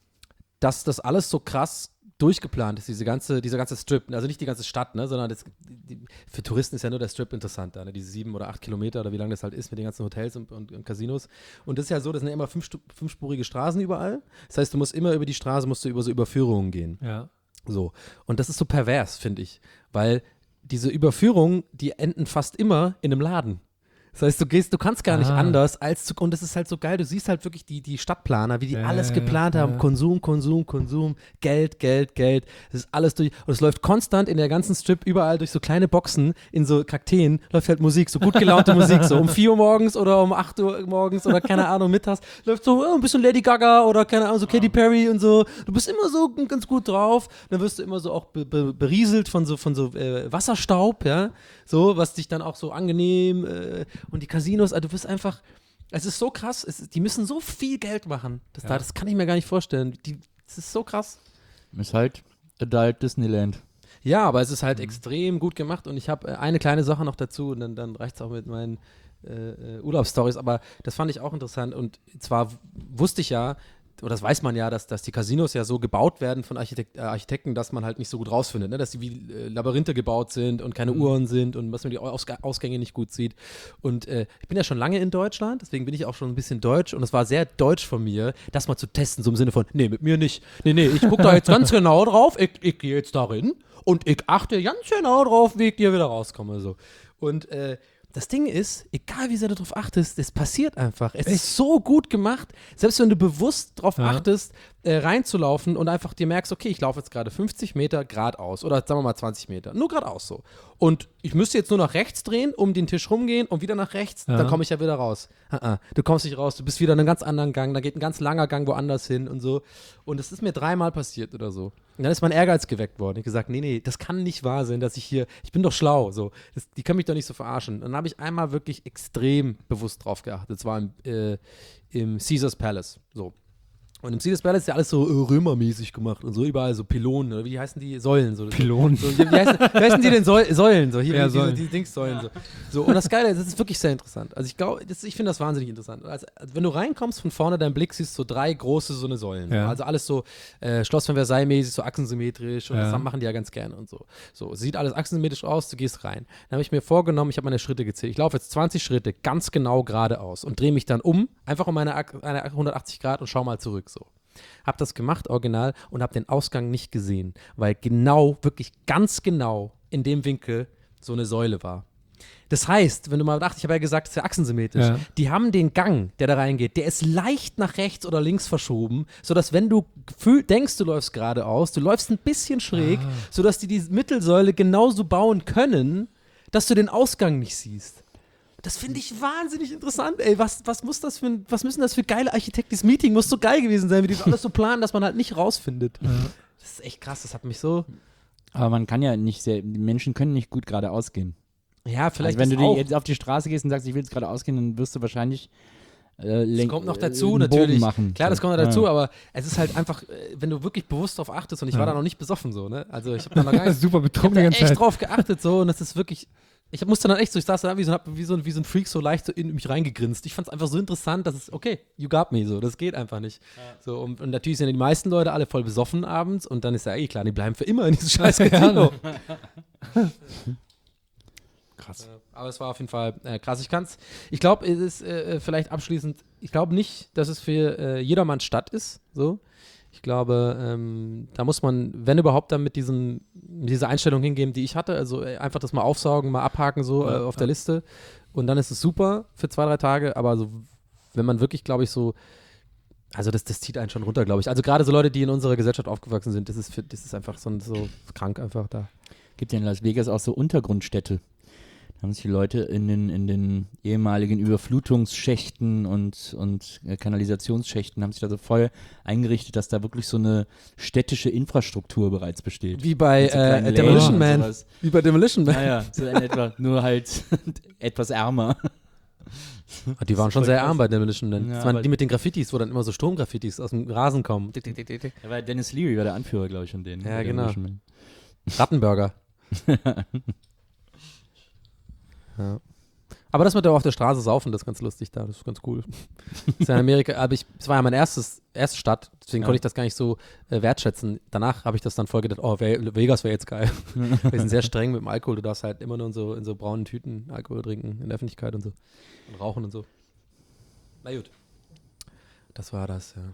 dass das alles so krass durchgeplant ist, diese ganze, dieser ganze Strip, also nicht die ganze Stadt, ne, sondern das, die, für Touristen ist ja nur der Strip interessant, da, ne, diese sieben oder acht Kilometer oder wie lang das halt ist mit den ganzen Hotels und, und, und Casinos. Und das ist ja so, das sind ja immer fünf, fünfspurige Straßen überall. Das heißt, du musst immer über die Straße, musst du über so Überführungen gehen.
Ja.
So. Und das ist so pervers, finde ich, weil diese Überführungen, die enden fast immer in einem Laden. Das heißt, du gehst, du kannst gar nicht
Ah.
anders als zu, und das ist halt so geil, du siehst halt wirklich die, die Stadtplaner, wie die
Ja,
alles
ja,
geplant
ja.
haben, Konsum, Konsum, Konsum, Geld, Geld, Geld, das ist alles durch, und es läuft konstant in der ganzen Strip überall durch so kleine Boxen in so Kakteen, läuft halt Musik, so gut gelaunte Musik, so um vier Uhr morgens oder um acht Uhr morgens oder keine Ahnung, mittags, läuft so oh, ein bisschen Lady Gaga oder keine Ahnung, so Katy Perry und so, du bist immer so ganz gut drauf, dann wirst du immer so auch be be berieselt von so, von so äh, Wasserstaub, ja, so, was dich dann auch so angenehm äh, und die Casinos, also du wirst einfach, es ist so krass, es ist, die müssen so viel Geld machen, das,
Ja.
da, das kann ich mir gar nicht vorstellen, die, das ist so krass.
Ist halt Adult Disneyland.
Ja, aber es ist halt extrem gut gemacht und ich habe äh, eine kleine Sache noch dazu und dann, dann reicht es auch mit meinen äh, äh, Urlaubsstories, aber das fand ich auch interessant und zwar w- wusste ich ja, oder das weiß man ja, dass, dass die Casinos ja so gebaut werden von Architekt, äh, Architekten, dass man halt nicht so gut rausfindet, ne? Dass sie wie äh, Labyrinthe gebaut sind und keine Uhren sind und dass man die Aus Ausgänge nicht gut sieht. Und äh, ich bin ja schon lange in Deutschland, deswegen bin ich auch schon ein bisschen deutsch und es war sehr deutsch von mir, das mal zu testen, so im Sinne von, nee, mit mir nicht. Nee, nee, ich gucke da jetzt ganz genau drauf, ich, ich gehe jetzt darin und ich achte ganz genau drauf, wie ich hier wieder rauskomme. So. Und äh, das Ding ist, egal wie sehr du darauf achtest, es passiert einfach. Es ist so gut gemacht, selbst wenn du bewusst darauf
Ja.
achtest, äh, reinzulaufen und einfach dir merkst, okay, ich laufe jetzt gerade fünfzig Meter geradeaus oder sagen wir mal zwanzig Meter, nur geradeaus so. Und ich müsste jetzt nur nach rechts drehen, um den Tisch rumgehen und wieder nach rechts,
Ja.
dann komme ich ja wieder raus. Ah, ah, du kommst nicht raus, du bist wieder in einem ganz anderen Gang, da geht ein ganz langer Gang woanders hin und so. Und das ist mir dreimal passiert oder so. Und dann ist mein Ehrgeiz geweckt worden. Ich habe gesagt, nee, nee, das kann nicht wahr sein, dass ich hier, ich bin doch schlau, so. Das, die können mich doch nicht so verarschen. Und dann habe ich einmal wirklich extrem bewusst drauf geachtet. Das war im, äh, im Caesars Palace, so. Und im Caesars Palace ist ja alles so äh, römermäßig gemacht und so, überall so Pylonen, oder wie heißen die? Säulen. So.
Pylonen.
So, wie, heißen, wie heißen die denn? Säu Säulen, so hier,
Ja,
wie diese,
Säulen.
diese Dingssäulen. So. So, und das Geile ist, das ist wirklich sehr interessant. Also ich glaube, ich finde das wahnsinnig interessant. Also, also wenn du reinkommst, von vorne dein Blick siehst, so drei große so eine Säulen.
Ja.
Also alles so äh, Schloss von Versailles-mäßig, so achsensymmetrisch und
Ja.
das machen die ja ganz gerne und so. So, sieht alles achsensymmetrisch aus, du gehst rein. Dann habe ich mir vorgenommen, ich habe meine Schritte gezählt. Ich laufe jetzt zwanzig Schritte ganz genau geradeaus und drehe mich dann um, einfach um meine, Ach- eine hundertachtzig Grad und schau mal zurück so. Hab das gemacht, original, und hab den Ausgang nicht gesehen, weil genau, wirklich ganz genau in dem Winkel so eine Säule war. Das heißt, wenn du mal bedacht, ich habe ja gesagt, es ist ja achsensymmetrisch,
Ja.
die haben den Gang, der da reingeht, der ist leicht nach rechts oder links verschoben, sodass wenn du fühl, denkst, du läufst geradeaus, du läufst ein bisschen schräg,
Ah.
sodass die die Mittelsäule genauso bauen können, dass du den Ausgang nicht siehst. Das finde ich wahnsinnig interessant, ey. Was, was muss das für ein, was müssen das für geile Architekten? Dieses Meeting muss so geil gewesen sein, wie die das alles so planen, dass man halt nicht rausfindet. Das ist echt krass, das hat mich so.
Aber man kann ja nicht sehr, die Menschen können nicht gut geradeaus gehen.
Ja, vielleicht
Also wenn
ist
du die
auch.
jetzt auf die Straße gehst und sagst, ich will jetzt geradeaus gehen, dann wirst du wahrscheinlich äh,
Das
lenk-
kommt noch
äh,
dazu,
einen Bogen
natürlich.
machen.
Klar, das
So.
kommt noch dazu,
Ja.
aber es ist halt einfach, äh, wenn du wirklich bewusst darauf achtest, und ich
Ja.
war da noch nicht besoffen so, ne? Also ich habe da noch gar nicht,
Super
ich hab
betrunken
da
die ganze
echt
Zeit.
drauf geachtet so, und das ist wirklich. Ich musste dann echt so, ich saß da wie so, hab wie, so, ein- wie so ein Freak so leicht so in mich reingegrinst. Ich fand es einfach so interessant, dass es, okay, you got me, so, das geht einfach nicht. So, und, und natürlich sind ja die meisten Leute alle voll besoffen abends und dann ist ja eh klar, die bleiben für immer in diesem scheiß Casino.
Krass.
Aber es war auf jeden Fall äh, krass. Ich kann's, ich glaube, es ist äh, vielleicht abschließend, ich glaube nicht, dass es für äh, jedermanns Stadt ist, so. Ich glaube, ähm, da muss man, wenn überhaupt, dann mit, diesen, mit dieser Einstellung hingehen, die ich hatte. Also äh, einfach das mal aufsaugen, mal abhaken so
Ja,
äh, auf
ja.
der Liste. Und dann ist es super für zwei, drei Tage. Aber so, wenn man wirklich, glaube ich, so, also das, das zieht einen schon runter, glaube ich. Also gerade so Leute, die in unserer Gesellschaft aufgewachsen sind, das ist, für, das ist einfach so, so krank einfach da.
Gibt ja in Las Vegas auch so Untergrundstädte. Da haben sich die Leute in den, in den ehemaligen Überflutungsschächten und, und äh, Kanalisationsschächten haben sich da so voll eingerichtet, dass da wirklich so eine städtische Infrastruktur bereits besteht.
Wie bei
Mit so kleinen
äh,
Läden
Demolition
und
Man.
sowas.
Wie bei Demolition Man.
Naja, so in etwa, nur halt etwas ärmer.
Die waren schon sehr arm bei Demolition Man.
Ja,
das waren
aber-
die mit den Graffitis, wo dann immer so Sturmgraffitis aus dem Rasen kommen. Tick, tick, tick, tick, tick.
Da war Dennis Leary, war der Anführer, glaube ich, von denen.
Ja,
Bei
genau.
Demolition Man.
Rattenburger. Ja. Aber das mit der auf der Straße saufen, das ist ganz lustig da, das ist ganz cool. Das ist ja in Amerika, aber ich, es war ja meine erstes, erste Stadt, deswegen
Ja.
konnte ich das gar nicht so äh, wertschätzen. Danach habe ich das dann voll gedacht, oh, Ve- Vegas wäre jetzt geil. Wir sind sehr streng mit dem Alkohol, du darfst halt immer nur in so, in so braunen Tüten Alkohol trinken, in der Öffentlichkeit und so. Und rauchen und so. Na gut. Das war das, ja.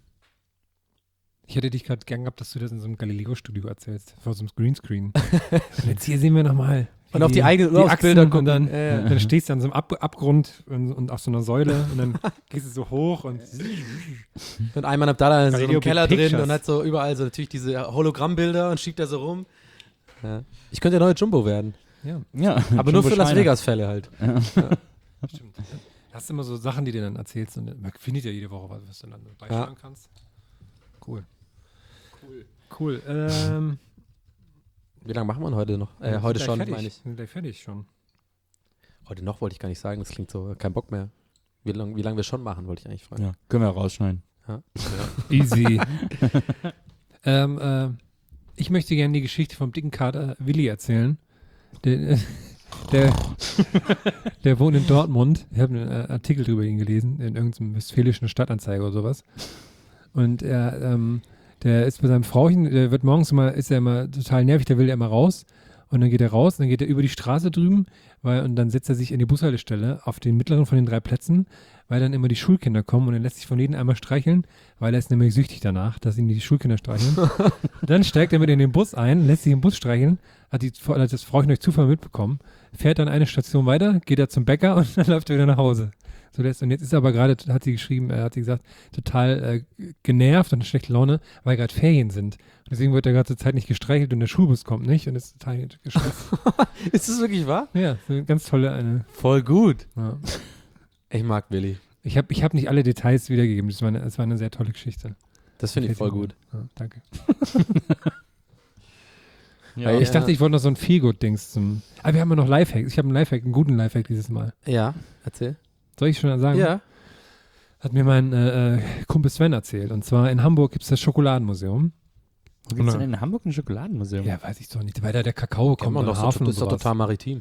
Ich hätte dich gerade gern gehabt, dass du das in so einem Galileo-Studio erzählst, vor so einem Greenscreen. Und jetzt hier sehen wir nochmal.
Und auf die eigenen
die
Urlaubsbilder
Achsen
gucken.
und dann,
Ja, ja.
dann stehst du an so einem Ab Abgrund und, und auf so einer Säule und dann gehst du so hoch und
Und Ayman Abdallah in so
Galileo
einem Keller
Big
drin
Pictures.
und hat so überall so natürlich diese Hologrammbilder und schiebt da so rum. Ja. Ich könnte der neue Jumbo werden.
ja,
Ja,
Aber nur
Jumbo
für Las
Schreiner.
Vegas-Fälle halt.
stimmt. Hast immer so Sachen, die du dann erzählst und man findet ja jede Woche was, was du dann beisteuern kannst. Cool. Cool. Cool. Ähm,
Wie lange machen wir denn heute noch? Äh,
wir
heute
sind
schon,
gleich
meine
fertig.
ich.
Wir sind gleich fertig schon.
Heute noch wollte ich gar nicht sagen, das klingt so, kein Bock mehr. Wie lange wie lang wir schon machen, wollte ich eigentlich fragen.
Ja, können wir rausschneiden.
Ja.
Easy. ähm, äh, ich möchte gerne die Geschichte vom dicken Kater Willi erzählen. Der, äh, der, der wohnt in Dortmund. Ich habe einen äh, Artikel drüber ihn gelesen, in irgendeinem westfälischen Stadtanzeiger oder sowas. Und er, ähm, der ist bei seinem Frauchen, der wird morgens immer, ist er immer total nervig, der will ja immer raus. Und dann geht er raus, und dann geht er über die Straße drüben, weil, und dann setzt er sich in die Bushaltestelle auf den mittleren von den drei Plätzen, weil dann immer die Schulkinder kommen und er lässt sich von jedem einmal streicheln, weil er ist nämlich süchtig danach, dass ihn die Schulkinder streicheln. Dann steigt er mit in den Bus ein, lässt sich im Bus streicheln, hat, die, hat das Frauchen durch Zufall mitbekommen, fährt dann eine Station weiter, geht er zum Bäcker und dann läuft er wieder nach Hause. So lässt, und jetzt ist er aber gerade, hat sie geschrieben, er hat sie gesagt, total äh, genervt und schlechte Laune, weil gerade Ferien sind. Und deswegen wird er gerade zur Zeit nicht gestreichelt und der Schulbus kommt nicht und ist total gestresst.
Ist das wirklich wahr?
Ja, so eine ganz tolle eine.
Voll gut.
Ja.
Ich mag Willi.
Ich habe ich hab nicht alle Details wiedergegeben, das war eine, das war eine sehr tolle Geschichte.
Das finde ich voll gut.
Ja, danke.
Ja.
Weil
Ich dachte, ich wollte noch so ein Feelgood-Dings zum. Aber wir haben ja noch Lifehacks. Ich habe einen Lifehack, einen guten Lifehack dieses Mal.
Ja, erzähl.
Soll ich schon sagen?
Ja.
Hat mir mein äh, äh, Kumpel Sven erzählt. Und zwar in Hamburg gibt es das Schokoladenmuseum.
Wo gibt es denn in Hamburg ein Schokoladenmuseum?
Ja, weiß ich doch nicht, weil da der Kakao
Kann
kommt
man
und
doch
Hafen
so, das ist
und
doch
sowas.
total maritim.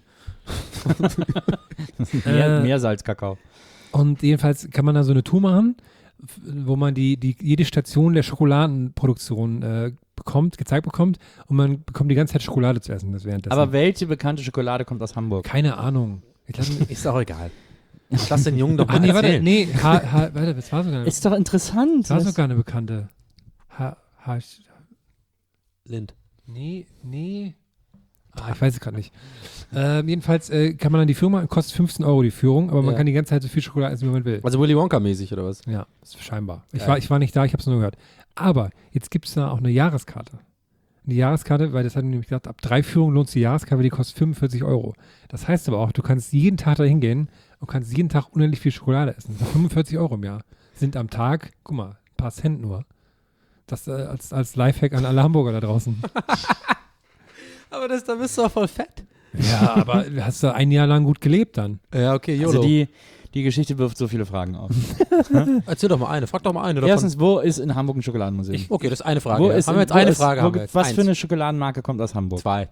Mehr,
Äh,
Meersalzkakao.
Und jedenfalls kann man da so eine Tour machen, f- wo man die, die jede Station der Schokoladenproduktion äh, bekommt, gezeigt bekommt und man bekommt die ganze Zeit Schokolade zu essen. Das währenddessen.
Aber welche bekannte Schokolade kommt aus Hamburg?
keine Ahnung. Ich lass mich,
Ist auch egal. Lass den Jungen doch mal
ah, nee, warte,
erzählen.
nee, ha, ha, warte, das war sogar eine,
Ist doch interessant.
das war
Was-
sogar eine bekannte. Ha, ha,
Lind.
nee, nee. Ah, ich weiß es gerade nicht. Ähm, jedenfalls äh, kann man dann die Führung machen, kostet fünfzehn Euro die Führung, aber man
Ja.
kann die ganze Zeit so viel Schokolade essen, wie man will.
Also Willy Wonka-mäßig oder was?
Ja, ist scheinbar. Ich
Geil.
war, ich war nicht da, ich habe es nur gehört. Aber jetzt gibt es da auch eine Jahreskarte. Die Jahreskarte, weil das hat nämlich gesagt, ab drei Führungen lohnt sich die Jahreskarte, die kostet fünfundvierzig Euro. Das heißt aber auch, du kannst jeden Tag da hingehen und kannst jeden Tag unendlich viel Schokolade essen. Das sind fünfundvierzig Euro im Jahr. Sind am Tag, guck mal, ein paar Cent nur. Das äh, als, als Lifehack an alle Hamburger da draußen.
Aber das, da bist du auch voll fett.
Ja, aber hast du ein Jahr lang gut gelebt dann.
Ja, okay, YOLO.
Also die, die Geschichte wirft so viele Fragen auf.
Erzähl doch mal eine, frag doch mal eine davon.
Erstens, wo ist in Hamburg ein Schokoladenmuseum?
Ich-
Okay, das ist eine Frage.
wo
ja.
ist,
haben wir jetzt
wo
eine
ist,
Frage?
Wo
Haben wir
gibt,
jetzt.
was
Eins.
für eine Schokoladenmarke kommt aus Hamburg?
Zwei.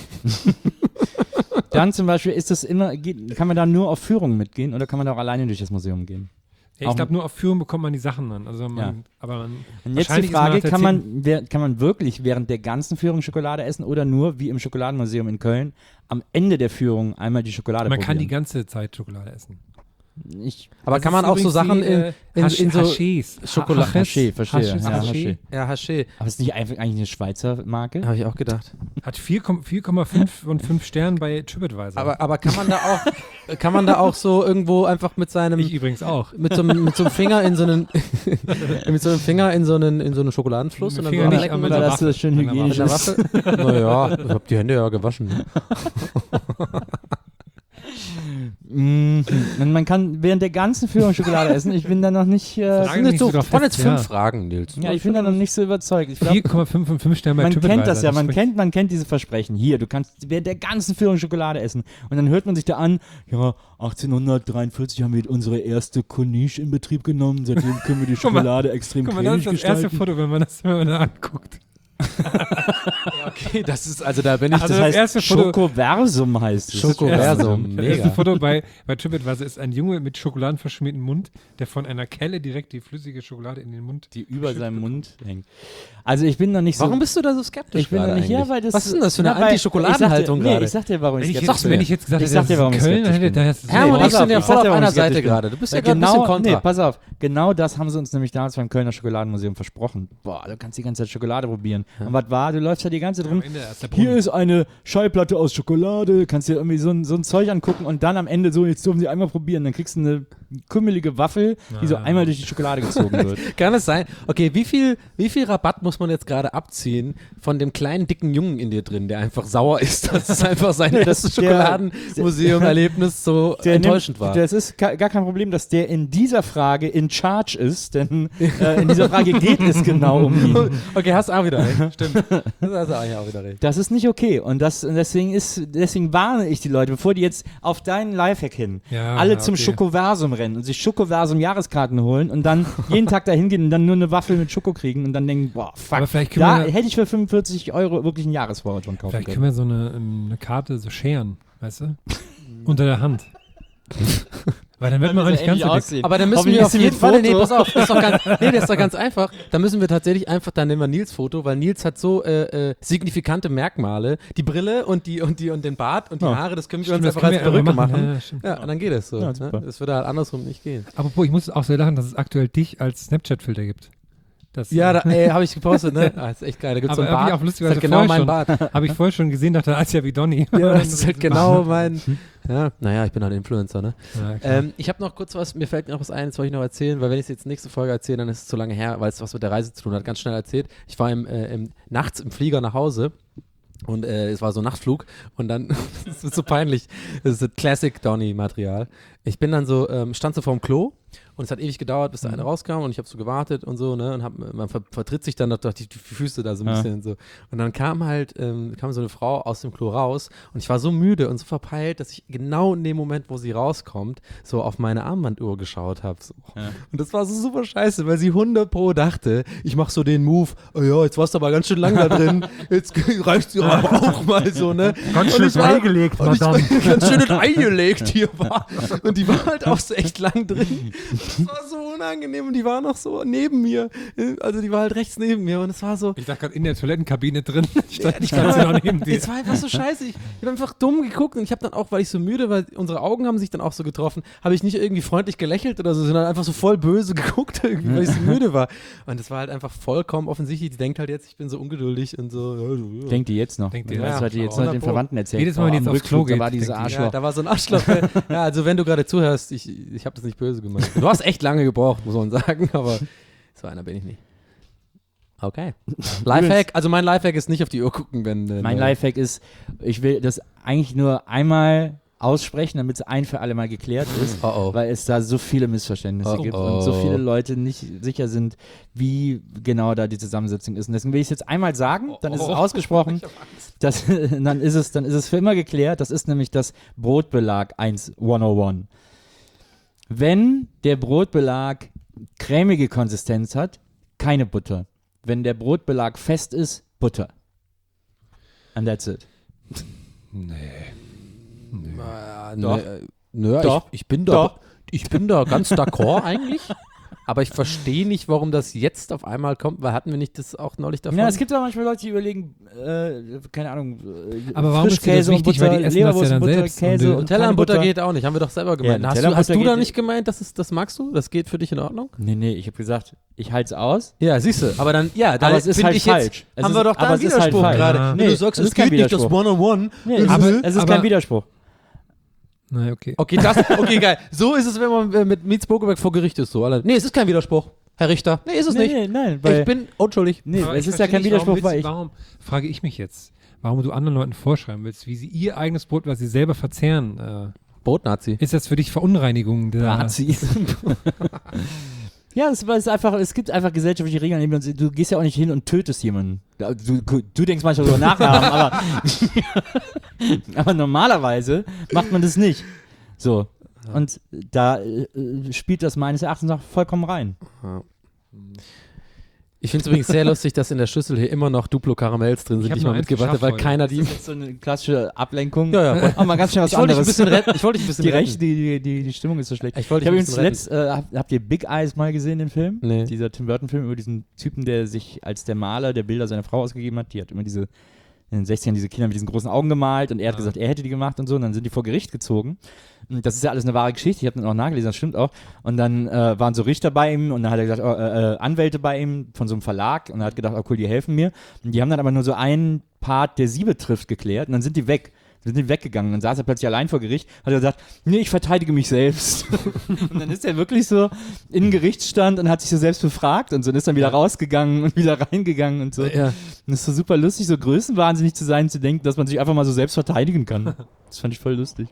Dann zum Beispiel, ist das immer, geht, kann man da nur auf Führungen mitgehen oder kann man da auch alleine durch das Museum gehen?
Ja, ich glaube, nur auf Führung bekommt man die Sachen dann. Also man,
Ja.
aber man,
Und jetzt die
wahrscheinlich ist man
Frage,
nach der
kann
zehnten
man, wer, kann man wirklich während der ganzen Führung Schokolade essen oder nur, wie im Schokoladenmuseum in Köln, am Ende der Führung einmal die Schokolade
Man kann die
probieren?
ganze Zeit Schokolade essen.
Ich,
Aber
Das
kann
ist
man auch so
übrigens
Sachen
die,
in,
äh,
in,
Hasch-
in so
Hachés.
Schokolade-
Ha-
Haché, verstehe.
Hasch-
Ja,
Haché.
Haché.
Ja, Haché.
aber ist nicht einfach eigentlich eine Schweizer Marke?
Habe ich auch gedacht.
Hat vier Komma fünf von fünf Sternen bei TripAdvisor.
Aber, aber kann man da auch, kann man da auch so irgendwo einfach mit seinem,
ich übrigens auch.
mit so, einem- mit so einem Finger in so einen, mit so einem Finger in so einen, in so einen Schokoladenfluss
Mit
und dann
Finger
so
nicht,
lecken
aber
mit
mit
der
der
das so schön
Mit einer
hygienisch
mit der
ist.
Waffe? Naja, ich habe die Hände ja gewaschen.
Mhm. Und man kann während der ganzen Führung Schokolade essen. Ich bin da noch nicht. Äh,
Frage
Das sind
nicht
jetzt so,
so drauf
waren jetzt
fest,
fünf
ja.
Fragen, Nils.
ja, ich bin da noch nicht so überzeugt. Ich glaub,
vier Komma fünf von fünf Sternen bei
man
TripAdvisor.
kennt das ja, man
spricht-
kennt, man kennt diese Versprechen. Hier, du kannst während der ganzen Führung Schokolade essen. Und dann hört man sich da an, ja, achtzehnhundertdreiundvierzig haben wir unsere erste Corniche in Betrieb genommen. Seitdem können wir die
Guck mal,
Schokolade extrem
Guck mal, das
cremig
ist das erste
gestalten.
Foto, wenn man das, wenn man da anguckt.
Okay, das ist, also da bin ich,
Also
das,
das
heißt
erste Foto-
Schokoversum heißt es.
Schokoversum,
Das erste
mega.
Foto bei, bei TripAdvisor ist ein Junge mit schokoladenverschmiertem Mund, der von einer Kelle direkt die flüssige Schokolade in den Mund.
Die über seinem Mund hängt. Also ich bin noch nicht so.
Warum bist du da so skeptisch
ich bin noch
gerade
nicht ja,
eigentlich?
weil das.
Was ist denn das für eine
Na, weil-
Anti-Schokoladenhaltung
ich sag dir-
gerade?
Nee, ich sag dir, warum ich
Wenn ich,
skeptisch
jetzt,
bin.
wenn ich jetzt gesagt
Ich
hätte,
sag dir,
das
warum
ist
ich
Köln,
skeptisch
dann hätte
bin.
da hast du
Hermann und
pass
ich sind
auf,
ja
ich
voll
sag
auf
dir, warum
einer
ich
Seite
skeptisch bin.
gerade. Du bist ja
Weil
gerade ein bisschen
genau,
kontra.
nee, pass auf. Genau das haben sie uns nämlich damals beim Kölner Schokoladenmuseum versprochen. Boah, du kannst die ganze Zeit Schokolade probieren. Und was war? Du läufst ja die ganze Zeit rum.
Am Ende erst der
Hier
Brunnen.
ist eine Schallplatte aus Schokolade, kannst dir irgendwie so ein, so ein Zeug angucken und dann am Ende so, jetzt dürfen sie einmal probieren, dann kriegst du eine kümmelige Waffel, die so
Ah.
einmal durch die Schokolade gezogen wird.
Kann es sein? Okay, wie viel, wie viel Rabatt muss man jetzt gerade abziehen von dem kleinen, dicken Jungen in dir drin, der einfach sauer ist, dass es einfach sein
Nee, das-
erstes
der-
Schokoladenmuseum-Erlebnis so
Der
enttäuschend
nimmt,
war?
Das ist ga- gar kein Problem, dass der in dieser Frage in charge ist, denn äh, in dieser Frage geht es genau um ihn.
Okay, hast auch wieder recht. Stimmt. Das hast du eigentlich auch wieder recht.
Das ist nicht okay und das und deswegen ist deswegen warne ich die Leute, bevor die jetzt auf deinen Lifehack hin
Ja,
alle
ja,
zum
okay.
Schokoversum rennen und sich Schokoversum Jahreskarten holen und dann jeden Tag dahin gehen und dann nur eine Waffel mit Schoko kriegen und dann denken, boah, fuck,
Aber vielleicht können
da
wir-
hätte ich für fünfundvierzig Euro wirklich einen Jahresvorrat kaufen
Vielleicht
können.
können wir so eine, ähm, eine Karte so scheren, weißt du? Unter der Hand. Weil dann wird man auch nicht ganz so dick.
Aber dann müssen
Hoffentlich
wir
ist
auf
sie
jeden
mit
Fall, nee,
Foto.
pass auf, das ist doch ganz, nee, das ist doch ganz einfach. Da müssen wir tatsächlich einfach, dann nehmen wir Nils Foto, weil Nils hat so äh, äh, signifikante Merkmale. Die Brille und die und die und den Bart und die
Ja.
Haare, das können wir
Stimmt,
uns
das
einfach
können
als
wir
Perücke
einfach
machen.
machen. Ja, stimmt.
Ja, und dann geht es so.
Ja,
ne?
super.
Das würde halt andersrum nicht gehen.
Apropos, ich muss auch sehr lachen, dass es aktuell dich als Snapchat-Filter gibt. Das,
Ja, da, ey, habe ich gepostet, ne? Ah, ist echt geil. Da gibt's so
aber
einen
habe ich
Bart.
auch lustigerweise
das ist halt genau
vorher
mein
schon,
Bart.
habe ich vorher schon gesehen, dachte, das ist ja wie Donny.
Ja, das ist halt genau mein. Ja, naja, ich bin halt Influencer, ne?
Ja, klar.
Ähm, ich habe noch kurz was, mir fällt noch was ein, das wollte ich noch erzählen, weil wenn ich es jetzt nächste Folge erzähle, dann ist es zu lange her, weil es was mit der Reise zu tun hat. Ganz schnell erzählt. Ich war im, äh, im, nachts im Flieger nach Hause und äh, es war so ein Nachtflug und dann, das ist so peinlich, das ist Classic Donny-Material. Ich bin dann so, ähm, stand so vorm Klo und es hat ewig gedauert, bis der eine rauskam und ich habe so gewartet und so, ne, und hab, man ver vertritt sich dann doch die, die Füße da so ein
Ja.
bisschen so. Und dann kam halt, ähm, kam so eine Frau aus dem Klo raus und ich war so müde und so verpeilt, dass ich genau in dem Moment, wo sie rauskommt, so auf meine Armbanduhr geschaut habe. So.
Ja.
Und das war so super scheiße, weil sie hundert pro dachte, ich mach so den Move, oh ja, jetzt warst du aber ganz schön lang da drin, jetzt reicht's dir aber auch mal so, ne?
Ganz
Und
schön
ich war-
eingelegt,
und ich war
Madame.
ganz schön eingelegt hier war. Und die war halt auch so echt lang drin. Das war so unangenehm und die war noch so neben mir. Also die war halt rechts neben mir und es war so,
Ich dachte gerade in der Toilettenkabine drin. Stand ich ganz genau neben dir.
es war einfach so scheiße. Ich habe einfach dumm geguckt und ich habe dann auch, weil ich so müde war, unsere Augen haben sich dann auch so getroffen, habe ich nicht irgendwie freundlich gelächelt oder so, sondern einfach so voll böse geguckt, irgendwie, weil ich so müde war. Und es war halt einfach vollkommen offensichtlich. Die denkt halt jetzt, ich bin so ungeduldig und so. Ja, so, ja.
Denkt die jetzt noch.
Denkt die,
das
ja.
hat die jetzt
hundert
noch den
Pro.
Verwandten erzählt.
Jedes Mal, wenn die
am
jetzt aufs
Rückflug,
Klo
da war
geht,
dieses
denkt die,
Ja,
Arschloch.
da war so ein Arschloch. Ja, also wenn du gerade zuhörst, ich, ich habe das nicht böse gemeint. Du hast echt lange gebraucht, muss man sagen, aber so einer bin ich nicht. Okay. Lifehack, also mein Lifehack ist nicht auf die Uhr gucken, wenn... äh,
Mein
ne-
Lifehack ist, ich will das eigentlich nur einmal aussprechen, damit es ein für alle Mal geklärt ist,
Oh oh.
weil es da so viele Missverständnisse
Oh,
gibt
oh.
und so viele Leute nicht sicher sind, wie genau da die Zusammensetzung ist. Und deswegen will ich es jetzt einmal sagen, dann ist es
Oh.
ausgesprochen, das, dann, ist es, dann ist es für immer geklärt. Das ist nämlich das Brotbelag eins hunderteins. Wenn der Brotbelag cremige Konsistenz hat, keine Butter. Wenn der Brotbelag fest ist, Butter. And that's it.
Ah,
Doch.
ne, äh, nö,
Doch.
Ich, ich bin da,
Doch.
ich bin da ganz d'accord eigentlich. Aber ich verstehe nicht, warum das jetzt auf einmal kommt, weil hatten wir nicht das auch neulich davon?
Ja, es gibt aber manchmal Leute, die überlegen, äh, keine Ahnung, äh,
Aber warum ist dir das
Frischkäse und
wichtig?
Butter,
Weil die essen das
Leberwurst
ja dann
und Butter,
selbst und
Käse
die-
und
Nutella
keine
und Butter
Butter
geht auch nicht, haben wir doch selber gemeint.
Ja,
hast,
Nutella
du,
und
hast
Butter
du da
geht-
nicht gemeint, dass es, das magst du? Das geht für dich in Ordnung?
Nee, nee, ich habe gesagt, ich halte es aus.
Ja, siehst du. Aber dann, ja, da
Aber es ist
find
halt
ich jetzt,
falsch. Es
haben
ist-
wir doch da
aber
einen
es ist halt
Widerspruch
falsch.
gerade.
Ja.
Wenn
Nee,
du sagst,
es
es
ist kein
geht nicht, das
Widerspruch.
One-on-One.
Nee, es,
Aber-
ist, es ist
aber-
kein Widerspruch.
Na, okay.
Okay, das, okay, geil. So ist es, wenn man äh, mit Mietz Bokeberg vor Gericht ist. So. Alle- Nee, es ist kein Widerspruch, Herr Richter. Nee, ist es
Nee,
nicht.
nee, nein, weil,
Ich bin unschuldig.
nee,
Aber
es
ich
ist ja
verstehe
kein
nicht,
Widerspruch,
warum
weil
willst,
ich,
Warum, frage ich mich jetzt, warum du anderen Leuten vorschreiben willst, wie sie ihr eigenes Brot, was sie selber verzehren, äh,
Brotnazi.
Ist das für dich Verunreinigung? Der
Nazi. Ja, es ist einfach, es gibt einfach gesellschaftliche Regeln. Du gehst ja auch nicht hin und tötest jemanden. Du, du denkst manchmal so nachher, aber, aber normalerweise macht man das nicht. So. Und da äh, spielt das meines Erachtens auch vollkommen rein.
Ja. Ich finde es übrigens sehr lustig, dass in der Schüssel hier immer noch Duplo-Karamells drin
Ich
sind,
hab
die ich
nur
mal
eins
mitgebracht habe, weil
geschafft
keiner die...
Das ist so eine klassische Ablenkung.
Ja, ja.
Aber mal ganz schnell was
Ich wollte dich ein
anderes.
bisschen retten. Ich wollte dich ein bisschen
die,
retten.
Rechte, die, die, die Stimmung ist so schlecht.
Ich wollte
Ich
dich
habe
ein
übrigens
bisschen retten.
letzt, äh, habt, habt ihr Big Eyes mal gesehen, den Film?
Nee.
Dieser Tim Burton-Film über diesen Typen, der sich als der Maler der Bilder seiner Frau ausgegeben hat. Die hat immer diese, in den sechzigern diese Kinder mit diesen großen Augen gemalt und er hat
Ja.
gesagt, er hätte die gemacht und so. Und dann sind die vor Gericht gezogen. Und das ist ja alles eine wahre Geschichte. Ich habe den auch nachgelesen, das stimmt auch. Und dann äh, waren so Richter bei ihm und dann hat er gesagt, oh, äh, äh, Anwälte bei ihm von so einem Verlag. Und er hat gedacht, oh cool, die helfen mir. Und die haben dann aber nur so einen Part, der sie betrifft, geklärt. Und dann sind die weg. Dann sind die weggegangen. Dann saß er plötzlich allein vor Gericht, hat er gesagt, nee, ich verteidige mich selbst. Und dann ist er wirklich so in den Gerichtsstand und hat sich so selbst befragt und so und ist dann wieder rausgegangen und wieder reingegangen und so.
Ja.
Und das ist so super lustig, so größenwahnsinnig zu sein, zu denken, dass man sich einfach mal so selbst verteidigen kann. Das fand ich voll lustig.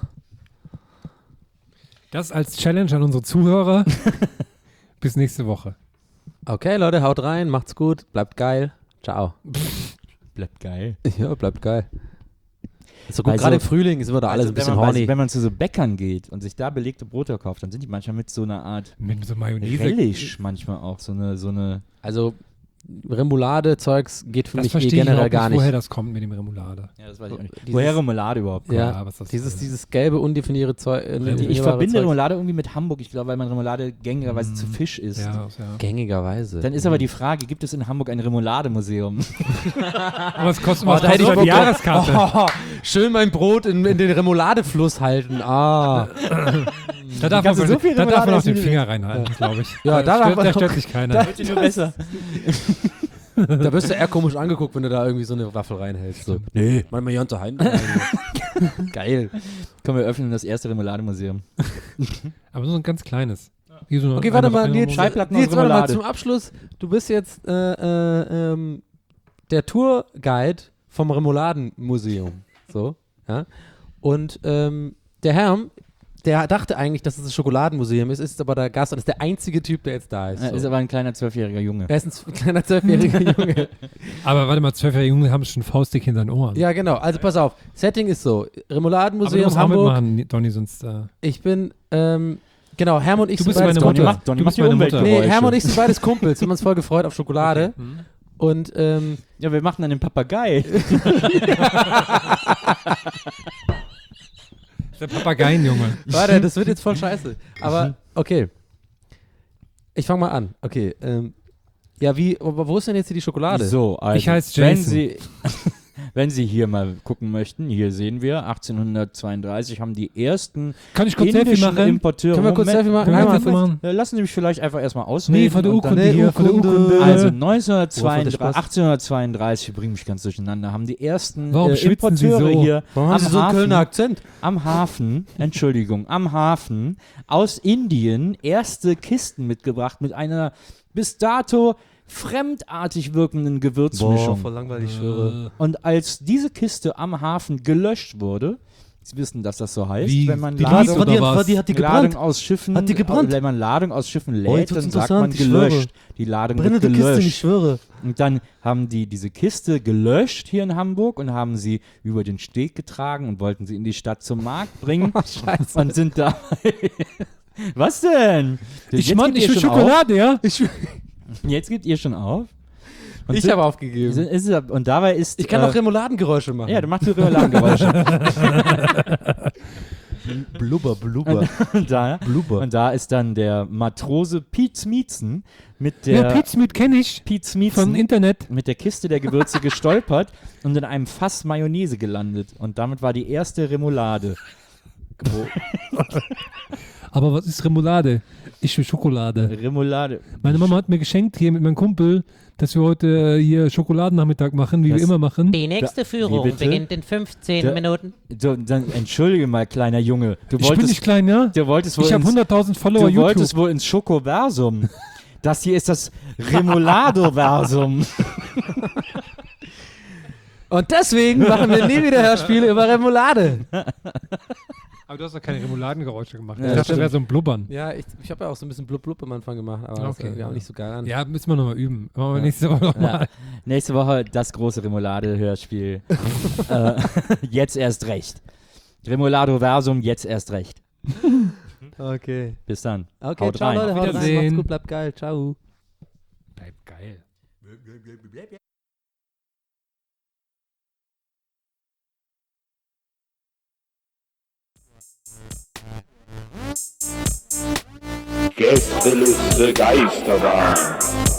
Das als Challenge an unsere Zuhörer. Bis nächste Woche.
Okay, Leute, haut rein, macht's gut, bleibt geil. Ciao.
Bleibt geil.
Ja, bleibt geil. So
Weil
gut, gerade
so-
im Frühling ist immer da alles
Also
ein bisschen
wenn man,
horny.
Wenn man zu so Bäckern geht und sich da belegte Brote kauft, dann sind die manchmal mit so einer Art
Mit so Mayonnaise.
Relish manchmal auch. So eine, so eine
Also Remoulade-Zeugs geht für
Das
mich eh
verstehe ich
generell
überhaupt
gar
nicht, woher
nicht.
das kommt mit dem Remoulade.
ja, das weiß ich auch nicht.
Dieses-
Woher Remoulade überhaupt kommt.
Ja,
Ja, was das
dieses,
ist.
dieses gelbe, undefinierte Zeug. Äh,
Ich-
Ich
undefinierbare
verbinde
Zeugs.
Remoulade irgendwie mit Hamburg, ich glaube, weil man Remoulade gängigerweise zu Fisch isst.
Ja, ja.
Gängigerweise.
Dann ist aber die Frage, gibt es in Hamburg ein Remoulade-Museum?
Aber es kostet
Oh,
was
da hätte ich
kostet
Bock
die Jahreskarte.
Oh, schön mein Brot in, in den Remouladefluss halten. Ah.
Da darf man,
Kannst du so
so
viel
da darf man
Remoulade
auch den
essen, wie
Finger reinhalten, glaube ich.
Ja, da
da,
darf
stört,
man
da
auch-
stört sich keiner.
Wird dir nur besser.
Da wirst du eher komisch angeguckt, wenn du da irgendwie so eine Waffel reinhältst. So. Nee, mal mal unter Hand. Geil.
Komm, wir öffnen das erste Remoulade-Museum.
Aber so ein ganz kleines. Wie so eine-
Okay, warte
eine-
mal,
eine-
Nils,
Schallplatten
Nils,
aus
warte mal
Remoulade.
zum Abschluss. Du bist jetzt äh, äh, ähm, der Tourguide vom Remouladenmuseum. So, ja. Und ähm, der Herr, der dachte eigentlich, dass es ein Schokoladenmuseum ist, ist aber der Gast und ist der einzige Typ, der jetzt da ist.
Er
So.
ist aber ein kleiner zwölfjähriger Junge.
Er ist ein z- kleiner zwölfjähriger Junge.
Aber warte mal, zwölfjährige Junge haben schon faustdick hinter den Ohren.
Ja, genau. Also pass auf. Setting ist so:
aber du
Remouladenmuseum
musst auch
Hamburg.
mitmachen, Donny, sonst. Äh,
Ich bin, ähm, genau, Herm und ich
Du
sind
bist
beides
meine
Donny
Mutter.
macht, Donny
Du
macht
bist
die
meine Mutter.
Umweltgeräusche.
Nee, Herm und ich sind beides Kumpels. Wir haben uns voll gefreut auf Schokolade. Und ähm,
Ja, wir machen dann den Papagei.
der Papageienjunge.
warte, das wird jetzt voll scheiße. Aber okay. Ich fange mal an. Okay. Ähm, ja, wie, aber wo ist denn jetzt hier die Schokolade?
So, also,
Ich heiß
wenn
Jason.
Sie, wenn Sie hier mal gucken möchten, hier sehen wir, achtzehnhundertzweiunddreißig haben die ersten
Kann ich kurz Selfie
indischen
machen?
Importeure.
Können wir kurz
Moment,
Selfie machen?
Können wir
Einmal.
Selfie machen?
Äh, Lassen Sie mich vielleicht einfach erstmal ausreden.
Nee, von der
und dann-
Urkunde
Nee,
hier, von der
Urkunde.
Urkunde.
Also
Worauf hat
neunzehnhundertzweiunddreißig,
der Spaß?
achtzehnhundertzweiunddreißig, ich bringe mich ganz durcheinander, haben die ersten
Warum
äh,
schwitzen Sie
Importeure
so?
hier
Warum
am
haben Sie so einen
Hafen,
Kölner Akzent?
am Hafen, Entschuldigung, am Hafen aus Indien erste Kisten mitgebracht mit einer bis dato fremdartig wirkenden Gewürzmischung.
langweilig,
Und als diese Kiste am Hafen gelöscht wurde, Sie wissen, dass das so heißt,
Wie?
wenn man
Die
Ladung,
Lies oder was?
die hat die
Ladung
gebrannt.
aus Schiffen,
Hat die gebrannt?
äh, wenn man Ladung aus Schiffen
Oh,
lädt,
jetzt wird's
dann sagt man
interessant, ich schwöre.
gelöscht. Die Ladung
Brennende
wird
Kiste,
gelöscht.
ich schwöre.
Und dann haben die diese Kiste gelöscht hier in Hamburg und haben sie über den Steg getragen und wollten sie in die Stadt zum Markt bringen und sind da. Was denn?
Ich
Jetzt
meine,
gebt
ich
ihr
will
schon
Schokolade, ja?
Ich,
Auf? Jetzt gebt ihr schon auf. Und
ich
sind-
habe aufgegeben.
sind- ist, es- und dabei ist.
Ich kann
äh,
auch Remouladengeräusche machen.
Ja, du machst die Remouladengeräusche.
blubber, blubber,
und, da,
blubber.
und da ist dann der Matrose Piet Smietzen mit
Ja,
der
Pete Smith kenne ich.
Piet
Vom
Smietzen
Internet.
mit der Kiste der Gewürze gestolpert und in einem Fass Mayonnaise gelandet. Und damit war die erste Remoulade.
Aber was ist Remoulade? Ich will Schokolade.
Remoulade.
Meine Mama hat mir geschenkt hier mit meinem Kumpel, dass wir heute äh, hier Schokoladennachmittag machen, wie
Das-
wir immer machen.
Die nächste
Wie
Führung
bitte?
beginnt in fünfzehn
Da-
Minuten.
So, dann entschuldige mal, kleiner Junge. Du
Ich bin
wolltest,
nicht klein, ja?
du wolltest wohl
Ich habe
ins,
hunderttausend Follower
du
YouTube.
wolltest wohl ins Schokoversum. Das hier ist das Remoulado-Versum.
Und deswegen machen wir nie wieder Hörspiele über Remoulade.
Aber du hast doch keine Remouladengeräusche gemacht.
Ja,
ich dachte, das
stimmt.
wäre so ein Blubbern.
Ja, ich, ich habe ja auch so ein bisschen blub blub am Anfang gemacht, aber das
Okay.
ist ja auch nicht so geil an.
Ja, müssen wir nochmal üben. Machen wir
Ja.
nächste Woche nochmal.
Ja. Nächste Woche das große Remoulade-Hörspiel. äh, jetzt erst recht. Remolado Versum, jetzt erst recht.
Okay.
Bis dann.
Okay,
Haut
ciao
rein.
Leute,
Auf
haut rein, macht's
Wiedersehen.
gut, bleibt geil, ciao.
Bleibt geil.
Gästeliste Geisterbahn.